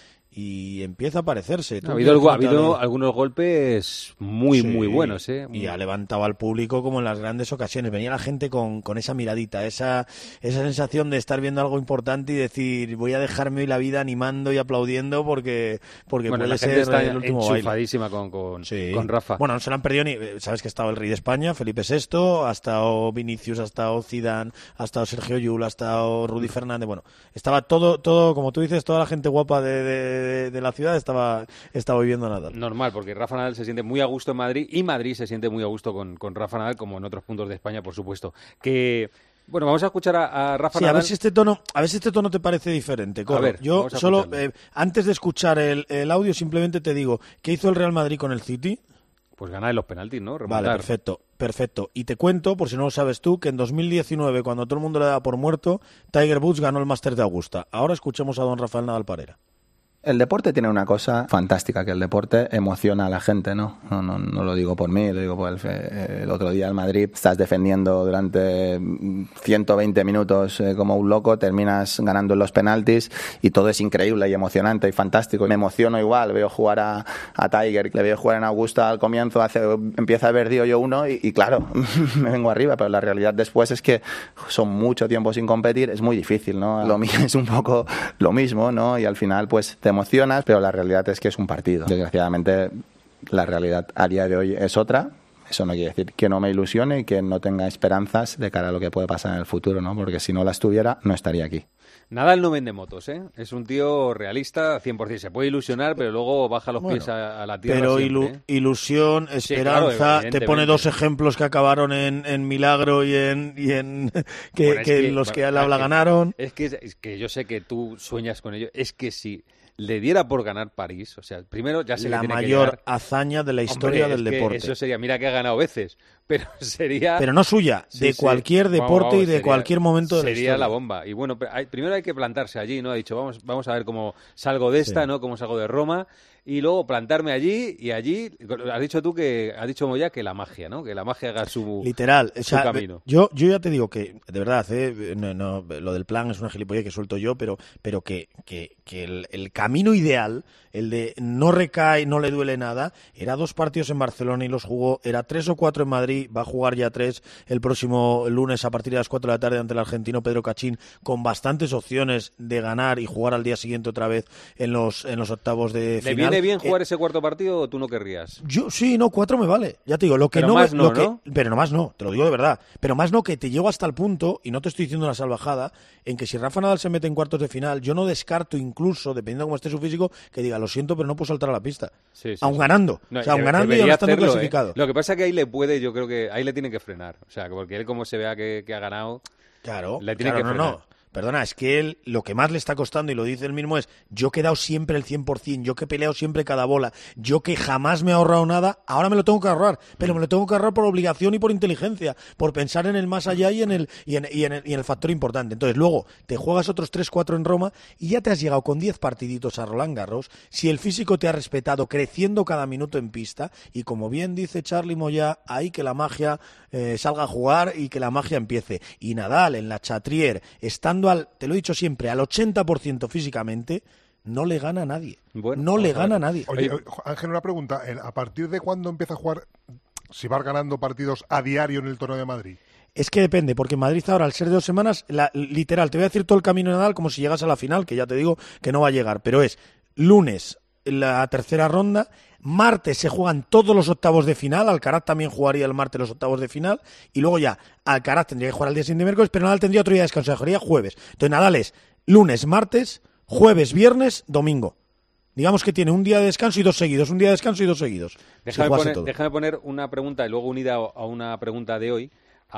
y empieza a parecerse. Ha habido, ha habido algunos golpes muy, sí, muy buenos, ¿eh? Y ha levantado al público como en las grandes ocasiones. Venía la gente con, con esa miradita, esa, esa sensación de estar viendo algo importante y decir, voy a dejarme hoy la vida animando y aplaudiendo porque, porque bueno, puede la ser gente está el último baile. enchufadísima con, con, sí. con Rafa. Bueno, no se lo han perdido ni... Sabes que ha estado el rey de España, Felipe sexto, ha estado Vinicius, ha estado Zidane, ha estado Sergio Llull, ha estado Rudy Fernández. Bueno, estaba todo, todo como tú dices, toda la gente guapa de, de, de la ciudad estaba, estaba viviendo Nadal. Normal, porque Rafa Nadal se siente muy a gusto en Madrid y Madrid se siente muy a gusto con, con Rafa Nadal, como en otros puntos de España, por supuesto. Que bueno, vamos a escuchar a, a Rafa sí, Nadal. A ver si este tono, a ver si este tono te parece diferente. Corro. A ver, yo solo eh, antes de escuchar el, el audio simplemente te digo, ¿qué hizo el Real Madrid con el City? Pues ganar en los penaltis, ¿no? Remontar. Vale, perfecto, perfecto. Y te cuento, por si no lo sabes tú, que en dos mil diecinueve, cuando todo el mundo le daba por muerto, Tiger Woods ganó el Masters de Augusta. Ahora escuchemos a don Rafael Nadal Parera. El deporte tiene una cosa fantástica, que el deporte emociona a la gente, ¿no? No, no, no lo digo por mí, lo digo por el, el otro día en Madrid. Estás defendiendo durante ciento veinte minutos eh, como un loco, terminas ganando en los penaltis y todo es increíble y emocionante y fantástico. Me emociono igual, veo jugar a, a Tiger, le veo jugar en Augusta al comienzo, hace, empieza a haber día yo uno y, y claro, me vengo arriba, pero la realidad después es que son mucho tiempo sin competir, es muy difícil, ¿no? Lo mío es un poco lo mismo, ¿no? Y al final pues te emocionas, pero la realidad es que es un partido. Desgraciadamente, la realidad a día de hoy es otra. Eso no quiere decir que no me ilusione y que no tenga esperanzas de cara a lo que puede pasar en el futuro, ¿no? Porque si no las tuviera, no estaría aquí. Nadal no vende motos, ¿eh? Es un tío realista cien por ciento. Se puede ilusionar, pero luego baja los bueno, pies a, a la tierra Pero siempre, ilu- ¿eh? ilusión, esperanza, sí, claro, te pone dos ejemplos que acabaron en, en Milagro y en, y en que, bueno, que, que los que bueno, la habla ganaron. Es que, es que yo sé que tú sueñas con ello. Es que si le diera por ganar París, o sea, primero ya se la le tiene mayor que llegar. hazaña de la historia Hombre, del es que deporte. Eso sería, mira que ha ganado veces, pero sería... Pero no suya, sí, de sí. cualquier deporte vamos, vamos, y de sería, cualquier momento de la sería historia. la bomba. Y bueno, pero hay, primero hay que plantarse allí, ¿no? Ha dicho, vamos, vamos a ver cómo salgo de esta, sí. ¿no? Cómo salgo de Roma. Y luego plantarme allí, y allí, has dicho tú que, has dicho Moya que la magia, ¿no? Que la magia haga su, Literal, su o sea, camino. Yo, yo ya te digo que, de verdad, ¿eh? no, no, lo del plan es una gilipollez que suelto yo, pero, pero que, que, que el, el camino ideal, el de no recae, no le duele nada, era dos partidos en Barcelona y los jugó, era tres o cuatro en Madrid, va a jugar ya tres el próximo lunes a partir de las cuatro de la tarde ante el argentino Pedro Cachín, con bastantes opciones de ganar y jugar al día siguiente otra vez en los, en los octavos de final. ¿Le viene bien jugar eh, ese cuarto partido o tú no querrías? Yo sí, no, cuatro me vale. Ya te digo, lo que pero no, más me, no, lo que, ¿no? Pero no más no, te lo digo de verdad. Pero más no que te llego hasta el punto, y no te estoy diciendo una salvajada, en que si Rafa Nadal se mete en cuartos de final, yo no descarto incluso, dependiendo de cómo esté su físico, que diga, lo siento, pero no puedo saltar a la pista. Sí, sí, aun sí. ganando. No, o sea, aun ganando y aún estando hacerlo, clasificado. ¿eh? Lo que pasa es que ahí le puede, yo creo que ahí le tiene que frenar. O sea, porque él como se vea que, que ha ganado, claro, le tiene claro, que no, frenar. No. Perdona, es que él lo que más le está costando, y lo dice él mismo, es yo que he dado siempre el cien por ciento, yo que he peleado siempre cada bola, yo que jamás me he ahorrado nada, ahora me lo tengo que ahorrar, pero me lo tengo que ahorrar por obligación y por inteligencia, por pensar en el más allá y en el y en, y en, el, y en el factor importante. Entonces luego te juegas otros tres cuatro en Roma y ya te has llegado con diez partiditos a Roland Garros, si el físico te ha respetado creciendo cada minuto en pista, y como bien dice Charly Moya, ahí que la magia eh, salga a jugar y que la magia empiece. Y Nadal en la Chatrier, estando al, te lo he dicho siempre, al ochenta por ciento físicamente, no le gana a nadie. Bueno, no le gana a nadie. Oye, Ángel, una pregunta. ¿A partir de cuándo empieza a jugar, si vas ganando partidos a diario en el Torneo de Madrid? Es que depende, porque en Madrid ahora, al ser de dos semanas, la, literal, te voy a decir todo el camino de Nadal como si llegas a la final, que ya te digo que no va a llegar, pero es lunes la tercera ronda, martes se juegan todos los octavos de final, Alcaraz también jugaría el martes los octavos de final, y luego ya Alcaraz tendría que jugar al día siguiente miércoles, pero Nadal tendría otro día de descanso, jugaría jueves. Entonces Nadal es lunes, martes, jueves, viernes, domingo. Digamos que tiene un día de descanso y dos seguidos, un día de descanso y dos seguidos. Déjame, poner, déjame poner una pregunta, y luego unida a una pregunta de hoy,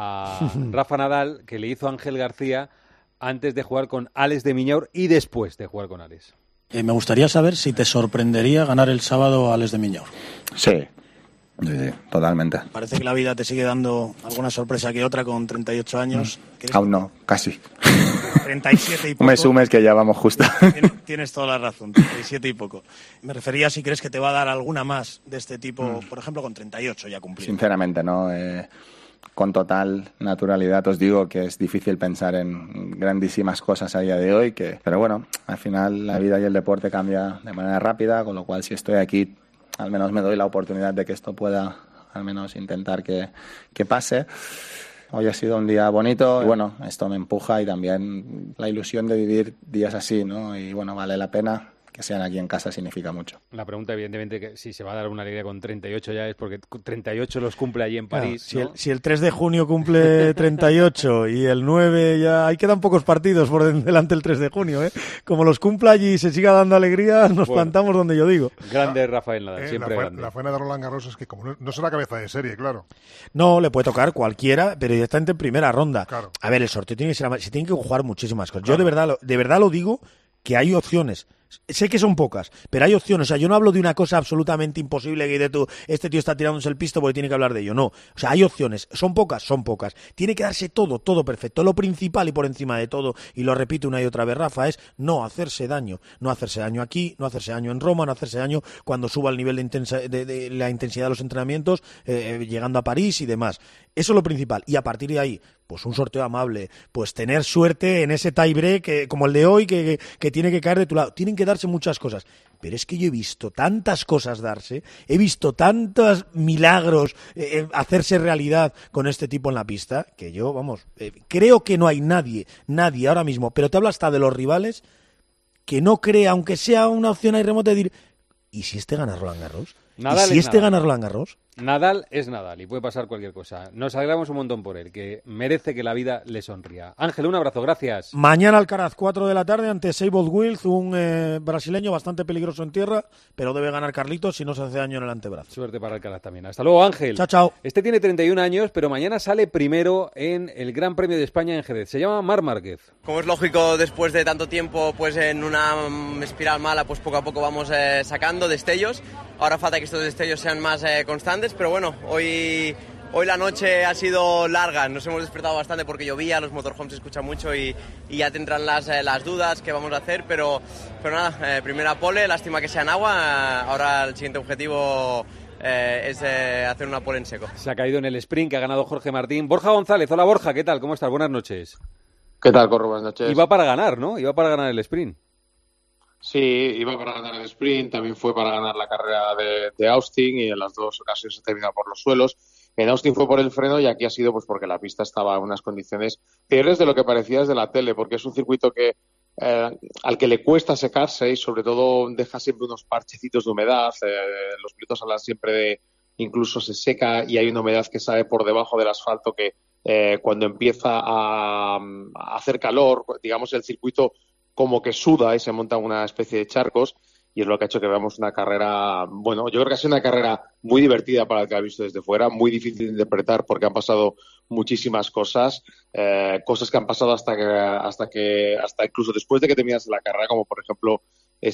a Rafa Nadal, que le hizo Ángel García antes de jugar con Alex de Miñaur y después de jugar con Alex. Eh, me gustaría saber si te sorprendería ganar el sábado a Alex de Miñaur. Sí, Sí, sí, totalmente. Parece que la vida te sigue dando alguna sorpresa que otra con treinta y ocho años. Mm. Aún no, casi. treinta y siete y poco. Me sumes que ya vamos justo. Tienes, tienes toda la razón, treinta y siete y poco. Me refería si crees que te va a dar alguna más de este tipo, mm. por ejemplo, con treinta y ocho ya cumplido. Sinceramente, no. Eh, con total naturalidad os digo que es difícil pensar en grandísimas cosas a día de hoy, que, pero bueno, al final la vida y el deporte cambia de manera rápida, con lo cual si estoy aquí, al menos me doy la oportunidad de que esto pueda al menos intentar que, que pase. Hoy ha sido un día bonito y bueno, esto me empuja y también la ilusión de vivir días así, ¿no? Y bueno, vale la pena. Que sean aquí en casa significa mucho. La pregunta, evidentemente, que si se va a dar una alegría con treinta y ocho ya es porque treinta y ocho los cumple allí en París. Claro, ¿no? si, el, si el tres de junio cumple treinta y ocho y el nueve ya... Ahí quedan pocos partidos por delante el tres de junio, ¿eh? Como los cumpla allí y se siga dando alegría, nos bueno, plantamos donde yo digo. Grande Rafael Nadal, eh, siempre la, grande. La faena de Roland Garros es que como no, no será cabeza de serie, claro. No, le puede tocar cualquiera, pero directamente en primera ronda. Claro. A ver, el sorteo tiene que ser... Se tienen que jugar muchísimas cosas. Claro. Yo de verdad, de verdad lo digo que hay opciones. Sé que son pocas, pero hay opciones. O sea, yo no hablo de una cosa absolutamente imposible que de tú, este tío está tirándose el pisto porque tiene que hablar de ello. No. O sea, hay opciones. ¿Son pocas? Son pocas. Tiene que darse todo, todo perfecto. Lo principal y por encima de todo, y lo repito una y otra vez, Rafa, es no hacerse daño. No hacerse daño aquí, no hacerse daño en Roma, no hacerse daño cuando suba el nivel de, intensa, de, de la intensidad de los entrenamientos, eh, llegando a París y demás. Eso es lo principal. Y a partir de ahí, pues un sorteo amable, pues tener suerte en ese tie break que, como el de hoy, que, que, que tiene que caer de tu lado. Tienen que darse muchas cosas. Pero es que yo he visto tantas cosas darse, he visto tantos milagros eh, hacerse realidad con este tipo en la pista, que yo, vamos, eh, creo que no hay nadie, nadie ahora mismo, pero te hablo hasta de los rivales, que no crea, aunque sea una opción ahí remota, de decir, ¿y si este gana Roland Garros? Nadal ¿Y si este Nadal. gana Roland Garros? Nadal es Nadal y puede pasar cualquier cosa. Nos alegramos un montón por él, que merece que la vida le sonría. Ángel, un abrazo, gracias. Mañana Alcaraz, cuatro de la tarde, ante Seibold Wills, un eh, brasileño bastante peligroso en tierra, pero debe ganar Carlitos si no se hace daño en el antebrazo. Suerte para Alcaraz también. Hasta luego, Ángel. Chao, chao. Este tiene treinta y un años, pero mañana sale primero en el Gran Premio de España en Jerez. Se llama Marc Márquez. Como es lógico, después de tanto tiempo pues en una espiral mala, pues poco a poco vamos eh, sacando destellos. Ahora falta que estos destellos sean más eh, constantes, pero bueno, hoy, hoy la noche ha sido larga, nos hemos despertado bastante porque llovía, los motorhomes se escuchan mucho y, y ya tendrán las, eh, las dudas que vamos a hacer, pero, pero nada, eh, primera pole, lástima que sea en agua, eh, ahora el siguiente objetivo eh, es eh, hacer una pole en seco. Se ha caído en el sprint que ha ganado Jorge Martín. Borja González, hola Borja, ¿qué tal? ¿Cómo estás? Buenas noches. ¿Qué tal, Corro? Buenas noches. Iba para ganar, ¿no? Iba para ganar el sprint. Sí, iba para ganar el sprint, también fue para ganar la carrera de, de Austin y en las dos ocasiones se terminó por los suelos. En Austin fue por el freno y aquí ha sido pues porque la pista estaba en unas condiciones peores de lo que parecía desde la tele, porque es un circuito que eh, al que le cuesta secarse y sobre todo deja siempre unos parchecitos de humedad. Eh, los pilotos hablan siempre de incluso se seca y hay una humedad que sale por debajo del asfalto que eh, cuando empieza a, a hacer calor, digamos el circuito como que suda y se monta una especie de charcos y es lo que ha hecho que veamos una carrera, bueno, yo creo que ha sido una carrera muy divertida para el que ha visto desde fuera, muy difícil de interpretar porque han pasado muchísimas cosas, eh, cosas que han pasado hasta que, hasta que, hasta incluso después de que terminase la carrera, como por ejemplo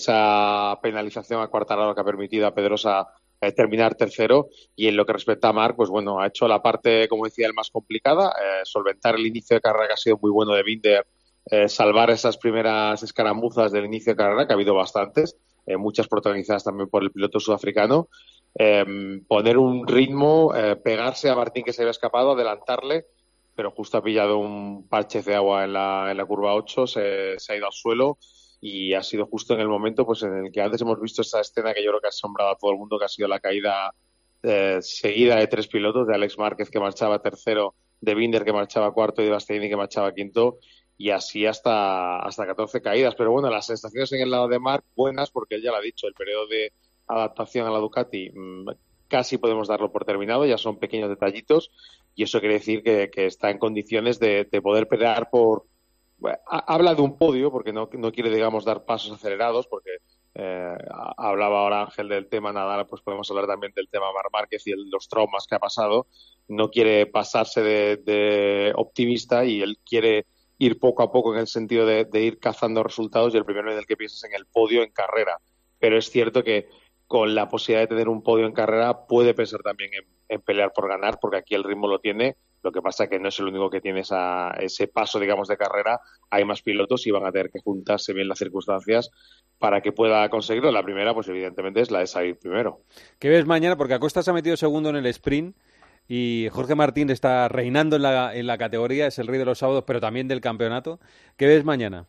esa penalización a Quartararo que ha permitido a Pedrosa eh, terminar tercero y en lo que respecta a Marc, pues bueno, ha hecho la parte, como decía, el más complicada, eh, solventar el inicio de carrera que ha sido muy bueno de Binder. Eh, salvar esas primeras escaramuzas del inicio de carrera, que ha habido bastantes, eh, muchas protagonizadas también por el piloto sudafricano, eh, poner un ritmo, eh, pegarse a Martín que se había escapado, adelantarle, pero justo ha pillado un parche de agua en la, en la curva ocho, se, se ha ido al suelo y ha sido justo en el momento pues en el que antes hemos visto esa escena que yo creo que ha asombrado a todo el mundo, que ha sido la caída eh, seguida de tres pilotos, de Alex Márquez que marchaba tercero, de Binder que marchaba cuarto y de Bastianini que marchaba quinto, y así hasta hasta catorce caídas. Pero bueno, las sensaciones en el lado de Marc buenas, porque él ya lo ha dicho, el periodo de adaptación a la Ducati mmm, casi podemos darlo por terminado, ya son pequeños detallitos y eso quiere decir que, que está en condiciones de, de poder pelear por... Bueno, habla de un podio, porque no, no quiere, digamos, dar pasos acelerados, porque eh, hablaba ahora Ángel del tema Nadal, pues podemos hablar también del tema Marc Márquez y el, los traumas que ha pasado. No quiere pasarse de, de optimista y él quiere ir poco a poco en el sentido de, de ir cazando resultados y el primero en el que piensas en el podio en carrera. Pero es cierto que con la posibilidad de tener un podio en carrera, puede pensar también en, en pelear por ganar, porque aquí el ritmo lo tiene. Lo que pasa es que no es el único que tiene esa, ese paso, digamos, de carrera. Hay más pilotos y van a tener que juntarse bien las circunstancias para que pueda conseguirlo. La primera, pues evidentemente, es la de salir primero. ¿Qué ves mañana? Porque Acosta se ha metido segundo en el sprint y Jorge Martín está reinando en la, en la categoría, es el rey de los sábados, pero también del campeonato. ¿Qué ves mañana?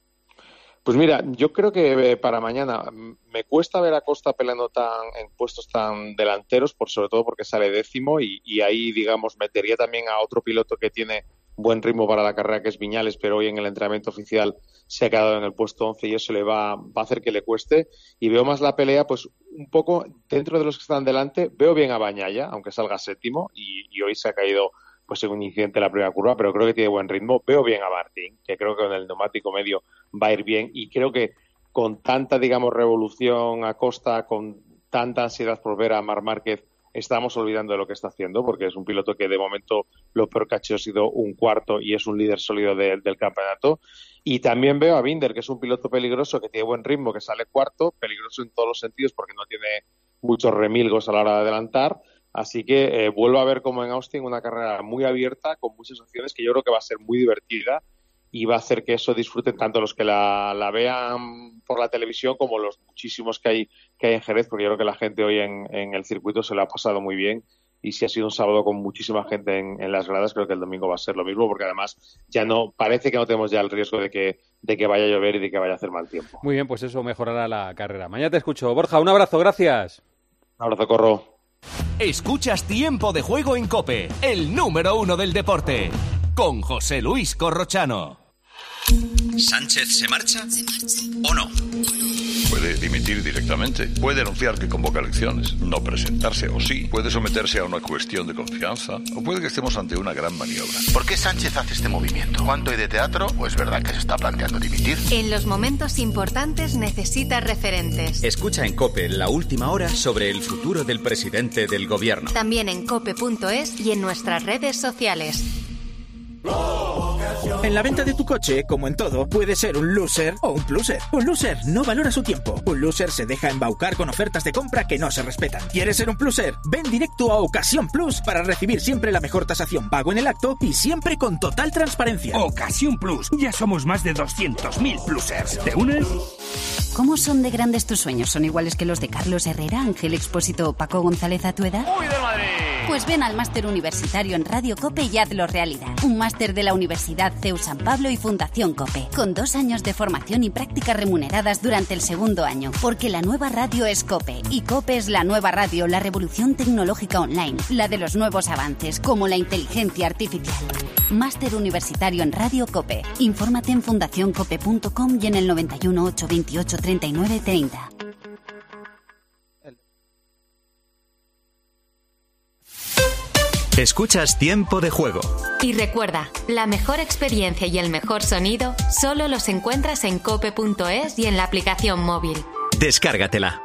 Pues mira, yo creo que para mañana me cuesta ver a Costa peleando tan en puestos tan delanteros, por sobre todo porque sale décimo y, y ahí, digamos, metería también a otro piloto que tiene buen ritmo para la carrera, que es Viñales, pero hoy en el entrenamiento oficial se ha quedado en el puesto once y eso le va, va a hacer que le cueste. Y veo más la pelea, pues un poco dentro de los que están delante, veo bien a Bañaya, aunque salga séptimo, y, y hoy se ha caído pues en un incidente en la primera curva, pero creo que tiene buen ritmo. Veo bien a Martín, que creo que con el neumático medio va a ir bien, y creo que con tanta, digamos, revolución a Costa, con tanta ansiedad por ver a Marc Márquez, estamos olvidando de lo que está haciendo, porque es un piloto que de momento lo peor que ha hecho ha sido un cuarto y es un líder sólido de, del campeonato. Y también veo a Binder, que es un piloto peligroso, que tiene buen ritmo, que sale cuarto, peligroso en todos los sentidos porque no tiene muchos remilgos a la hora de adelantar. Así que eh, vuelvo a ver como en Austin una carrera muy abierta, con muchas opciones, que yo creo que va a ser muy divertida y va a hacer que eso disfruten tanto los que la, la vean por la televisión como los muchísimos que hay que hay en Jerez, porque yo creo que la gente hoy en, en el circuito se lo ha pasado muy bien, y si ha sido un sábado con muchísima gente en, en las gradas, creo que el domingo va a ser lo mismo, porque además ya no parece que no tenemos ya el riesgo de que, de que vaya a llover y de que vaya a hacer mal tiempo. Muy bien, pues eso mejorará la carrera. Mañana te escucho. Borja, un abrazo, gracias. Un abrazo, Corro. Escuchas Tiempo de Juego en COPE, el número uno del deporte, con José Luis Corrochano. ¿Sánchez se marcha o no? Puede dimitir directamente, puede anunciar que convoca elecciones, no presentarse o sí, puede someterse a una cuestión de confianza, o puede que estemos ante una gran maniobra. ¿Por qué Sánchez hace este movimiento? ¿Cuánto hay de teatro o es verdad que se está planteando dimitir? En los momentos importantes necesitas referentes. Escucha en COPE la última hora sobre el futuro del presidente del gobierno. También en cope punto es y en nuestras redes sociales. En la venta de tu coche, como en todo, puede ser un loser o un pluser. Un loser no valora su tiempo. Un loser se deja embaucar con ofertas de compra que no se respetan. ¿Quieres ser un pluser? Ven directo a Ocasión Plus para recibir siempre la mejor tasación pago en el acto y siempre con total transparencia. Ocasión Plus. Ya somos más de doscientos mil plusers. ¿Te unes? ¿Cómo son de grandes tus sueños? ¿Son iguales que los de Carlos Herrera, Ángel Expósito o Paco González a tu edad? ¡Uy, del Madrid! Pues ven al máster universitario en Radio COPE y hazlo realidad. Un máster de la Universidad C E U San Pablo y Fundación COPE, con dos años de formación y prácticas remuneradas durante el segundo año. Porque la nueva radio es COPE, y COPE es la nueva radio, la revolución tecnológica online, la de los nuevos avances, como la inteligencia artificial. Máster universitario en Radio COPE. Infórmate en fundación cope punto com y en el noventa y uno, ochocientos veintiocho, treinta y nueve treinta. Escuchas Tiempo de Juego. Y recuerda, la mejor experiencia y el mejor sonido solo los encuentras en cope punto es y en la aplicación móvil. Descárgatela.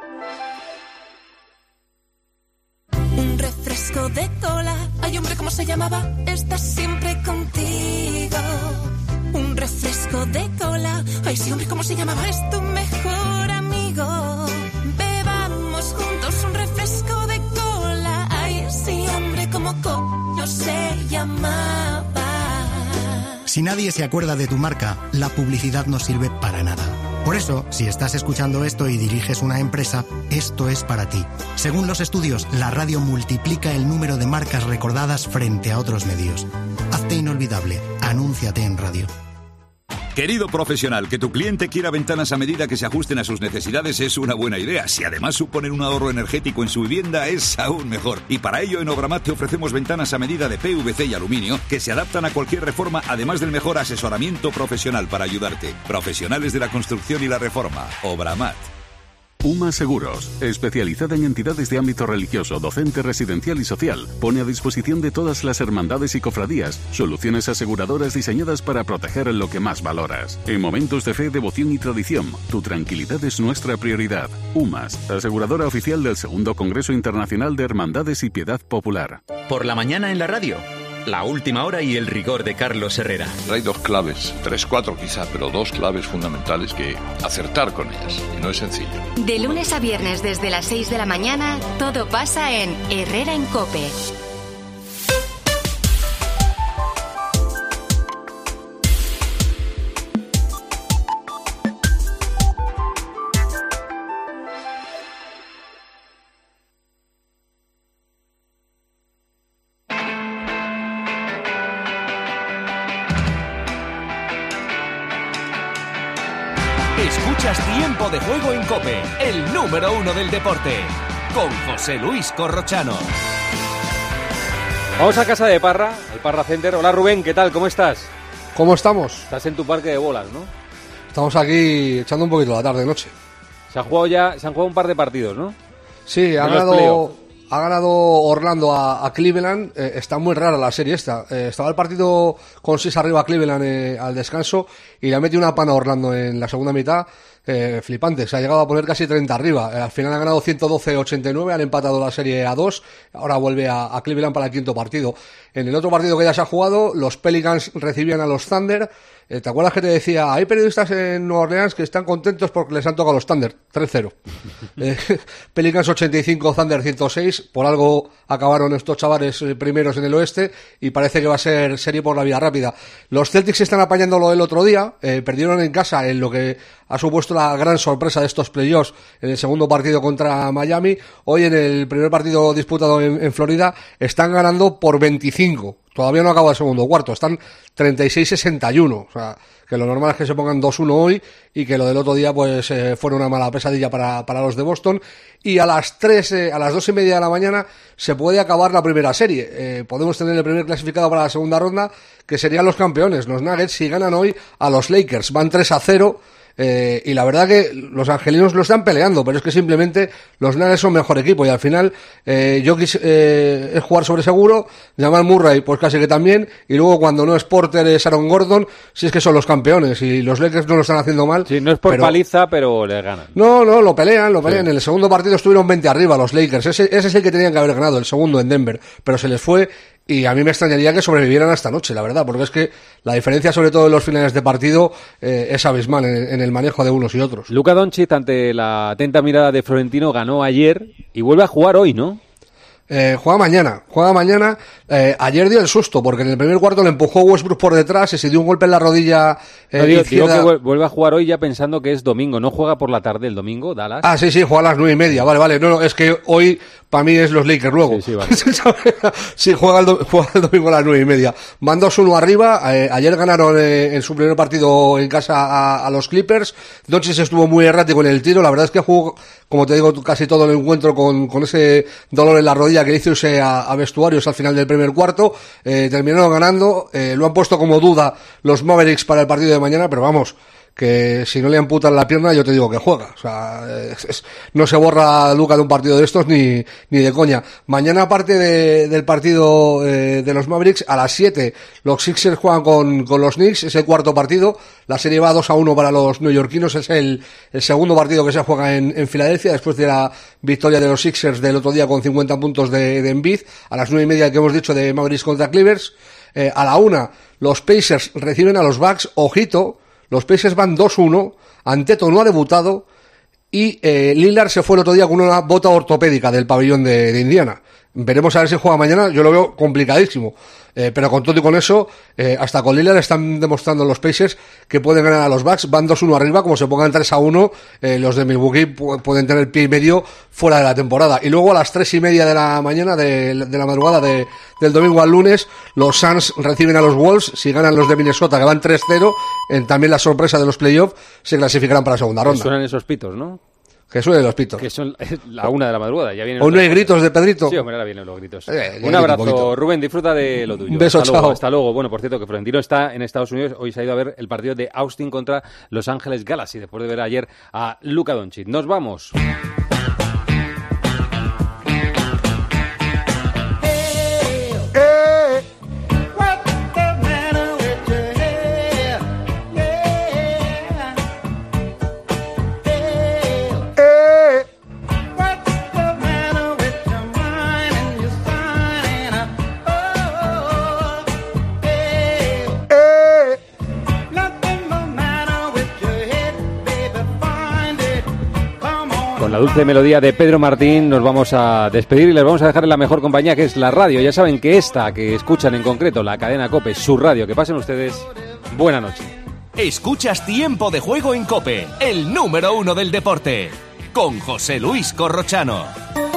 Un refresco de cola. Ay, hombre, ¿cómo se llamaba? Está siempre contigo. Un refresco de cola. Ay, sí, hombre, ¿cómo se llamaba? Es tu mejor amigo. Bebamos juntos un refresco de cola. Ay, sí, hombre, ¿cómo coño se llamaba? Si nadie se acuerda de tu marca, la publicidad no sirve para nada. Por eso, si estás escuchando esto y diriges una empresa, esto es para ti. Según los estudios, la radio multiplica el número de marcas recordadas frente a otros medios. Hazte inolvidable. Anúnciate en radio. Querido profesional, que tu cliente quiera ventanas a medida que se ajusten a sus necesidades es una buena idea. Si además suponen un ahorro energético en su vivienda, es aún mejor. Y para ello, en Obramat te ofrecemos ventanas a medida de P V C y aluminio que se adaptan a cualquier reforma, además del mejor asesoramiento profesional para ayudarte. Profesionales de la construcción y la reforma. Obramat. UMA Seguros, especializada en entidades de ámbito religioso, docente, residencial y social, pone a disposición de todas las hermandades y cofradías soluciones aseguradoras diseñadas para proteger lo que más valoras. En momentos de fe, devoción y tradición, tu tranquilidad es nuestra prioridad. UMAS, aseguradora oficial del segundo Congreso Internacional de Hermandades y Piedad Popular. Por la mañana en la radio, la última hora y el rigor de Carlos Herrera. Hay dos claves, tres, cuatro quizá, pero dos claves fundamentales que acertar con ellas. Y no es sencillo. De lunes a viernes desde las seis de la mañana, todo pasa en Herrera en COPE. Escuchas Tiempo de Juego en COPE, el número uno del deporte, con José Luis Corrochano. Vamos a casa de Parra, al Parra Center. Hola Rubén, ¿qué tal? ¿Cómo estás? ¿Cómo estamos? Estás en tu parque de bolas, ¿no? Estamos aquí echando un poquito la tarde-noche. Se, ha jugado ya, se han jugado un par de partidos, ¿no? Sí, ha ganado, ha ganado Orlando a, a Cleveland. Eh, está muy rara la serie esta. Eh, estaba el partido con seis arriba a Cleveland eh, al descanso y le ha metido una pana a Orlando en la segunda mitad. Eh, flipante, se ha llegado a poner casi treinta arriba. Eh, al final ha ganado ciento doce a ochenta y nueve, han empatado la serie a dos. Ahora vuelve a, a Cleveland para el quinto partido. En el otro partido que ya se ha jugado, los Pelicans recibían a los Thunder. Eh, ¿Te acuerdas que te decía? Hay periodistas en Nueva Orleans que están contentos porque les han tocado los Thunder. tres cero. eh, Pelicans ochenta y cinco, Thunder ciento seis. Por algo acabaron estos chavales eh, primeros en el oeste y parece que va a ser serie por la vía rápida. Los Celtics están apañando lo del otro día. Eh, perdieron en casa en lo que ha supuesto la gran sorpresa de estos playoffs en el segundo partido contra Miami. Hoy en el primer partido disputado en, en Florida están ganando por veinticinco. Todavía no acaba el segundo cuarto, están treinta y seis a sesenta y uno. O sea, que lo normal es que se pongan dos uno hoy y que lo del otro día pues eh, fuera una mala pesadilla para, para los de Boston. Y a las tres, eh, a las dos y media de la mañana se puede acabar la primera serie. Eh, podemos tener el primer clasificado para la segunda ronda, que serían los campeones, los Nuggets, si ganan hoy a los Lakers. Van tres a cero. Eh, y la verdad que los angelinos lo están peleando, pero es que simplemente los Nuggets son mejor equipo y al final eh, Jokic eh, es jugar sobre seguro, Jamal Murray pues casi que también, y luego cuando no es Porter es Aaron Gordon, si es que son los campeones y los Lakers no lo están haciendo mal. Sí, no es por pero... paliza, pero les ganan. No, no, lo pelean, lo pelean. Sí. En el segundo partido estuvieron veinte arriba los Lakers, ese, ese es el que tenían que haber ganado, el segundo en Denver, pero se les fue. Y a mí me extrañaría que sobrevivieran esta noche, la verdad, porque es que la diferencia, sobre todo en los finales de partido, eh, es abismal en, en el manejo de unos y otros. Luka Doncic, ante la atenta mirada de Florentino, ganó ayer y vuelve a jugar hoy, ¿no? Eh, juega mañana, juega mañana. Eh, ayer dio el susto porque en el primer cuarto le empujó Westbrook por detrás y se dio un golpe en la rodilla eh, no, digo, izquierda. Digo que vuelve a jugar hoy ya pensando que es domingo. ¿No juega por la tarde el domingo, Dallas? Ah, sí, sí, juega a las nueve y media. Vale, vale. No, no, es que hoy para mí es los Lakers luego. Sí, sí, vale. sí, juega el, do- juega el domingo a las nueve y media. Van dos uno arriba. Eh, ayer ganaron eh, en su primer partido en casa a, a los Clippers. Doncic estuvo muy errático en el tiro. La verdad es que jugó, como te digo, casi todo el encuentro con, con ese dolor en la rodilla que le hizo irse a, a vestuarios al final del primer cuarto. Eh, terminaron ganando. Eh, lo han puesto como duda los Mavericks para el partido de mañana, pero vamos, que si no le amputan la pierna, yo te digo que juega. O sea, es, es, no se borra Luka de un partido de estos ni, ni de coña. Mañana, aparte de, del partido eh, de los Mavericks, a las siete, los Sixers juegan con, con los Knicks, es el cuarto partido. La serie va dos a uno para los neoyorquinos, es el, el segundo partido que se juega en, en Filadelfia, después de la victoria de los Sixers del otro día con cincuenta puntos de, de Embiid. A las nueve y media que hemos dicho de Mavericks contra Clippers. Eh, a la una, los Pacers reciben a los Bucks. Ojito, los Pacers van dos uno, Antetokounmpo no ha debutado y eh, Lillard se fue el otro día con una bota ortopédica del pabellón de, de Indiana. Veremos a ver si juega mañana, yo lo veo complicadísimo. Eh, pero con todo y con eso, eh, hasta con Lillard están demostrando los Pacers que pueden ganar a los Bucks. Van dos uno arriba, como se pongan tres a uno, eh, los de Milwaukee pu- pueden tener pie y medio fuera de la temporada. Y luego a las tres y media de la mañana, de, de la madrugada de, del domingo al lunes, los Suns reciben a los Wolves. Si ganan los de Minnesota, que van tres cero, en también la sorpresa de los playoffs, se clasificarán para la segunda ronda. Suenan esos pitos, ¿no? Que suelen los pitos. Que son la una de la madrugada. Ya vienen ¿O no hay gritos de Pedrito? Sí, hombre, ahora vienen los gritos. Eh, un abrazo, Rubén, disfruta de lo tuyo. Un beso, hasta chao. Luego, hasta luego. Bueno, por cierto, que Florentino está en Estados Unidos. Hoy se ha ido a ver el partido de Austin contra Los Ángeles Galaxy, después de ver ayer a Luka Doncic. Nos vamos. la dulce melodía de Pedro Martín nos vamos a despedir y les vamos a dejar en la mejor compañía, que es la radio. Ya saben que esta que escuchan en concreto, la cadena COPE, su radio. Que pasen ustedes buena noche. Escuchas Tiempo de Juego en COPE, el número uno del deporte, con José Luis Corrochano.